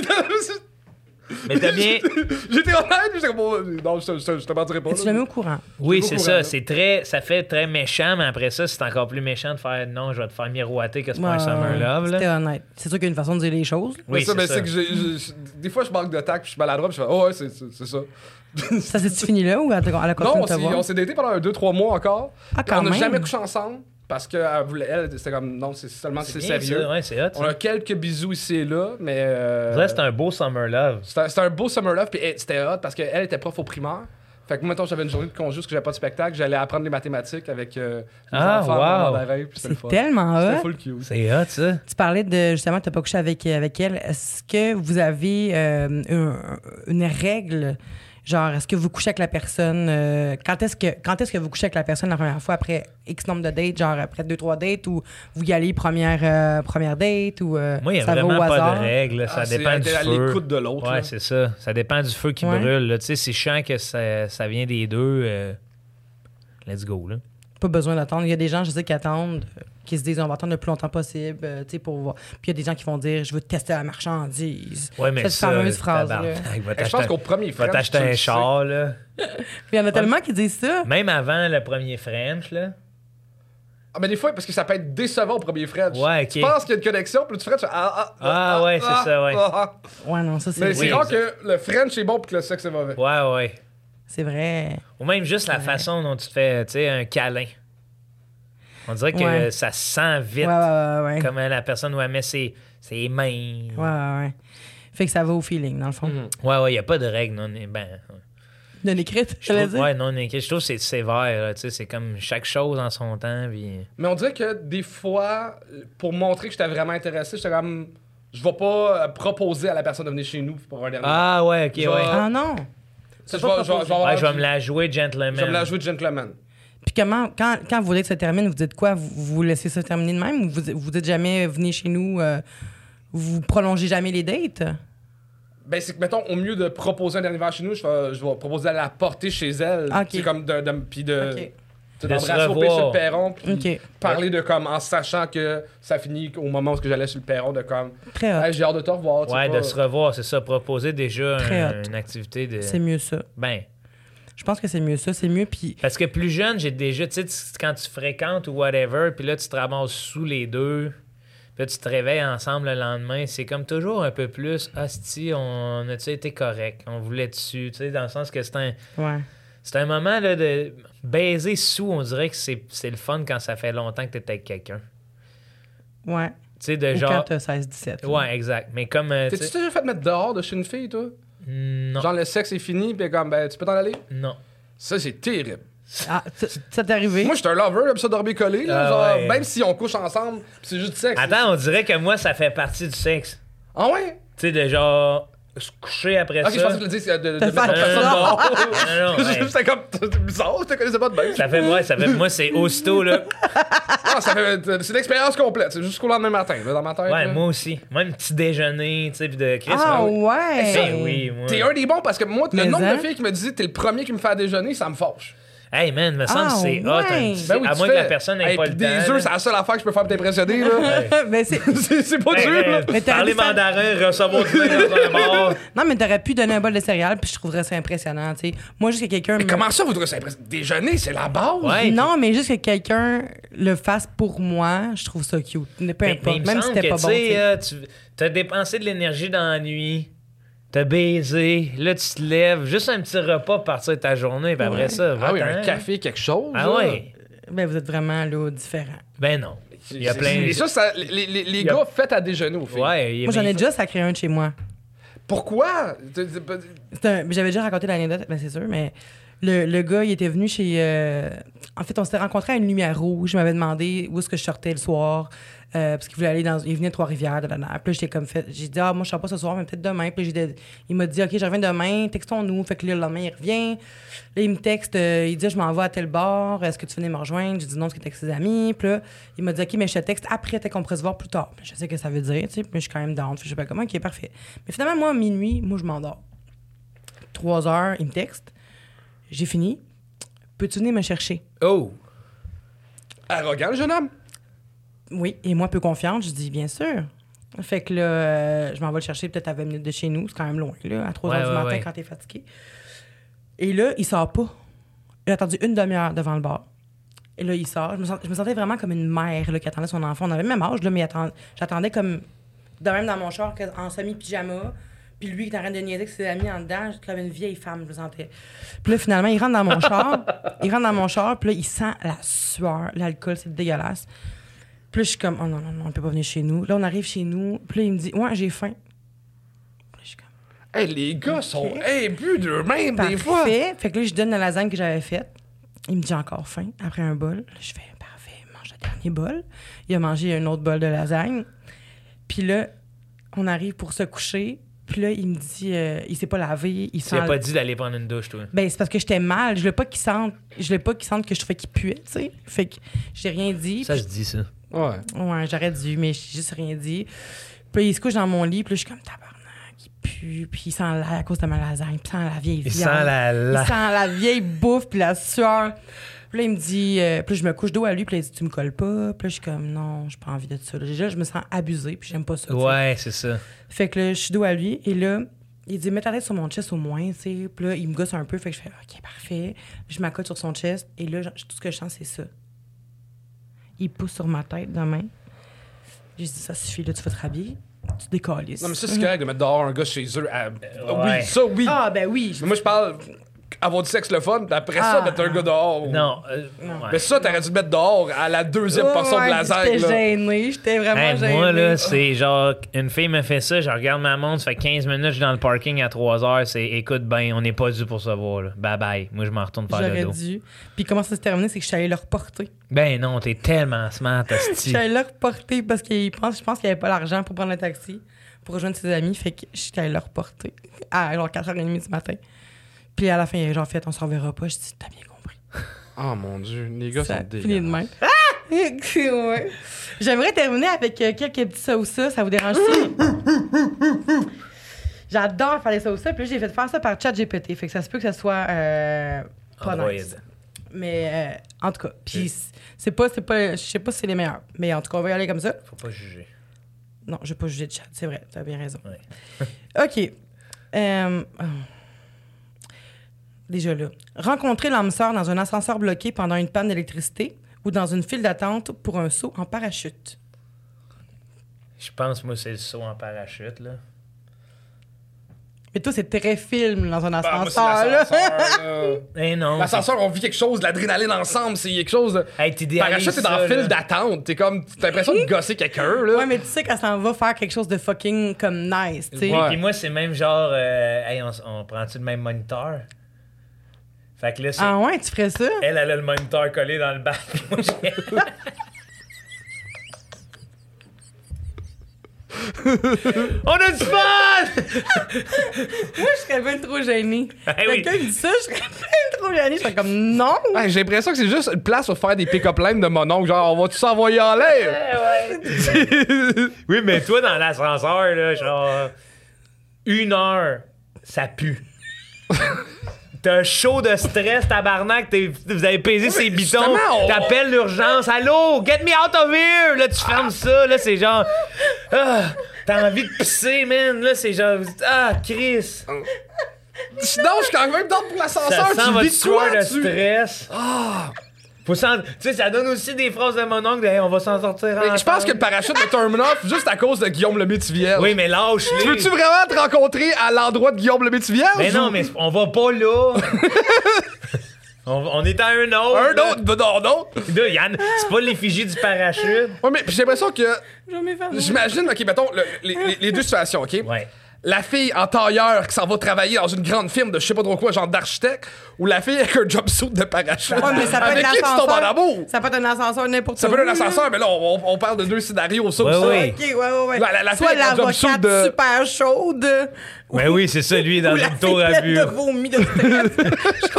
C: Mais t'as bien.
D: j'étais honnête, puis j'étais comme, bon, non, je, te- je, te- je te mentirais pas.
B: Et tu
D: là.
B: l'as mis au courant.
C: Oui,
D: J'ai
C: c'est
D: beaucoup
C: ça.
D: raison.
C: C'est très, ça fait très méchant, mais après ça, c'est encore plus méchant de faire non, je vais te faire miroiter que c'est pas un
B: Ouais,
C: summer love.
B: C'était
C: Là.
B: honnête. C'est sûr qu'il y a une façon de dire les choses.
D: Mais
C: Oui,
D: ça,
C: c'est
D: mais
C: ça.
D: c'est que j'ai- j'ai- j'ai- des fois, je manque de tact, puis je suis maladroit, puis je fais, oh, ouais, c'est c'est- c'est ça.
B: Ça s'est fini là ou elle a elle a
D: Non,
B: continué
D: on
B: de te
D: s'est,
B: voir?
D: on s'est daté pendant deux trois mois encore.
B: Ah,
D: Puis
B: quand
D: on n'a
B: même.
D: jamais couché ensemble parce qu'elle voulait, elle, c'était comme, non, c'est seulement que c'est
C: bien,
D: sérieux.
C: ça. Ouais, c'est hot.
D: On a quelques bisous ici et là, mais. euh,
C: Là, c'est un beau summer love.
D: c'était, c'était un beau summer love, puis elle, c'était hot parce qu'elle était prof au primaire. Fait que moi, mettons, j'avais une journée de congé parce que j'avais pas de spectacle, j'allais apprendre les mathématiques avec euh, les
C: Ah,
D: enfants
C: wow.
D: en mandarin, puis c'était le
B: C'est
D: fun.
B: tellement
D: C'était
B: hot.
D: full cute.
C: C'est hot, ça.
B: Tu parlais de justement, tu n'as pas couché avec, avec elle. Est-ce que vous avez euh, un- une règle, Genre, est-ce que vous couchez avec la personne? euh, quand est-ce que quand est-ce que vous couchez avec la personne la première fois après X nombre de dates? Genre, après deux, trois dates? Ou vous y allez première, euh, première date? Ou euh,
C: Moi, il n'y a
B: ça va
C: vraiment
B: au
C: pas
B: hasard?
C: de règles. Ça
D: Ah, c'est
C: dépend du
D: à
C: feu.
D: l'écoute de l'autre.
C: Ouais,
D: là.
C: c'est ça. Ça dépend du feu qui
B: Ouais.
C: brûle. là. Tu sais, c'est chiant que ça, ça vient des deux. euh, Let's go, là.
B: Pas besoin d'attendre. Il y a des gens, je sais, qui attendent, euh, qui se disent on va attendre le plus longtemps possible, euh, tu sais, pour voir. Puis il y a des gens qui vont dire je veux tester la marchandise.
C: Ouais, mais
B: Cette
C: ça,
B: fameuse phrase-là.
C: tabarnak, va
D: Hey, je
C: t'acheter
D: pense
C: un-
D: qu'au premier
C: va
D: French,
C: t'acheter
D: tu
C: un
D: le
C: char, là.
B: Puis il y en a tellement qui disent ça.
C: Même avant le premier French, là.
D: Ah, mais des fois, parce que ça peut être décevant au premier French.
C: Ouais, ok.
D: Tu penses qu'il y a une connexion, puis là, tu French. Ah, ah,
C: Ah, ouais, c'est ça, ouais.
D: ah.
B: Ouais, non, ça, c'est
D: Mais
B: vrai.
D: c'est
C: Oui,
D: rare que le French est bon, puis que le sexe est mauvais.
C: Ouais, ouais.
B: C'est vrai.
C: Ou même juste la
B: Ouais.
C: façon dont tu te fais, tu sais, un câlin. On dirait que
B: Ouais.
C: ça se sent vite.
B: Ouais, ouais, ouais. Ouais,
C: Comme euh, la personne où elle met ses, ses mains.
B: ouais, ouais, ouais. Fait que ça va au feeling, dans le fond.
D: Mhm.
C: Ouais, ouais, il n'y a pas de règle non ben, ouais.
B: De l'écrite,
C: Je
B: je l'ai
C: trouve,
B: dit.
C: ouais, non écrit. Je trouve que c'est sévère, là, tu sais, c'est comme chaque chose en son temps. Puis...
D: Mais on dirait que des fois, pour montrer que j'étais vraiment intéressé, j'étais comme. Je vais pas euh, proposer à la personne de venir chez nous pour un dernier.
C: Ah, ouais, ok,
D: Je
C: ouais.
D: vais-
B: Ah non.
D: Ça, je
B: pas
D: vais, je vais- je vais
B: proposer.
D: avoir
C: Ouais, je vais
D: du-
C: me la jouer gentleman.
D: je vais me la jouer de gentleman.
B: Puis comment, quand, quand vous voulez que ça termine, vous dites quoi? Vous, vous laissez ça terminer de même ou vous, vous dites jamais venez chez nous, euh, vous prolongez jamais les dates?
D: Ben, c'est que, mettons, au mieux de proposer un dernier verre chez nous, je vais, je vais proposer de la porter chez elle.
B: Ok.
D: C'est comme de. de puis de.
B: OK.
D: tu sais,
C: De
D: d'embrasser
C: se
D: au pied sur le
C: revoir.
D: perron, puis
B: OK.
D: parler de comme, en sachant que ça finit au moment où j'allais sur le perron, de comme,
B: Très hot.
D: hey, j'ai hâte de te revoir. tu sais
C: Ouais,
D: pas.
C: de se revoir, c'est ça. Proposer déjà
B: Très
C: un-
B: hot.
C: une activité de.
B: C'est mieux ça.
C: Ben.
B: Je pense que c'est mieux ça. C'est mieux. Puis
C: Parce que plus jeune, j'ai déjà, tu sais, tu- quand tu fréquentes ou whatever, puis là, tu te ramasses sous les deux, puis là, tu te réveilles ensemble le lendemain, c'est comme toujours un peu plus, hostie, on a-tu été correct? On voulait dessus, tu sais, dans le sens que c'est un,
B: ouais.
C: c'est un moment, là, de baiser sous, on dirait que c'est, c'est le fun quand ça fait longtemps que t'es avec quelqu'un. Tu
B: Ouais.
C: sais, de
B: Ou
C: genre...
B: quand t'as seize dix-sept.
C: Ouais, exact. Mais comme, euh, tu
D: T'es-tu
C: sais...
D: déjà fait mettre dehors de chez une fille, toi?
C: Non.
D: Genre, le sexe est fini, puis comme, ben, tu peux t'en aller?
C: Non.
D: Ça, c'est terrible.
B: Ah, ça ça t'est arrivé?
D: Moi, je suis un lover, j'aime ça dormir collé, là.
C: Ah
D: genre,
C: ouais.
D: même si on couche ensemble, pis c'est juste du sexe.
C: Attends, on dirait que moi, ça fait partie du sexe.
D: Ah ouais?
C: Tu sais, de genre... se coucher après
D: Ok,
C: ça.
D: je pensais que tu le dis de, de, de
B: T'as
D: mettre
B: fait
D: la personne
B: ça.
D: dehors.
C: Non, non, ouais.
D: C'était comme, c'était bizarre, je te connaissais pas de même.
C: Ça fait, ouais, ça fait, moi, c'est aussitôt, là.
D: Ah, ça fait, c'est l'expérience complète, c'est jusqu'au lendemain matin, là, dans ma tête.
C: Ouais,
D: là.
C: moi aussi. Même petit déjeuner, tu sais, puis de Chris.
B: Ah
C: ben oui.
B: ouais!
C: Ben oui, moi.
D: T'es un des bons parce que moi, le
B: Mais
D: nombre
B: hein?
D: de filles qui me disent t'es le premier qui me fait à déjeuner, ça me fâche.
C: Hey, man, me semble
B: Ah,
C: que c'est hot.
B: ouais.
C: un petit-
D: Ben oui,
C: à
D: tu
C: moins que
D: fais.
C: la personne n'ait
D: Hey,
C: pas
D: pis
C: le
D: des
C: temps.
D: œufs,
C: là.
D: c'est la seule affaire que je peux faire pour t'impressionner, là.
B: Ben, c'est...
D: c'est c'est pas
C: Hey,
D: dur, là.
C: hey,
B: Mais t'aurais
C: parler
B: dû faire-
C: mandarin, recevoir du vin dans un bar.
B: Non, mais t'aurais pu donner un bol de céréales, puis je trouverais ça impressionnant, tu sais. Moi, juste que quelqu'un...
D: Mais
B: me-
D: comment ça, vous trouvez ça impressionnant? Déjeuner, c'est la base.
C: Ouais.
B: Non, mais juste que quelqu'un le fasse pour moi, je trouve ça cute. Peu
C: Mais, mais
B: importe,
C: il me
B: même si
C: semble
B: c'était
C: que,
B: pas
C: tu
B: bon, tu
C: sais,
B: sais.
C: euh, tu t'as dépensé de l'énergie dans la nuit, t'as baisé, là, tu te lèves, juste un petit repas pour partir de ta journée, puis après
B: Ouais.
C: ça,
D: Ah oui,
C: va-t'en.
D: un café, quelque chose.
C: Ah
D: là.
C: ouais.
B: Ben, vous êtes vraiment, là, différents.
C: Ben non. Il y a
D: C'est-
C: plein...
D: Et ça, ça les, les, les
C: Il y a-
D: gars, faites à déjeuner aux filles.
C: Ouais, il-
B: Moi, j'en
C: mais-
B: ai déjà sacré un de chez moi.
D: Pourquoi? T'es- t'es pas-
B: C'est un- J'avais déjà raconté l'anecdote, ben c'est sûr, mais le, le gars, il était venu chez... euh, En fait, on s'était rencontrés à une lumière rouge. Il m'avait demandé où est-ce que je sortais le soir, euh, parce qu'il voulait aller dans... Il venait de Trois-Rivières, de la Puis là, j'étais comme fait... J'ai dit, ah, moi, je sors pas ce soir, mais peut-être demain. Puis là, j'ai dit- il m'a dit, OK, je reviens demain, textons-nous. Fait que là, le lendemain, il revient. Là, il me texte, euh, il dit, je m'en vais à tel bar, est-ce que tu venais me rejoindre? J'ai dit non, parce que t'es avec ses amis. Puis là, il m'a dit, OK, mais je te texte après, t'es qu'on pourrait se voir plus tard. Puis je sais ce que ça veut dire, tu sais, mais je suis quand même down. Fait que je sais pas comment, OK, parfait. Mais finalement, moi, à minuit, moi, je m'endors. Trois heures, il me texte. J'ai fini. Peux-tu venir me chercher?
C: Oh!
D: Arrogant, le jeune homme.
B: Oui. Et moi, peu confiante, je dis, bien sûr. Fait que là, euh, je m'en vais le chercher peut-être à vingt minutes de chez nous. C'est quand même loin, là, à trois
C: Ouais,
B: heures du
C: ouais,
B: matin
C: ouais.
B: quand t'es fatigué. Et là, il sort pas. Il a attendu une demi-heure devant le bar. Et là, il sort. Je me, sens- je me sentais vraiment comme une mère là, qui attendait son enfant. On avait le même âge, là, mais attend- j'attendais comme de même dans mon char que- en semi-pyjama. Puis lui qui était en train de niaiser avec ses amis en dedans, j'étais comme une vieille femme, je me sentais. Puis là, finalement, il rentre dans mon char. Il rentre dans mon char, puis là, il sent la sueur, l'alcool, c'est dégueulasse. Puis là, je suis comme, oh non, non, non, on peut pas venir chez nous. Là, on arrive chez nous, puis là, il me dit, ouais, j'ai faim. Puis là, je suis comme,
D: Hey, les gars sont imbus d'eux-mêmes, des fois.
B: parfait. Fait que là, je donne la lasagne que j'avais faite. Il me dit encore faim après un bol. Là, je fais, parfait, mange le dernier bol. Il a mangé un autre bol de lasagne. Puis là, on arrive pour se coucher. Puis là, il me dit, euh, il s'est pas lavé. Il
C: Tu n'as
B: sent...
C: pas dit d'aller prendre une douche, toi.
B: Ben, c'est parce que j'étais mal. Je voulais pas qu'il sente, je voulais pas qu'il sente que je trouvais qu'il puait, tu sais. Fait que j'ai rien dit.
C: Ça
B: puis...
C: se dit, ça.
D: Ouais.
B: Ouais, j'aurais dû, mais j'ai juste rien dit. Puis il se couche dans mon lit, puis là, je suis comme tabarnak, il pue, puis il sent l'air à cause de ma lasagne, puis il sent la vieille
C: Il
B: viande.
C: sent la... la...
B: Il sent la vieille bouffe, puis la sueur. Puis là, il me dit, euh, puis là, je me couche dos à lui, puis là, il dit, tu me colles pas. Puis là, je suis comme, non, j'ai pas envie de ça. Déjà, je me sens abusée, puis j'aime pas ça.
C: Ouais, c'est ça.
B: Fait que là, je suis dos à lui, et là, il dit, mets ta tête sur mon chest au moins, tu sais. Puis là, il me gosse un peu, fait que je fais, OK, parfait. Je m'accote sur son chest, et là, tout ce que je sens, c'est ça. Il pousse sur ma tête de main. J'ai dit, ça suffit, là, tu vas te rhabiller. Tu décalisses.
D: Non, mais ça, c'est correct de mettre dehors un gars chez eux. À...
C: ouais.
D: Oui, ça, oui.
B: Ah, ben oui.
D: Mais moi, je parle avoir du sexe le fun, puis après
B: Ah,
D: ça, mettre un gars dehors.
C: Non. euh, ouais.
D: Mais ça, t'aurais dû le mettre dehors à la deuxième
B: Ouais,
D: portion de
B: ouais,
D: lasagne.
B: J'étais
D: là.
B: gênée, j'étais vraiment
C: Hey,
B: gênée.
C: moi, là, c'est genre, une fille me fait ça, je regarde ma montre, ça fait quinze minutes, je suis dans le parking à trois heures, c'est écoute, ben, on n'est pas dû pour se voir, là. Bye bye. Moi, je m'en retourne faire le
B: J'aurais
C: dos.
B: dû. Puis comment ça s'est terminé, c'est que je suis allée le reporter.
C: Ben non, t'es tellement smart,
B: Je
C: hostie.
B: suis allée le reporter parce qu'il pense, je pense qu'il avait pas l'argent pour prendre le taxi, pour rejoindre ses amis. Fait que je suis allée le reporter à genre quatre heures trente du matin. Puis à la fin, il a genre fait, on se reverra pas. Je dis, t'as bien compris.
D: Oh mon Dieu, les gars
B: Ça
D: sont
B: a fini de
D: dégueulasses.
B: même. Ouais. J'aimerais terminer avec euh, quelques petits ça ou ça. Ça vous dérange-tu? J'adore faire des ça ou ça. Puis là, j'ai fait faire ça par ChatGPT. Fait que ça se peut que ça soit euh, pas
C: Android.
B: nice. Mais euh, en tout cas, puis c'est pas, c'est pas, je sais pas si c'est les meilleurs. Mais en tout cas, on va y aller comme ça.
C: Faut pas juger.
B: Non, je vais pas juger de chat. C'est vrai, t'as bien raison.
C: Ouais.
B: OK. Euh, oh. Déjà là. Rencontrer l'âme sœur dans un ascenseur bloqué pendant une panne d'électricité ou dans une file d'attente pour un saut en parachute.
C: Je pense, moi, c'est le saut en parachute, là.
B: Mais toi, c'est très film dans un
D: Bah, moi, c'est
B: ascenseur, là.
D: l'ascenseur, là.
C: Eh non.
D: L'ascenseur, on vit quelque chose, de l'adrénaline ensemble, c'est quelque chose de...
C: Hey, t'idéalises
D: Parachute, t'es dans
C: ça,
D: le fil
C: là.
D: d'attente. T'es comme... T'as l'impression de gosser quelqu'un, là.
B: Ouais, mais tu sais qu'elle s'en va faire quelque chose de fucking comme nice, tu sais.
D: Ouais.
C: Puis moi, c'est même genre, euh, hey, on, s- on prend-tu le même moniteur? Fait que là, c'est...
B: Ah ouais, tu ferais ça?
C: Elle, elle a le moniteur collé dans le bac. Moi, j'ai... On a du fun!
B: Moi, je serais bien trop gênée.
C: Eh oui.
B: Quelqu'un me dit ça, je serais bien trop gênée. Je serais comme non!
D: Ouais, j'ai l'impression que c'est juste une place pour faire des pick-up lines de mon oncle. Genre, on va tout s'envoyer en l'air?
C: Oui, mais toi, dans l'ascenseur, là, genre, une heure, ça pue. T'as chaud de stress, tabarnak, t'es- vous avez pesé ces bitons,
D: justement, on-
C: t'appelles l'urgence, allô, get me out of here! Là, tu fermes ça, là, c'est genre, ah, t'as envie de pisser, man, là, c'est genre, ah, Chris!
D: Sinon, je suis quand même dans pour l'ascenseur.
C: Ça sent
D: Tu
C: votre
D: vis quoi,
C: sueur de
D: tu...
C: stress. Faut s'en... Tu sais, ça donne aussi des phrases de mon oncle, de, hey, on va s'en sortir
D: Mais je pense
C: ensemble.
D: que le parachute est turn off juste à cause de Guillaume le Métivier.
C: Oui, mais lâche-les.
D: Tu veux-tu vraiment te rencontrer à l'endroit de Guillaume le Métivier?
C: Mais non, mais on va pas là. on, on est à un autre.
D: Un
C: là.
D: autre? Ben non, non.
C: Là, Yann, c'est pas l'effigie du parachute.
D: Ouais, mais j'ai l'impression que...
B: Je vais m'évanouir.
D: J'imagine, OK, mettons, le- les, les- les deux situations, OK?
C: Ouais.
D: La fille en tailleur qui s'en va travailler dans une grande firme de je sais pas trop quoi, genre d'architecte, ou la fille avec un jumpsuit de parachute.
B: Ouais, mais ça peut
D: Avec
B: être
D: qui tu tombes en
B: l'ascenseur.
D: amour?
B: Ça peut être un ascenseur n'importe où.
D: Ça peut être un
B: là.
D: ascenseur, mais là, on, on parle de deux scénarios, ça
C: Ouais,
D: ou ça.
C: oui.
B: OK, ouais, ouais, ouais.
D: La- la- la
B: Soit
D: fille avec un
B: l'avocate
D: jumpsuit de-
B: super chaude.
C: Ouais, oui, c'est ça, lui, dans
B: ou la
C: une tour à
B: fillette
C: vue.
B: de vomi de stress.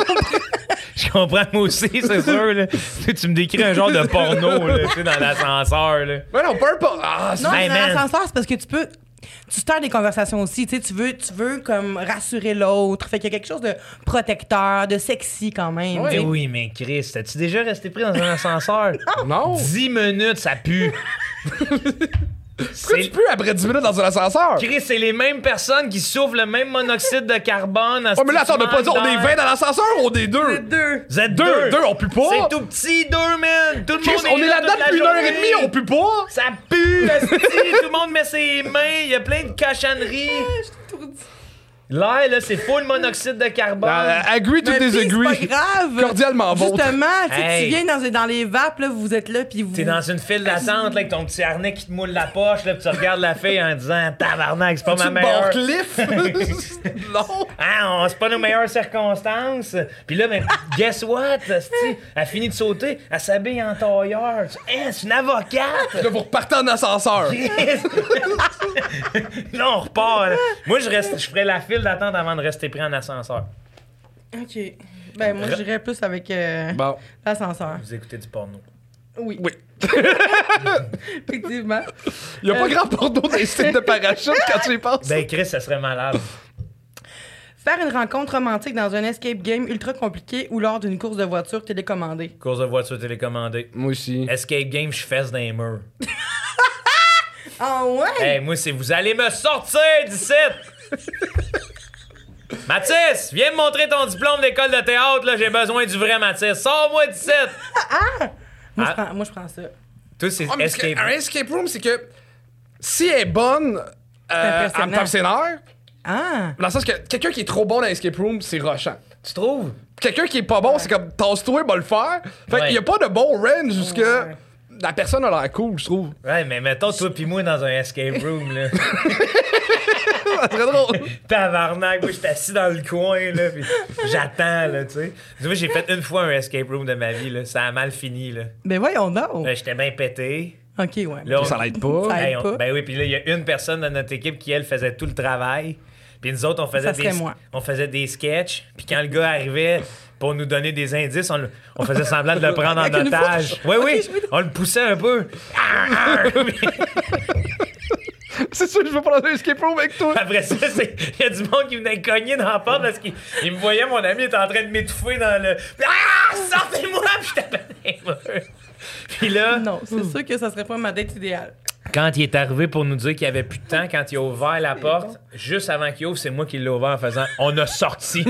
C: Je comprends, moi aussi, c'est sûr. Là. Tu tu me décris un genre de porno là, tu sais, dans l'ascenseur. Là.
D: Ouais, non, peu importe. Ah, c'est-
B: Non,
C: Hey,
B: mais dans
C: man.
B: l'ascenseur, c'est parce que tu peux... Tu starts des conversations aussi, tu sais, tu veux, tu veux comme rassurer l'autre. Fait qu'il y a quelque chose de protecteur, de sexy quand même.
D: Ouais.
B: tu
C: Mais
B: sais.
C: oui, mais Chris, t'as-tu déjà resté pris dans un ascenseur?
D: Non.
C: dix minutes, ça pue.
D: Pourquoi tu peux après dix minutes dans un ascenseur?
C: Chris, c'est les mêmes personnes qui souffrent le même monoxyde de carbone.
D: Oh, mais là, attends, on a pas dit on est vingt dans l'ascenseur ou on est deux?
B: Deux.
C: Vous êtes
D: Deux,
C: deux.
D: deux, on pue pas.
C: C'est tout petit, deux, man. Tout le
D: Chris,
C: monde
D: on est
C: là
D: là-dedans
C: toute la
D: depuis une heure et
C: journée.
D: demie, on pue pas.
C: Ça pue, esti. Tout le monde met ses mains. Il y a plein de cochonneries. L'air, là, c'est full monoxyde de carbone.
D: Euh, agree to
B: Mais puis,
D: disagree.
B: c'est pas grave.
D: Cordialement vôtre.
B: Justement, tu sais,
C: Hey.
B: tu viens dans, dans les vapes, là, vous êtes là, puis vous...
C: T'es dans une file d'attente là, avec ton petit harnais qui te moule la poche, là, puis tu regardes la fille en disant tabarnak, c'est pas ma
D: Tu
C: meilleure.
D: Barcliff? Non.
C: Ah, on- c'est pas nos meilleures circonstances. Puis là, ben, guess what? esti? Elle finit de sauter, elle s'habille en tailleur. Tu- Hey, c'est une avocate!
D: Là, vous repartez en ascenseur.
C: Là, on repart. Là. Moi, je, reste, je ferais la file d'attente avant de rester pris en ascenseur.
B: OK. Ben, moi, j'irais plus avec euh,
D: Bon.
B: l'ascenseur.
C: Vous écoutez du porno.
B: Oui.
D: Oui.
B: Effectivement.
D: Il n'y a pas
B: Euh,
D: grand porno dans les sites de parachute quand tu y penses.
C: Ben, Chris, ça serait malade.
B: Faire une rencontre romantique dans un escape game ultra compliqué ou lors d'une course de voiture télécommandée.
C: Course de voiture télécommandée.
D: Moi aussi.
C: Escape game, je fesse dans les murs.
B: Ah ouais?
C: Hey, moi, c'est vous allez me sortir d'ici! Mathis, viens me montrer ton diplôme d'école de théâtre, là, j'ai besoin du vrai Mathis. Sors-moi d'ici!
B: Moi,
C: Ah.
B: je prends, moi, je prends ça.
C: Toi, c'est
D: Ah, mais parce que
C: escape
D: un escape room, c'est que si elle est bonne, euh, elle
B: impressionnant.
D: me tape ses nerfs.
B: Ah!
D: Dans le sens que quelqu'un qui est trop bon dans l'escape room, c'est rushant.
C: Tu trouves?
D: Quelqu'un qui est pas bon, c'est comme tasse-toi, va le faire. Fait
C: Ouais.
D: qu'il y a pas de bon range jusque
B: Ouais.
D: la personne a l'air cool, je trouve.
C: Ouais, mais mettons toi pis moi dans un escape room, là.
D: C'est très drôle.
C: Tabarnak, moi, j'étais assis dans le coin, là, pis j'attends, là, tu sais. Tu vois, j'ai fait une fois un escape room de ma vie, là. Ça a mal fini, là.
B: Ben voyons donc.
C: Là, j'étais bien pété.
B: OK, ouais.
C: Là, on-
D: Ça l'aide pas.
B: Ça-
C: Hey,
B: aide
C: on-
B: pas.
C: ben oui, puis là, il y a une personne de notre équipe qui, elle, faisait tout le travail. Puis nous autres, on faisait,
B: Ça serait
C: des,
B: moi.
C: on faisait des sketchs. Puis quand le gars arrivait pour nous donner des indices, on, le- on faisait semblant de le prendre en
B: Avec une
C: otage.
B: fourche.
C: Oui, oui,
B: Ok, je veux-
C: on le poussait un peu.
D: C'est sûr que je veux pas dans un escape room avec toi.
C: Après ça, c'est- il y a du monde qui venait cogner dans la porte parce qu'il il me voyait, mon ami était en train de m'étouffer dans le... Puis, ah! Sortez-moi! Puis je tapais dans les murs. Puis là...
B: Non, c'est sûr que ça serait pas ma date idéale.
C: Quand il est arrivé pour nous dire qu'il n'y avait plus de temps, quand il a ouvert la porte, juste avant qu'il ouvre, c'est moi qui l'ai ouvert en faisant « On a sorti!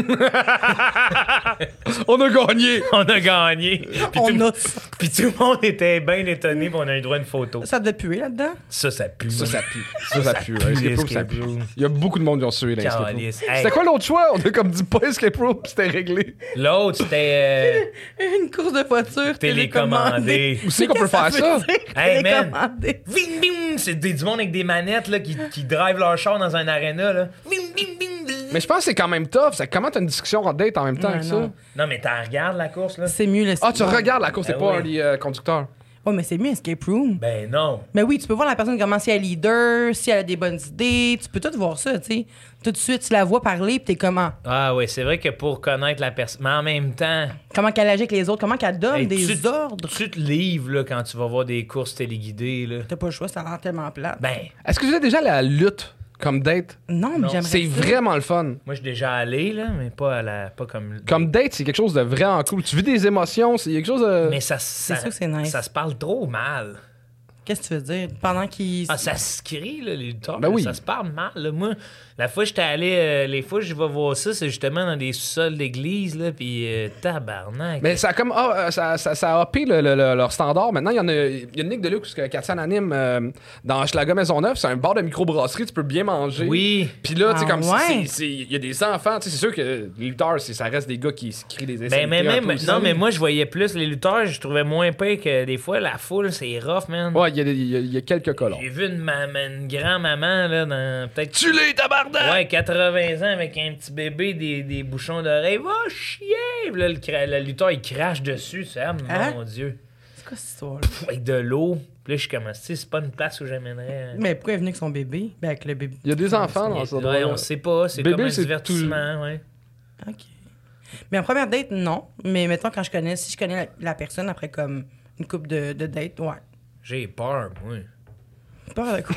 D: On a gagné.
C: On a gagné! » Puis
B: On
C: tout,
B: a...
C: puis tout le monde était bien étonné, puis on a eu droit à une photo.
B: Ça devait puer là-dedans?
C: Ça, ça pue.
D: Ça, ça pue. Ça, ça pue. Un escape room, ça pue. Il y a beaucoup de monde qui ont sué dans l'escape room.
C: Calice. Hey,
D: C'était quoi l'autre choix? On a comme dit pas escape room, puis c'était réglé.
C: l'autre, c'était euh,
B: Une course de voiture télécommandée.
C: télécommandé.
D: Où c'est qu'on peut faire ça?
C: Hey, man.
B: Télécommandée.
C: Ving, bing! C'est des, du monde avec des manettes là, qui, qui drive leur char dans un aréna. Là. Ving, bing, bing, bing.
D: Mais je pense que c'est quand même tough. C'est comment t'as une discussion en date en même temps
B: Ouais,
D: que ça?
B: non.
C: Non, mais t'en regardes la course, là?
B: C'est mieux le...
D: Ah, tu regardes la course, t'es
C: Ben
D: pas
C: oui.
D: un des euh, conducteurs.
B: Ouais, mais c'est mieux escape room.
C: Ben non.
B: Mais oui, tu peux voir la personne comment si elle est leader, si elle a des bonnes idées. Tu peux tout voir ça, tu sais. Tout de suite, tu la vois parler, puis t'es comment?
C: Ah oui, c'est vrai que pour connaître la personne... Mais en même temps...
B: Comment qu'elle agit avec les autres, comment qu'elle donne
C: hey,
B: des
C: tu,
B: ordres.
C: Tu te livres là, quand tu vas voir des courses téléguidées. Là.
B: T'as pas le choix, ça a l'air tellement plate.
C: Ben,
D: Est-ce que vous êtes déjà allé à la lutte comme date?
B: non, mais
C: non,
B: j'aimerais
D: C'est
B: ça.
D: vraiment le fun.
C: moi, je suis déjà allé, là, mais pas, à la, pas comme...
D: Comme date, c'est quelque chose de vraiment cool. Tu vis des émotions, c'est quelque chose de...
C: Mais ça, ça,
B: sûr que c'est nice.
C: ça se parle trop mal.
B: Qu'est-ce que tu veux dire? Pendant qu'il...
C: Ah, ça se crie, là, les lutteurs.
D: Ben
C: là,
D: oui.
C: Ça se parle mal. Là. Moi, la fois que j'étais allé, euh, les fois que je vais voir ça, c'est justement dans des sous-sols d'église, là, puis euh, tabarnak.
D: Mais ça a comme ah, euh, ça, ça, ça a uppé le- le- le- leur standard. Maintenant, il y en a, il y a une Nick Deluxe que Katia anime euh, dans Hochelaga Maisonneuve. C'est un bar de microbrasserie, tu peux bien manger.
C: Oui.
D: Puis là, tu sais,
B: Ah
D: comme
B: ouais?
D: c'est- c'est- il y a des enfants, tu sais, c'est sûr que les lutteurs, c'est- ça reste des gars qui se crient des
C: Ben,
D: insanités
C: mais
D: un
C: même,
D: peu aussi.
C: non, mais moi, je voyais plus les lutteurs, je trouvais moins pire que des fois, la foule, c'est rough, man.
D: Ouais, il y, a des- il y a- il y a quelques colons.
C: J'ai vu une, maman, une grand-maman, là, dans peut-être...
D: Tu l'es, tabarnak!
C: Ouais, quatre-vingts ans avec un petit bébé, des, des bouchons d'oreilles. Va chier! Puis là, le, cra- le lutteur, il crache dessus. C'est, ah,
B: Hein?
C: mon Dieu.
B: C'est quoi cette histoire-là?
C: Pff, avec de l'eau. Puis là, je suis comme, tu sais, c'est pas une place où j'amènerais.
B: Mais pourquoi elle est venue avec son bébé? Ben, avec le bébé.
D: Il y a des enfants dans ce
C: Ouais,
D: endroit-là.
C: on sait pas. C'est
D: Bébé,
C: comme un
D: c'est
C: divertissement, ouais.
B: OK. Mais en première date, non. Mais mettons, quand je connais... Si je connais la, la personne après comme une couple de, de dates, ouais.
C: J'ai peur, moi.
B: Pas de quoi.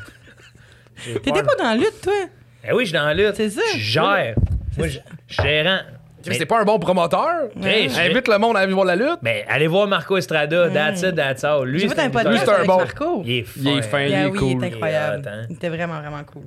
C: J'ai
B: T'étais
C: peur.
B: pas dans la lutte, toi?
C: Eh oui, je suis dans la lutte.
B: C'est ça.
C: Je gère. Moi, je je suis gérant.
D: Mais c'est pas un bon promoteur.
C: Hey, je-
D: Invite le monde à aller voir la lutte.
C: Ben, allez voir Marco Estrada, that's it, that's all. Lui,
B: J'ai fait
C: c'est
B: un
C: lutteur.
B: podcast
D: c'est un
B: avec
D: bon.
B: Marco.
C: Il est fin.
D: Il est fin, il
B: Ah
D: est
B: oui,
D: cool.
B: il est incroyable.
C: Il est hot, hein.
B: Il était vraiment, vraiment cool.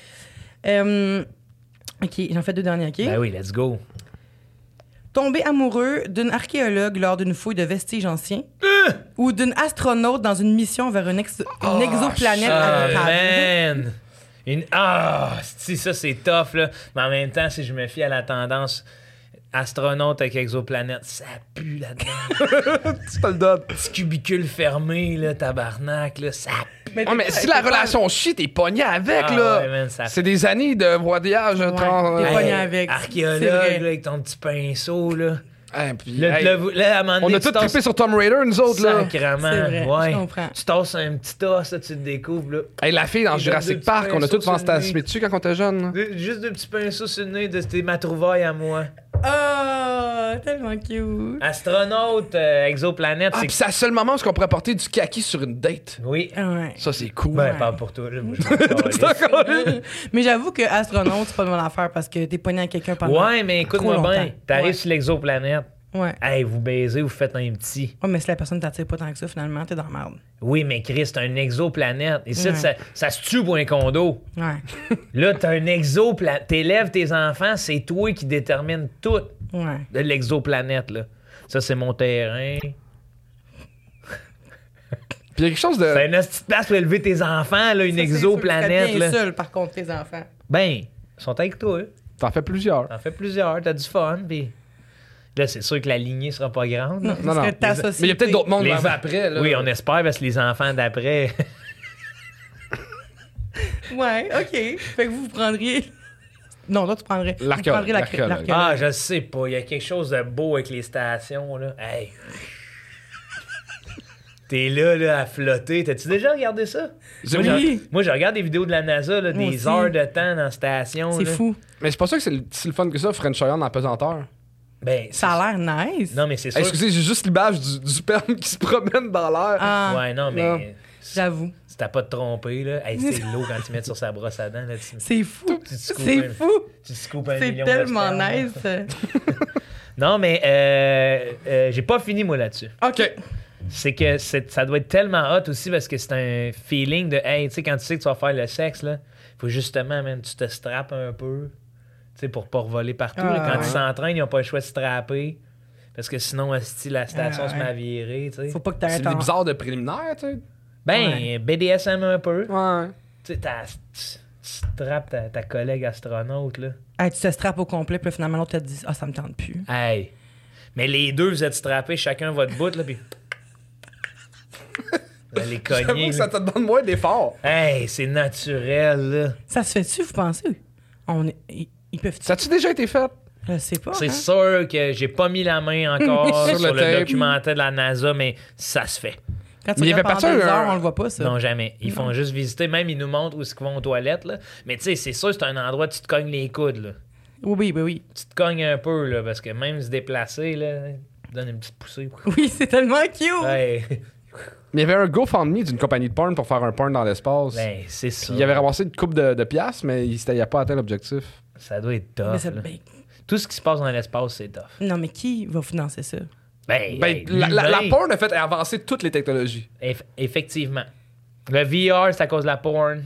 B: Euh, OK, j'en fais deux derniers, OK?
C: Ben oui, let's go.
B: Tomber amoureux d'une archéologue lors d'une fouille de vestiges anciens ou d'une astronaute dans une mission vers une, ex- une exoplanète
C: Ah,
B: habitable.
C: man! Une... Ah, si ça, c'est tough, là. Mais en même temps, si je me fie à la tendance astronaute avec exoplanète, ça pue là-dedans.
D: Tu te le donnes.
C: Petit cubicule fermé, là, tabarnak, là, ça pue.
D: Ouais, mais si la relation chie, t'es pogné avec,
C: Ah,
D: là.
C: ouais, man, ça-
D: C'est des années de voyage.
B: Ouais,
D: trans-
B: t'es
D: euh,
B: pogné avec. C'est
C: Archéologue,
B: vrai.
C: là, avec ton petit pinceau, là.
D: Hey, puis,
C: Là,
D: hey,
C: là, vous- là, à un moment
D: on
C: donné,
D: a
C: tu
D: tous
C: tasses-
D: trippé sur Tomb Raider, nous autres, là.
C: Sacrément,
B: C'est vrai,
C: ouais.
B: je comprends.
C: Tu tasses un petit os, là, tu te découvres, là.
D: Hey, la fille dans
C: Il donne
D: Jurassic
C: deux
D: Park,
C: petits
D: on a tous
C: pinceaux sur le
D: fantasmé
C: nez.
D: dessus quand on était jeune. là.
C: Deux- Juste deux petits pinceaux sur le nez, de- c'était ma trouvaille à moi.
B: Oh, tellement cute.
C: Astronaute, euh, exoplanète,
D: Ah,
C: c'est...
D: puis c'est le seul moment où on pourrait porter du kaki sur une date.
C: Oui.
B: Ouais.
D: Ça, c'est cool.
C: Ben,
B: Ouais.
C: parle pour toi, là. Moi, je m'en calisse.
D: D'accord.
B: Mais j'avoue que astronaute, c'est pas de bonne affaire parce que t'es pogné à quelqu'un pendant.
C: Ouais, mais écoute-moi
B: trop
C: bien.
B: longtemps.
C: T'arrives
B: Ouais.
C: sur l'exoplanète.
B: Ouais.
C: Hey, vous baisez, vous faites un petit.
B: Ouais, mais si la personne t'attire pas tant que ça, finalement, t'es dans la merde.
C: Oui, mais Chris, t'as un exoplanète. Ici,
B: Ouais.
C: ça, ça se tue pour un condo.
B: Ouais.
C: Là, t'as un exoplanète. T'élèves tes enfants, c'est toi qui détermine tout
B: Ouais.
C: de l'exoplanète, là. Ça, c'est mon terrain.
D: Puis il y a quelque chose de.
C: C'est une petite place pour élever tes enfants, là, une
B: Ça, c'est
C: exoplanète,
B: sûr, tu serais
C: là.
B: bien seul, par contre, tes enfants.
C: Ben, ils sont avec toi.
D: T'en fais plusieurs.
C: T'en fais plusieurs, t'as du fun, pis... Là, c'est sûr que la lignée sera pas grande. là.
D: Non, non.
B: Serait ta
D: Mais
B: société.
D: il y a peut-être d'autres mondes
C: Les-
D: qui vont après. Là.
C: Oui, on espère, parce que les enfants d'après...
B: Ouais, OK. Fait que vous, vous prendriez. Non, toi, tu prendrais. vous
D: L'archéologue,
B: prendriez la-
D: l'archéologue.
B: l'archéologue.
C: Ah, je sais pas. Il y a quelque chose de beau avec les stations, là. Hey! T'es là, là, à flotter. T'as-tu déjà regardé ça?
D: J'ai-
C: Moi,
B: Oui.
C: je, moi, je regarde des vidéos de la NASA, là,
B: Moi
C: des
B: aussi.
C: heures de temps dans la station.
B: C'est
C: là.
B: fou.
D: Mais c'est pas sûr que c'est le- si le fun que ça, French Iron en pesanteur.
C: Ben,
B: Ça a l'air nice.
C: Non, mais c'est sûr.
D: Hey, excusez, j'ai juste l'image du, du sperme qui se promène dans l'air.
B: Ah,
C: Ouais, non, mais.
D: Non.
B: j'avoue.
C: Si t'as pas de tromper, là. Hey, c'est l'eau quand tu mets sur sa brosse à dents, là. Tu,
B: C'est fou.
C: tu te scoopes
B: C'est
C: un-
B: fou.
C: tu te scoopes un
B: C'est
C: million de
B: tellement
C: sperme, là.
B: nice.
C: Non, mais euh, euh, j'ai pas fini, moi, là-dessus.
B: OK.
C: C'est que c'est- ça doit être tellement hot aussi parce que c'est un feeling de hey, tu sais, quand tu sais que tu vas faire le sexe, là, faut justement, man, tu te strappes un peu, tu sais, pour pas revoler partout. là.
B: Ah,
C: Quand
B: ouais.
C: ils s'entraînent, ils ont pas le choix de strapper parce que sinon, asti, la station
B: Ah,
C: se met
B: ouais.
C: à virer, tu sais.
B: Faut pas que
D: C'est
B: t'arrêtes
D: des
B: en...
D: bizarres de préliminaires, tu sais.
C: Ben,
B: Ouais.
C: B D S M un peu.
D: Ouais.
C: Tu sais, t'as- tu strappes ta, ta collègue astronaute, là.
B: Hey, tu te strappes au complet, puis finalement, l'autre te dit « Ah, ça me tente plus.
C: Hey. Mais les deux, vous êtes strappés, chacun votre bout, là, puis... Vous allez
D: J'avoue
C: cogner,
D: que ça
C: là.
D: te demande moins d'efforts.
C: Hey, c'est naturel, là. »
B: Ça se fait-tu, vous pensez? On est... Ils ils peuvent...
D: Ça a-tu déjà été fait?
B: Je sais pas.
C: C'est
B: hein?
C: sûr que j'ai pas mis la main encore
D: Sur
C: sur,
D: le
C: le,
D: tape.
C: documentaire de la NASA, mais ça se fait.
B: Quand tu
D: Mais il y
B: regardes
D: avait
B: pendant
D: pas
B: deux
D: ça,
B: heures,
D: un-
B: on le voit pas, ça.
C: Non, jamais. Ils font juste visiter. Même, ils nous montrent où ils vont aux toilettes. Là. Mais tu sais, c'est sûr, c'est un endroit où tu te cognes les coudes. Là.
B: Oui, oui, oui, oui.
C: Tu te cognes un peu, là, parce que même se déplacer, là, donne une petite poussée.
B: Oui, c'est tellement cute!
C: Ouais.
D: Mais il y avait un GoFundMe d'une compagnie de porn pour faire un porn dans l'espace.
C: Ben, c'est ça.
D: Il avait ramassé une coupe de, de piastres, mais il n'avait pas atteint l'objectif.
C: Ça doit être
B: Mais
C: tough.
B: ça-
C: là.
B: ben,
C: Tout ce qui se passe dans l'espace, c'est tough.
B: non, mais qui va financer ça?
C: Ben,
D: Ben,
C: hey,
D: la, la, la
C: l'humain,
D: porn a fait avancer toutes les technologies.
C: eff- effectivement. Le V R, c'est à cause de la porn.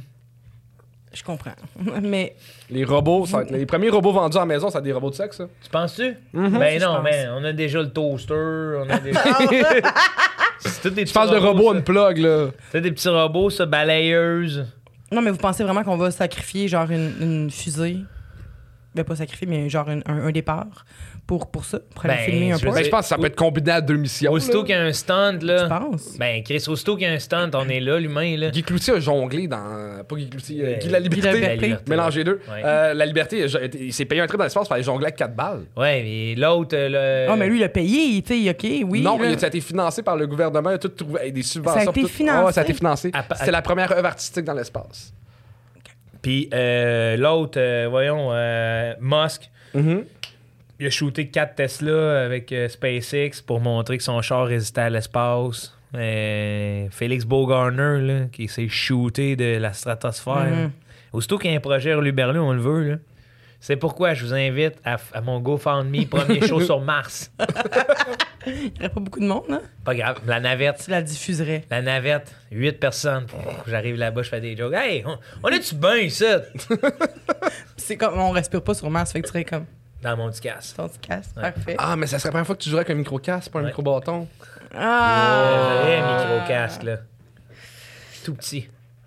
B: Je comprends. Mais
D: Les robots, ça va être- les premiers robots vendus à la maison, c'est des robots de sexe, ça.
C: Tu penses-tu?
D: Mhm.
C: Ben
B: Je
C: non,
B: pense.
C: mais on a déjà le toaster, on a déjà... c'est tous des
D: Je
C: petits
D: parle de
C: robots,
D: robots
C: ça.
D: unplug, là.
C: C'est des petits robots, ça, balayeuses.
B: non, mais vous pensez vraiment qu'on va sacrifier genre une, une fusée? Ben pas sacrifier, mais genre une- un, un départ pour, pour ça? Pour aller
C: Ben,
B: filmer un
C: je
B: peu?
C: veux
D: Ben,
C: dire-
D: je pense que ça peut être combiné à deux missions.
C: Aussitôt
D: là.
C: qu'il y a un stunt,
B: Tu
C: là...
B: penses?
C: Ben, Chris, aussitôt qu'il y a un stunt, on est là, l'humain, là.
D: Guy Cloutier a jonglé dans. Pas Guy Cloutier, euh,
C: Euh,
D: Guy la Liberté.
B: Guy la Liberté.
D: Mélanger les deux.
C: Ouais.
D: Euh, la Liberté, il a- il s'est payé un trip dans l'espace pour aller jongler avec quatre balles.
C: Ouais, mais l'autre, euh, le...
B: Ah, mais lui, il a payé, tu sais, OK, oui.
D: non,
B: là.
D: il a, ça a été financé par le gouvernement, il a tout trouvé avec des subventions.
B: Ça a été
D: tout-
B: financé?
D: Ah ouais, ça a été financé.
C: À pa-
D: C'était la première œuvre artistique dans l'espace.
C: Puis euh, l'autre, euh, voyons, euh, Musk,
D: Mhm.
C: il a shooté quatre Tesla avec euh, SpaceX pour montrer que son char résistait à l'espace. Euh, Félix Beaugarner, là, qui s'est shooté de la stratosphère.
B: Mhm.
C: Aussitôt qu'il y a un projet Hurluberlu, on le veut. Là. C'est pourquoi je vous invite à, à mon GoFundMe, premier show sur Mars.
B: Il n'y aurait pas beaucoup de monde, hein?
C: Pas grave, la navette.
B: Tu la diffuserais.
C: La navette, huit personnes. Pff, j'arrive là-bas, je fais des jokes. Hey, on, on est-tu bien ici?
B: C'est comme, on respire pas sur Mars, fait que tu serais comme,
C: Dans mon petit casse.
B: ton petit casse,
C: Ouais.
B: parfait.
D: Ah, mais ça serait la première fois que tu jouerais avec un micro-casque, pas un
C: Ouais.
D: micro-bâton.
B: Ah!
C: Le vrai micro-casque, là. Tout petit.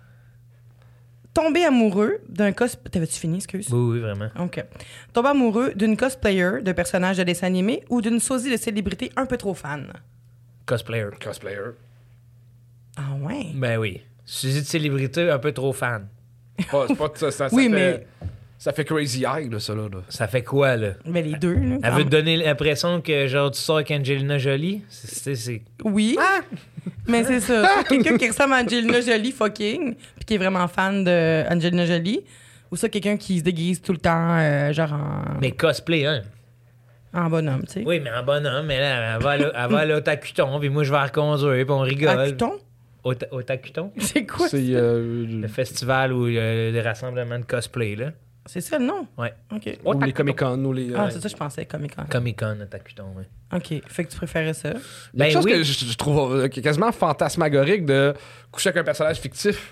B: Tomber amoureux d'un cos... T'avais-tu fini, excuse?
C: Oui, oui, vraiment.
B: OK. Tomber amoureux d'une cosplayer, de personnage de dessin animé ou d'une sosie de célébrité un peu trop fan?
C: Cosplayer.
D: Cosplayer.
B: Ah ouais?
C: Ben oui. Suzy de célébrité, un peu trop fan.
D: Pas- c'est pas ça, ça, ça
B: Oui,
D: fait-
B: mais
D: Ça fait Crazy Eye, là, ça, là. là.
C: Ça fait quoi, là?
B: Mais les deux, là.
C: Elle veut te donner l'impression que, genre, tu sors avec Angelina Jolie? C'est... c'est...
B: Oui.
D: Ah!
B: Mais c'est ça. Soit quelqu'un qui ressemble à Angelina Jolie fucking, puis qui est vraiment fan de Angelina Jolie, ou ça, quelqu'un qui se déguise tout le temps, euh, genre en...
C: Mais cosplay, hein?
B: En bonhomme, tu sais.
C: Oui, mais en bonhomme, mais là, elle va, là, elle va aller au tacuton, puis moi, je vais la reconduire, puis on rigole.
B: À Cuton?
C: Au, ta- au tacuton?
B: C'est quoi?
D: C'est.
B: ça?
D: Euh,
C: Le festival ou euh, le rassemblement de cosplay, là.
B: C'est ça le nom?
C: Ouais.
B: OK.
D: ou les Comic-Con, ou les. euh,
B: Ah, c'est ça, je pensais, Comic Con.
C: Comic-Con, au tacuton, oui.
B: OK. Fait que tu préférais ça.
D: Il y a
C: Ben
D: quelque chose
C: oui.
D: que je, je trouve euh, qui est quasiment fantasmagorique de coucher avec un personnage fictif.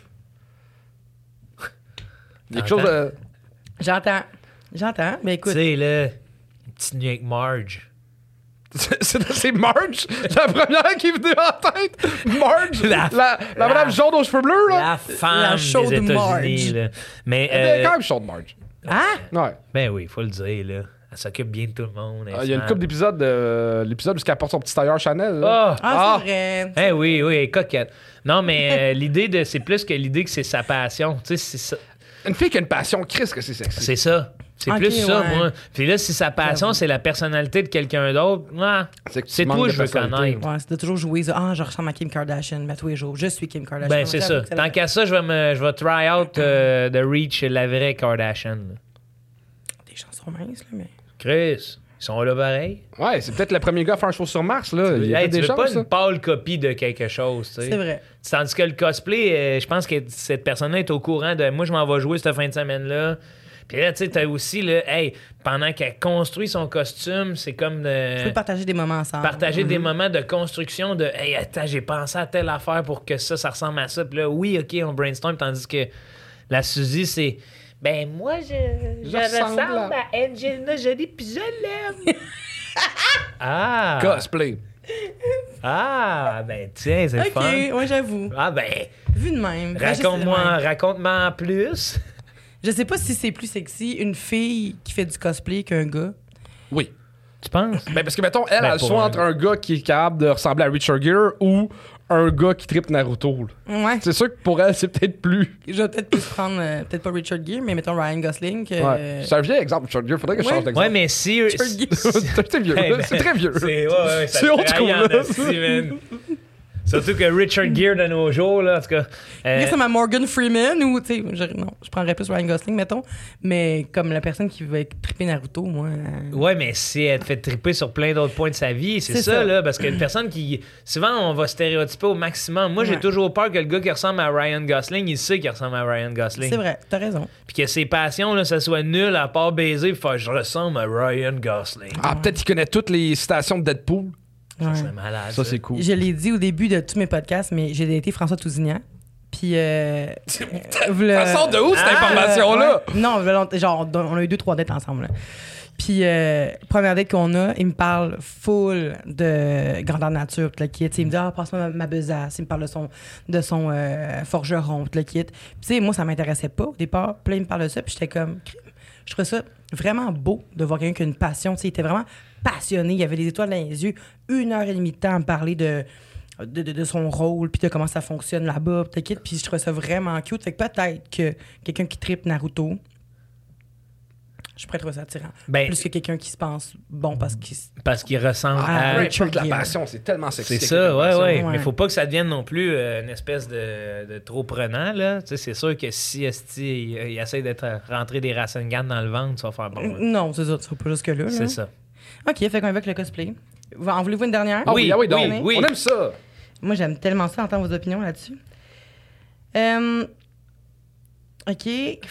D: Il y a quelque chose de.
B: J'entends. J'entends. Mais
C: Tu
B: écoute,
C: sais, là, une petite nuit avec Marge.
D: C'est, c'est- c'est Marge, la première qui est venue en tête. Marge,
C: La-
D: la, la,
C: la-
D: madame jaune aux cheveux bleus, là.
C: La femme
B: La chaude
C: des États-Unis,
B: Marge.
C: là. Mais,
D: Elle est
C: euh,
D: quand même chaude, Marge.
B: ah!
D: Ouais.
C: ben oui, faut le dire, là. Elle s'occupe bien de tout le monde. elle
D: Ah, Il y a une
C: se
D: couple
C: met-
D: d'épisodes, de, l'épisode où elle porte son petit tailleur Chanel. là.
C: Ah!
B: Ah,
D: Ah.
B: c'est vrai.
C: Eh oui, oui, elle est coquette. Non, mais euh, l'idée de... C'est plus que l'idée que c'est sa passion. Tu sais, c'est ça.
D: Une fille qui a une passion, Chris, que c'est sexy.
C: C'est ça. C'est
B: Ok,
C: plus ça,
B: ouais.
C: moi. Puis là, si sa passion, c'est la personnalité de quelqu'un d'autre, ah,
D: C'est, que tu
C: c'est
D: manques
C: toi
D: de
C: que je veux
D: personnalité.
C: connaître.
B: Ouais, c'est de toujours jouer ça. Ah, je ressemble à Kim Kardashian, mais à tous les jours. Je suis Kim Kardashian.
C: Ben, c'est ça.
B: J'avoue que
C: Tant qu'à ça, je vais, me, je vais try out euh, de Reach la vraie Kardashian. là.
B: Des chansons minces, là, mais.
C: Chris, ils sont là pareil.
D: Ouais, c'est peut-être le premier gars à faire un show sur Mars, là. Il y a
C: Hey,
D: peut-être
C: tu
D: des
C: veux
D: chances,
C: pas
D: ça.
C: une pâle copie de quelque chose, tu sais.
B: C'est vrai.
C: Tandis que le cosplay, euh, je pense que cette personne-là est au courant de moi, je m'en vais jouer cette fin de semaine-là. Puis là, tu sais, t'as aussi, là, hey, pendant qu'elle construit son costume, c'est comme de.
B: Tu peux partager des moments ensemble.
C: Partager des moments de construction de hey, attends, j'ai pensé à telle affaire pour que ça, ça ressemble à ça. Puis là, oui, OK, on brainstorm. Tandis que la Suzy, c'est ben, moi, je, je,
D: Je ressemble
C: ressemble à Angelina Jolie, puis je l'aime. ah!
D: Cosplay.
C: Ah! Ben, tiens, c'est le
B: OK,
C: fun.
B: ouais, j'avoue.
C: Ah, ben,
B: Vu de même.
C: raconte-moi,
B: Ben, je-
C: raconte-moi en plus.
B: Je sais pas si c'est plus sexy une fille qui fait du cosplay qu'un gars.
D: Oui.
C: Tu penses?
D: Ben, parce que, mettons, elle
C: Ben,
D: a le
C: pour
D: choix
C: un-
D: entre un gars qui est capable de ressembler à Richard Gere ou un gars qui tripe Naruto. là.
B: Ouais.
D: C'est sûr que pour elle, c'est peut-être plus.
B: Je vais peut-être plus prendre, euh, peut-être pas Richard Gere, mais mettons Ryan Gosling. Que,
D: Ouais. C'est un vieil exemple, Richard Gere. Faudrait que je
B: Ouais.
D: change d'exemple.
C: Ouais, mais si.
B: Richard Gere.
D: c'est vieux.
C: Hey,
D: là.
C: ben,
D: c'est très vieux.
C: C'est, ouais, ouais, ça
D: C'est old
C: trahit
D: school,
C: en
D: là.
C: esti, man. Surtout que Richard Gere de nos jours, là, en tout cas. euh,
B: Il ressemble à Morgan Freeman ou, tu sais, je- non, je prendrais plus Ryan Gosling, mettons. Mais comme la personne qui veut triper Naruto, moi. euh,
C: Ouais, mais si elle te fait triper sur plein d'autres points de sa vie, c'est,
B: C'est
C: ça,
B: ça.
C: là, parce qu'une personne qui... Souvent, on va stéréotyper au maximum. Moi, j'ai
B: Ouais.
C: toujours peur que le gars qui ressemble à Ryan Gosling, il sait qu'il ressemble à Ryan Gosling.
B: C'est vrai, t'as raison.
C: Puis que ses passions, là, ça soit nul à part baiser, puis faire « je ressemble à Ryan Gosling
D: Ah, peut-être qu'il connaît toutes les citations de Deadpool.
C: Ça,
B: Ouais.
C: c'est malade.
D: Ça, c'est cool.
B: Je l'ai dit au début de tous mes podcasts, mais j'ai été François Tousignan. Puis. Euh, v'là-
D: Ça sort de où, cette
C: Ah,
D: information-là?
B: Ouais. Non, v'là longtemps- genre, on a eu deux, trois dates ensemble. là. Puis, euh, première date qu'on a, il me parle full de grandeur nature, tout le kit. Il me dit, ah, passe-moi ma, ma besace. Il me parle de son, de son euh, forgeron, tout le kit. Puis, tu sais, moi, ça m'intéressait pas au départ. Puis là, il me parle de ça, puis j'étais comme, crime. Je trouvais ça vraiment beau de voir quelqu'un qui a une passion. Tu sais, il était vraiment passionné. Il avait des étoiles dans les yeux. Une heure et demie de temps à me parler de. De, de, de son rôle, puis de comment ça fonctionne là-bas, puis tout le kit. Puis je trouvais ça vraiment cute. Fait que peut-être que quelqu'un qui tripe Naruto, je pourrais trouver ça attirant.
C: Ben,
B: Plus que quelqu'un qui se pense bon parce qu'il... s-
C: parce qu'il ressemble
B: Ah,
C: à...
D: Peu
B: Richard
D: importe la
B: Gere.
D: passion, c'est tellement sexy.
C: C'est
D: quelqu'un
C: ça,
D: qui a
C: ouais,
D: une passion.
C: ouais,
B: Ouais.
C: Mais faut pas que ça devienne non plus euh, une espèce de, de trop prenant, là. Tu sais, c'est sûr que si esti, il, il essaie d'être rentré des Rasengan dans le ventre, ça va faire bon. là.
B: Non, c'est ça, tu vas pas jusque-là. là.
C: C'est ça.
B: OK, fait qu'on évoque le cosplay. En voulez-vous une dernière?
D: Ah oui,
C: Oui,
D: ah oui, donc,
C: oui, oui.
D: on aime ça.
B: Moi, j'aime tellement ça, entendre vos opinions là-dessus. Euh, OK.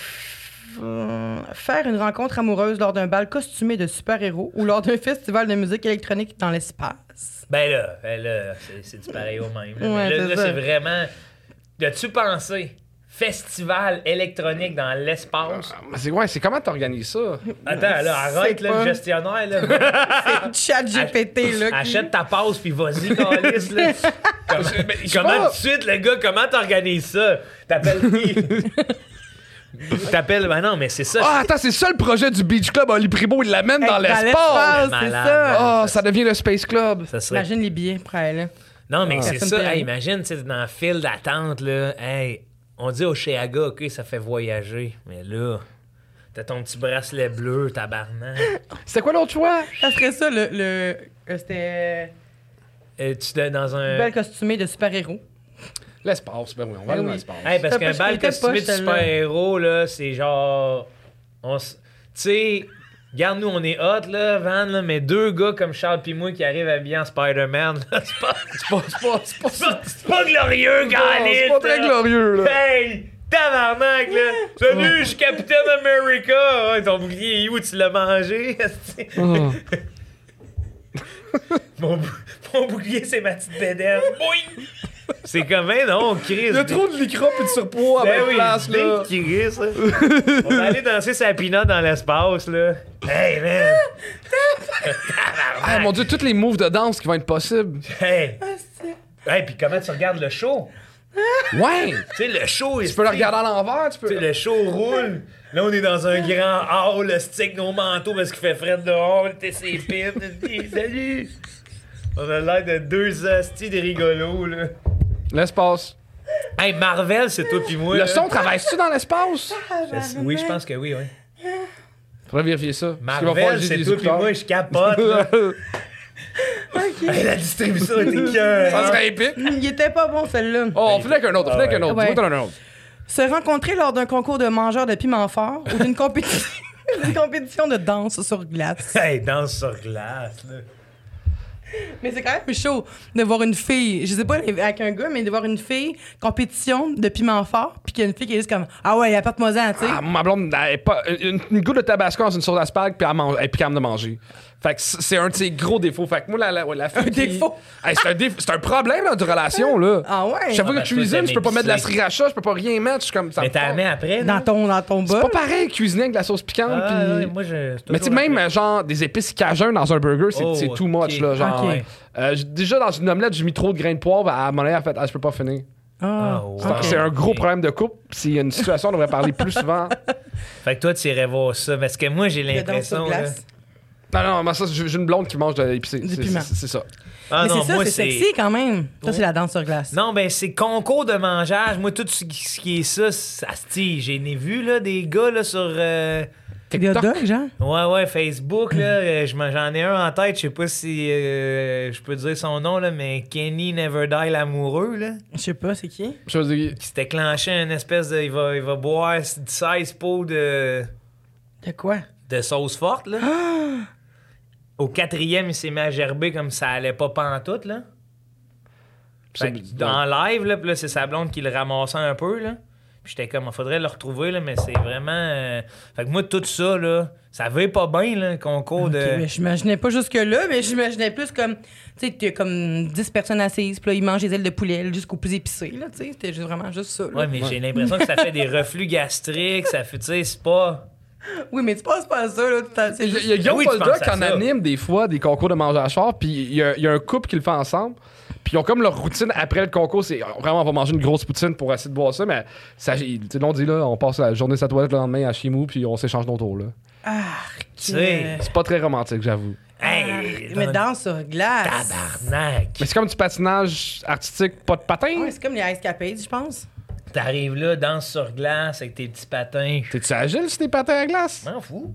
B: Euh, Faire une rencontre amoureuse lors d'un bal costumé de super-héros ou lors d'un festival de musique électronique dans l'espace.
C: Ben là, ben là c'est, c'est du pareil au même. là.
B: Ouais,
C: Mais là,
B: c'est
C: là,
B: ça.
C: c'est vraiment... As-tu pensé festival électronique dans l'espace?
D: Mais c'est, ouais, c'est comment t'organises ça?
C: Attends, là, arrête,
B: C'est
C: là,
B: pas-
C: le gestionnaire, là.
B: Chat G P T, là. qui-
C: Achète ta passe, puis vas-y, calice, là. Comment, comment
D: pas-
C: tout de suite, le gars, comment t'organises ça? T'appelles qui? T'appelles... Ben non, mais c'est ça.
D: Ah, attends, c'est ça le projet du Beach Club. Oli Primo, il l'amène dans
B: Dans
D: l'espace.
B: l'espace, c'est
C: Malade.
B: ça.
D: Ah, ça devient le Space Club.
C: Ça serait...
B: Imagine les billets pour aller là.
C: Non, mais
B: Ah.
C: c'est
B: Personne
C: ça.
B: paye.
C: Hey, imagine, tu sais, dans le fil d'attente, là, hey, on dit au Cheaga, OK, ça fait voyager. Mais là, T'as ton petit bracelet bleu, tabarnak.
D: C'était quoi l'autre choix?
B: Ça serait ça, le... le euh, c'était...
C: Et tu es dans un...
B: bel costumé de super-héros.
D: L'espace, ben oui, on va
B: Ben
D: aller
B: oui.
D: dans l'espace.
C: Hey, parce
B: T'as
C: qu'un
B: pas-
C: bal
B: j'étais
C: costumé
B: pas,
C: de
B: celle-là.
C: super-héros, là, c'est genre... On s- Tu sais... Regarde, nous, on est hot, là, Van, là, mais deux gars comme Charles pis moi qui arrivent habillés en Spider-Man, là, c'est pas...
D: C'est pas, c'est pas, c'est pas,
C: C'est pas, c'est pas glorieux,
D: Non,
C: Galit!
D: c'est pas très glorieux, là.
C: Hey! Tabarnak, là! Salut, je suis Captain America! Ah, ton bouclier est où? Tu l'as mangé?
D: Oh.
C: mon, bou- mon bouclier, c'est ma petite bédaine. Boing! C'est comme, hein, non, Chris.
D: Il y a trop de micro et de surpoids à
C: Ben
D: ma
C: oui,
D: place, là.
C: Chris, ça. On va aller danser sa pinotte dans l'espace, là. Hey, man!
D: Ah, mon Dieu, tous les moves de danse qui vont être possibles.
C: Hey! Hey, puis comment tu regardes le show?
D: Ouais!
C: Tu sais, le show est.
D: Tu peux le regarder à l'envers, tu peux...
C: Tu sais, le show roule. Là, on est dans un grand hall, le stick, nos manteaux parce qu'il fait frais dehors. T'es ses pins. T'es- Salut! On a l'air de deux hosties de rigolos, là.
D: L'espace.
C: Hey, Marvel, c'est toi pis moi.
D: Le
C: là.
D: son, travaille-tu dans l'espace?
C: Je- Oui, je pense que oui, oui.
D: Faudrait vérifier ça. Parce qu'il va falloir que
C: Marvel,
D: j'ai
C: c'est
D: des
C: toi pis
D: écouteurs.
C: moi, je capote, là. Hey, la distribution était cœur.
D: Ça serait épique.
B: Il était pas bon, celle-là.
D: Oh, on finit avec un autre, on finit avec un autre.
B: Ouais.
D: Tu vois, t'en as un autre.
B: Se rencontrer lors d'un concours de mangeurs de piment fort ou d'une compétition, d'une compétition de danse sur glace.
C: Hey, danse sur glace, là.
B: Mais c'est quand même chaud de voir une fille, je sais pas avec un gars, mais de voir une fille compétition de piment fort, puis qu'il y a une fille qui est juste comme ah ouais, apporte-moi-en, tu sais.
D: Ah, ma blonde, elle est pas, une, une goutte de tabasco dans une sauce d'aspargue, puis elle, mange, elle est plus capable de manger. Fait que c'est un de ses gros défauts. Fait que moi, la, la, la fille.
B: Un
D: qui-
B: défaut?
D: Hey, c'est, un déf- c'est un problème dans une relation, là.
B: Ah ouais.
D: Chaque fois
C: Ah,
D: que je
C: ben, toi,
D: cuisine,
C: t'aimes
D: je peux pas mettre de la
C: épicé.
D: sriracha, je peux pas rien mettre. Je suis comme ça.
C: Mais
D: me
C: t'as
D: fond.
C: mis après,
B: Dans
C: là?
B: ton dans ton
D: C'est
B: bol.
D: pas pareil cuisiner avec de la sauce piquante.
C: Ah,
D: puis...
C: ouais, moi, je. c'est
D: Mais tu sais,
C: toujours
D: même
C: après.
D: genre des épices cajun dans un burger, c'est,
C: Oh,
D: c'est too much,
C: ok.
D: là. Genre,
B: Ok.
D: euh, j- déjà, dans une omelette, j'ai mis trop de grains de poivre. À mon avis, elle fait, ah, je peux pas finir.
B: Ah,
C: Ah, ouais.
B: ok.
D: C'est un gros
C: Ok.
D: problème de couple. S'il y a une situation, on devrait parler plus souvent.
C: Fait que toi, tu irais voir ça. Parce que moi, j'ai
B: De danse sur
C: l'impression. là-
B: glace.
D: Non, non, mais ça, j'ai j'ai une blonde qui mange de l'épicé.
B: Du
D: C'est,
B: piment.
D: c'est, c'est ça.
C: Ah
B: Mais
C: non,
B: c'est ça,
C: moi,
B: c'est sexy quand même. Ça, c'est la danse sur glace.
C: Non, ben c'est concours de mangeage. Moi, tout ce qui ce qui est ça, ça se tire. J'en ai vu, là, des gars, là, sur... euh,
B: Des hot dogs, genre?
C: Ouais, ouais, Facebook, là. euh, je m'en- J'en ai un en tête. Je sais pas si euh, je peux dire son nom, là, mais Kenny Never Die l'amoureux, là.
B: Je sais pas, c'est qui?
D: Je veux dire,
C: Qui s'est déclenché une espèce de... Il va, il va boire seize pots de,
B: De quoi?
C: de sauce forte, là. Au quatrième, il s'est mis à gerber comme ça allait pas pantoute, là.
D: ça-
C: Fait que en live, là, pis là, c'est sa blonde qui le ramassait un peu, là. Puis j'étais comme, il faudrait le retrouver, là, mais c'est vraiment... euh, Fait que moi, tout ça, là, ça va pas bien, là, le concours
B: Ok,
C: de...
B: mais j'imaginais pas jusque-là, mais j'imaginais plus comme, tu sais, t'as comme dix personnes assises, puis là, ils mangent des ailes de poulet là, jusqu'au plus épicé, là, tu sais. C'était juste- vraiment juste ça, là.
C: Ouais, mais j'ai l'impression que ça fait des reflux gastriques, ça fait, tu sais, c'est pas...
B: Oui, mais tu penses pas à ça, là. t'as- C'est
D: Il y a,
B: juste...
D: il y a Guillaume
C: Oui, tu
D: Polda
C: penses
D: qui
C: à
D: en
C: ça.
D: anime des fois des concours de mangeage fort, puis il y, a- il y a un couple qui le fait ensemble. Puis ils ont comme leur routine après le concours, c'est vraiment on va manger une grosse poutine pour essayer de boire ça, mais ça, tu sais, l'on dit là, on passe la journée de sa toilette le lendemain à Chimou, puis on s'échange nos tours là.
B: Ah,
C: Tu sais...
D: C'est pas très romantique, j'avoue.
C: Hey,
B: mais
C: dans-
B: danse sur glace.
C: Tabarnak!
D: Mais c'est comme du patinage artistique, pas de patin.
B: Ouais, c'est comme les Ice Capades, je pense.
C: T'arrives là, danse sur glace avec tes petits patins.
D: T'es-tu agile si t'es patins à glace?
C: M'en fous.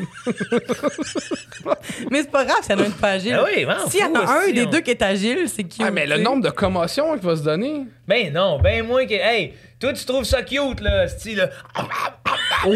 B: Mais c'est pas grave, s'il y en a un qui est pas agile.
C: Ah oui, m'en
B: S'il y en
C: fous,
B: a un
C: si
B: des
C: on-
B: deux qui est agile, c'est qui?
D: Ah, mais le nombre de commotions qu'il va se donner.
C: Ben non, ben moins que... Hey, toi, tu trouves ça cute, là, style, là.
D: Oui!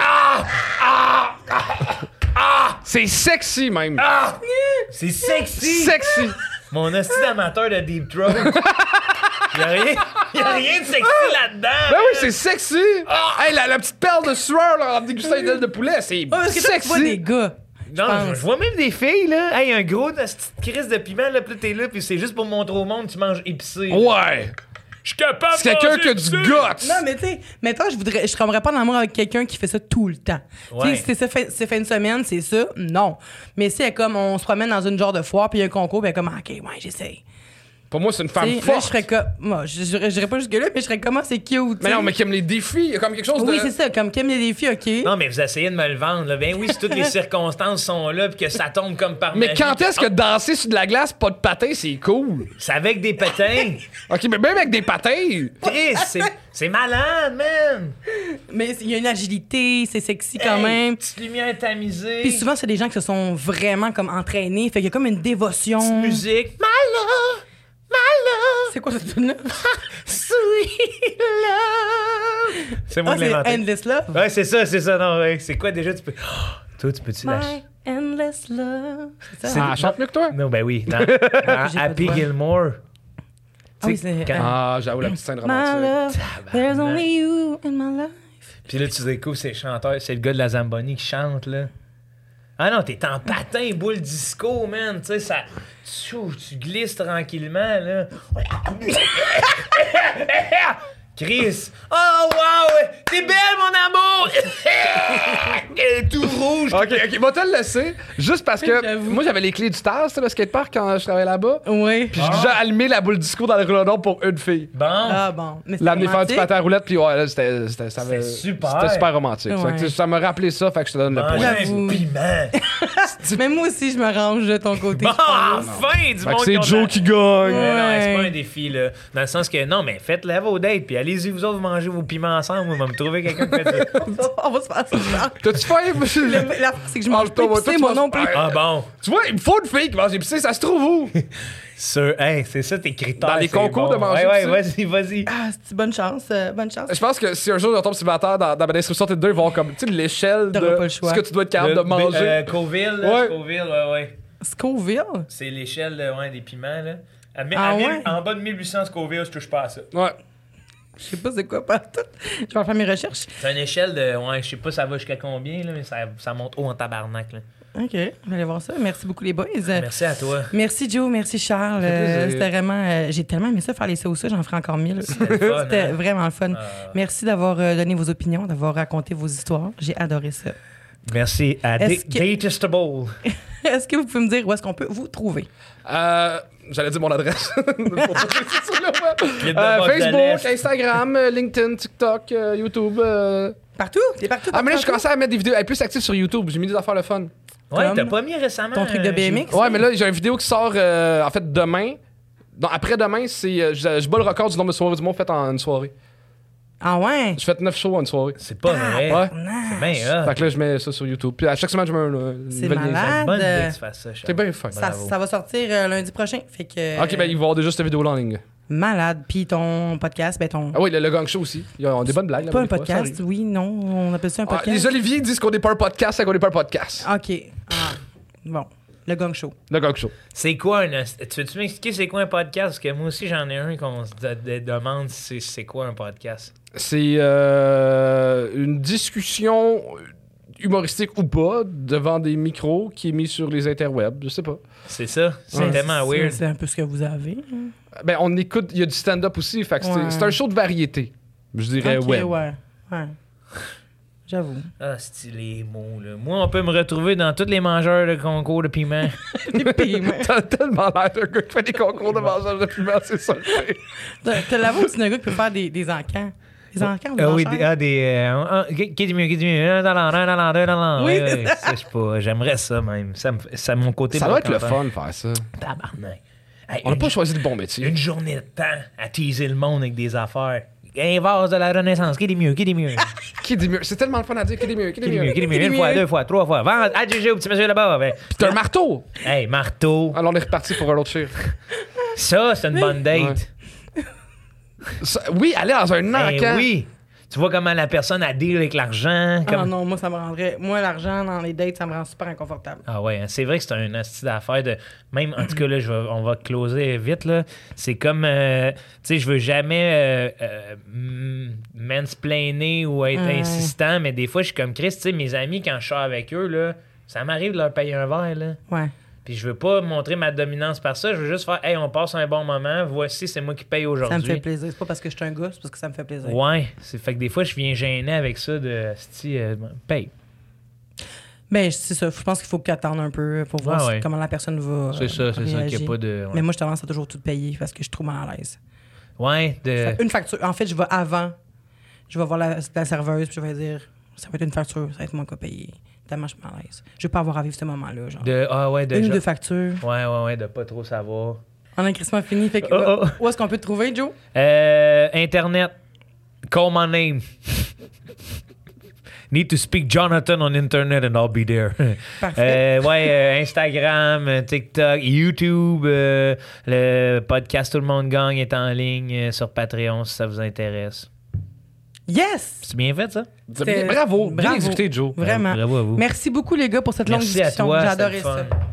D: C'est sexy même.
C: Ah! C'est sexy!
D: Sexy!
C: Mon hostie d'amateur de Deep Throat. Y'a rien, y'a rien de sexy là-dedans.
D: Ben oui, c'est sexy! Hey, la, la petite perle de sueur là, en dégustant une aile de poulet, c'est
B: Ouais, parce que toi, tu vois des
D: sexy!
B: gars.
C: Non,
B: pense.
C: je, je vois même des filles, là. Hey, un gros de cette crise de piment, là, pis là, t'es là, pis c'est juste pour montrer au monde que tu manges épicé.
D: Ouais!
C: Je suis capable
D: C'est quelqu'un qui a du guts!
B: Non, mais tu sais, mettons, je voudrais, je tomberais pas en amour avec quelqu'un qui fait ça tout le temps.
C: Ouais.
B: Tu sais, si c'est fait, c'est fait une semaine, c'est ça, non. Mais si elle est comme, on se promène dans une genre de foire, puis il y a un concours, puis elle est comme, ah, OK, ouais, j'essaye.
D: Pour moi, c'est une
B: Tu
D: femme
B: sais, là, je
D: forte.
B: serais comme, moi, je je dirais pas jusque-là, mais je serais comme, ah, c'est cute. tu
D: Mais
B: sais.
D: non, mais qui aime les défis, il y a comme quelque chose de...
B: Oui, c'est ça, comme qui aime les défis, OK.
C: Non, mais vous essayez de me le vendre, là. Ben oui, si toutes les circonstances sont là, pis que ça tombe comme par
D: Mais
C: magie,
D: quand est-ce que danser sur de la glace, pas de patin, c'est cool?
C: C'est avec des patins.
D: OK, mais même avec des patins...
C: Chris, c'est... C'est malade, man!
B: Mais il y a une agilité, c'est sexy quand
C: Hey,
B: même.
C: Petite lumière tamisée.
B: Puis souvent, c'est des gens qui se sont vraiment comme entraînés. Fait qu'il y a comme une dévotion.
C: Petite musique. My love, my love,
B: C'est quoi cette tune-là?
C: sweet love. C'est moi
B: Ah,
C: qui l'ai
B: c'est
C: inventé.
B: Endless Love.
C: Ouais, c'est ça, c'est ça. Non, ouais. C'est quoi déjà? Tu peux... Oh, toi, tu peux-tu lâcher?
B: My Endless Love. C'est ça?
C: C'est-
D: Ah, chante mieux que toi?
C: Non, ben oui. Dans, dans
B: J'ai pas
C: Happy
B: de voix.
C: Gilmore.
B: Ah oui,
C: Tu sais,
B: c'est-
C: quand-
D: Ah, j'avoue, la petite scène
B: My
D: romantique.
B: love, there's only you in my life.
C: Puis là, tu découvres ces chanteurs. C'est le gars de la Zamboni qui chante, là. Ah non, t'es en patin, boule disco, man. Tu sais, ça... Tu, tu glisses tranquillement, là. Chris! Oh, wow! T'es belle, mon amour! Elle est tout rouge.
D: Ok, ok, va te le laisser. Juste parce que
B: J'avoue.
D: moi, j'avais les clés du Taz, tu sais, le skatepark, quand je travaillais là-bas.
B: Oui.
D: Puis j'ai déjà allumé la boule disco dans le rouleau pour une fille.
C: Bon.
B: Ah bon. Mais c'est
D: L'amener faire du
B: romantique.
D: patin à roulette, puis ouais, là, c'était c'était- ça avait-
C: C'était super.
D: C'était super romantique.
B: Ouais.
D: Fait que, ça m'a rappelé ça, fait que je te donne le
C: Manger
D: point.
B: J'avoue.
C: un piment.
B: Mais moi aussi, je me range de ton côté.
C: Bon,
B: je pense.
C: enfin, du
D: Fait
C: monde
D: que c'est
C: qui ont de
D: Joe
C: la-
D: qui gagne.
C: Ouais, non, c'est pas
B: Ouais.
C: un défi, là. Dans le sens que, non, mais faites-le à vos dates, puis allez-y, vous autres, vous mangez vos piments ensemble. Moi, je vais me trouver quelqu'un qui fait ça.
B: On va se faire ça.
D: T'as-tu faim?
B: Le- La c'est que je mange
D: Mange-toi,
B: pas
D: toi,
B: épicé,
D: tu
B: moi
D: manges
B: non plus.
D: pas.
C: Ah bon?
D: Tu vois, il me faut une fille qui mange épicé, ça se trouve où?
C: Sur, hey, c'est ça tes critères.
D: Dans les
C: c'est
D: concours
C: bon.
D: de manger
C: Ouais, ouais,
D: épicé.
C: vas-y, vas-y.
B: Ah, c'est bonne chance. euh, bonne chance.
D: Je pense que si un jour je tombe célibataire, dans, dans ma description Tinder, ils vont avoir comme, tu sais, l'échelle de
B: T'auras pas le choix.
D: ce que tu dois être capable
C: Le-
D: de manger.
C: Euh, Scoville, là,
D: Ouais.
C: Scoville, ouais, ouais.
B: Scoville?
C: C'est l'échelle de- ouais, des piments, là. À, mi-
B: Ah
C: à mille-
B: ouais?
C: En bas de mille huit cents Scoville, je touche pas à ça.
D: Ouais.
B: Je sais pas c'est quoi partout. Je vais faire mes recherches.
C: C'est une échelle de. Ouais, je sais pas ça va jusqu'à combien, là, mais ça, ça monte haut en tabarnak, là.
B: OK, je vais aller voir ça. Merci beaucoup, les boys. Euh,
C: Merci à toi.
B: Merci Joe, merci Charles.
D: Ça fait
B: Euh,
D: plaisir.
B: C'était vraiment. euh, J'ai tellement aimé ça, faire les sauces, j'en ferai encore mille.
C: C'était le fun,
B: C'était
C: hein?
B: vraiment le fun.
C: Ah.
B: Merci d'avoir euh, donné vos opinions, d'avoir raconté vos histoires. J'ai adoré ça.
C: Merci à
B: Est-ce
C: Da-
B: que-
C: Datestable.
B: Est-ce que vous pouvez me dire où est-ce qu'on peut vous trouver?
D: Euh, J'allais dire mon adresse. Pour pas que sur le web.
C: Clip de
D: Euh,
C: box de
D: Facebook,
C: l'Est.
D: Instagram, euh, LinkedIn, TikTok, euh, YouTube. euh.
B: Partout? T'es partout?
D: Ah, mais là, je
B: partout?
D: commençais à mettre des vidéos, être plus actif sur YouTube. J'ai mis des affaires le fun.
C: Ouais,
B: Comme
C: t'as pas mis récemment.
B: ton truc de
C: euh,
B: B M X?
D: Ouais, mais là, j'ai une vidéo qui sort, euh, en fait, demain. Non, après-demain, c'est. euh, je, je bats le record du nombre de soirées du monde faites en une soirée.
B: Ah ouais?
D: Je fais neuf shows en une soirée.
C: C'est pas vrai.
D: Ouais.
C: C'est bien hot.
D: Fait que là, je mets ça sur YouTube. Puis à chaque semaine, je mets un, euh, une
B: C'est
D: nouvelle
B: malade.
D: niaiserie.
C: Bonne idée
B: euh,
C: que tu fasses ça, Charles.
D: C'est bien fin.
B: Ça,
C: Bravo.
B: ça va sortir euh, lundi prochain. Fait que.
D: Ok, ben, ils vont avoir déjà cette vidéo-là en ligne.
B: Malade. Puis ton podcast, ben ton.
D: Ah oui, le, le Gang Show aussi. Ils ont des bonnes blagues. là,
B: Pas un
D: des fois,
B: podcast,
D: ça arrive.
B: oui, non. On appelle ça un
D: Ah,
B: podcast.
D: les Olivier disent qu'on n'est pas un podcast, c'est qu'on n'est pas un podcast.
B: OK. Ah. Bon. Le Gang Show.
D: Le Gang Show.
C: C'est quoi un. Tu veux-tu m'expliquer c'est quoi un podcast? Parce que moi aussi, j'en ai un qu'on se de- de- demande c'est c'est quoi un podcast.
D: C'est euh, une discussion humoristique ou pas devant des micros qui est mis sur les interwebs. Je sais pas.
C: C'est ça? C'est
B: Ouais,
C: tellement
B: c'est-
C: weird.
B: C'est un peu ce que vous avez.
D: Ben, on écoute, il y a du stand-up aussi. Fait que c'est-
B: Ouais.
D: c'est un show de variété. Je dirais
B: Ok,
D: web.
B: ouais. Ouais. J'avoue.
C: Ah, c'est les mots, là. Moi, on peut me retrouver dans tous les mangeurs de concours de piment.
B: Les piments.
D: T'as tellement l'air d'un gars qui fait des concours de mangeage de piment, c'est ça le fait.
B: T'as t'as l'avou aussi d'un gars qui peut faire des, des encans. Des encans ou des
C: Ah oui,
B: enchères?
C: des, ah, des euh, ah, qui qui dit mieux, qui dit mieux, un dollar, un dollar, deux dollars.
B: Oui,
C: Ouais,
B: c'est
C: ouais, ça, je sais pas, j'aimerais ça même. Ça, me, fait- ça mon côté.
D: Ça doit être le
C: brocanteur.
D: fun de faire ça.
C: Tabarnak. Hey,
D: On n'a
C: une,
D: pas choisi le bon métier.
C: une journée de temps à teaser le monde avec des affaires. Un vase de la Renaissance, qui dit mieux, qui dit mieux,
D: Qui dit mieux? C'est tellement le fun à dire. Qui dit mieux? Qui
C: qui
D: dit
C: dit mieux,
D: mieux?
C: qui dit mieux,
B: Qui dit
C: une fois,
B: mieux?
C: deux fois, trois fois. Vends à G G au petit monsieur là-bas. Ben.
D: Puis t'as un marteau!
C: Hey, marteau.
D: Alors on est reparti pour un autre chiffre.
C: Ça, c'est une bonne date.
D: Ça- oui, aller dans un
C: Ben
D: encan.
C: oui. Tu vois comment la personne a deal avec l'argent.
B: Ah
C: Comme...
B: non, moi, ça me rendrait. Moi, l'argent dans les dates, ça me rend super inconfortable.
C: Ah ouais, hein, c'est vrai que c'est un style d'affaire de. Même, en tout cas, là, je vais- on va closer vite, là. C'est comme. euh, tu sais, je veux jamais euh, euh, m- mansplainer ou être
B: Ouais.
C: insistant, mais des fois, je suis comme Chris, tu sais, mes amis, quand je sors avec eux, là, ça m'arrive de leur payer un verre, là.
B: Ouais.
C: Puis je veux pas montrer ma dominance par ça, je veux juste faire, hey, on passe un bon moment, voici, c'est moi qui paye aujourd'hui.
B: Ça me fait plaisir. C'est pas parce que je suis un gars, c'est parce que ça me fait plaisir.
C: Ouais, c'est fait que des fois, je viens gêner avec ça de. Sti, euh, paye.
B: Ben, c'est ça. Je pense qu'il faut qu'attendre un peu pour voir
C: Ouais,
B: si-
C: ouais.
B: comment la personne va.
C: C'est ça, c'est ça, qu'il
B: réagir.
C: n'y a pas de. ouais.
B: Mais moi, je tendance à toujours tout payer parce que je suis trop mal à l'aise.
C: Ouais, de.
B: Une facture. En fait, je vais avant. Je vais voir la, la serveuse puis je vais dire ça va être une facture, ça va être moi qui vais payer. Tellement je suis mal à l'aise. Je veux pas avoir à vivre ce moment-là. Genre.
C: de ah ouais, de.
B: Une ou
C: genre-
B: deux factures.
C: Ouais, ouais, ouais, de pas trop savoir.
B: On a crissement fini. Fait que,
C: Oh, oh.
B: où est-ce qu'on peut te trouver, Joe?
C: Euh, Internet. Call my name. Need to speak Jonathan on Internet and I'll be there.
B: Parfait.
C: Euh, ouais, euh, Instagram, TikTok, YouTube, euh, le podcast Tout le monde gagne est en ligne euh, sur Patreon si ça vous intéresse.
B: Yes!
C: C'est bien fait, ça?
D: Bien, bravo. Bien
B: Bravo.
D: exécuté, Joe.
B: Vraiment.
C: Bravo à vous.
B: Merci beaucoup, les gars, pour cette longue
C: Merci à
B: discussion.
C: toi,
B: J'ai
C: c'était
B: adoré
C: le fun.
B: ça.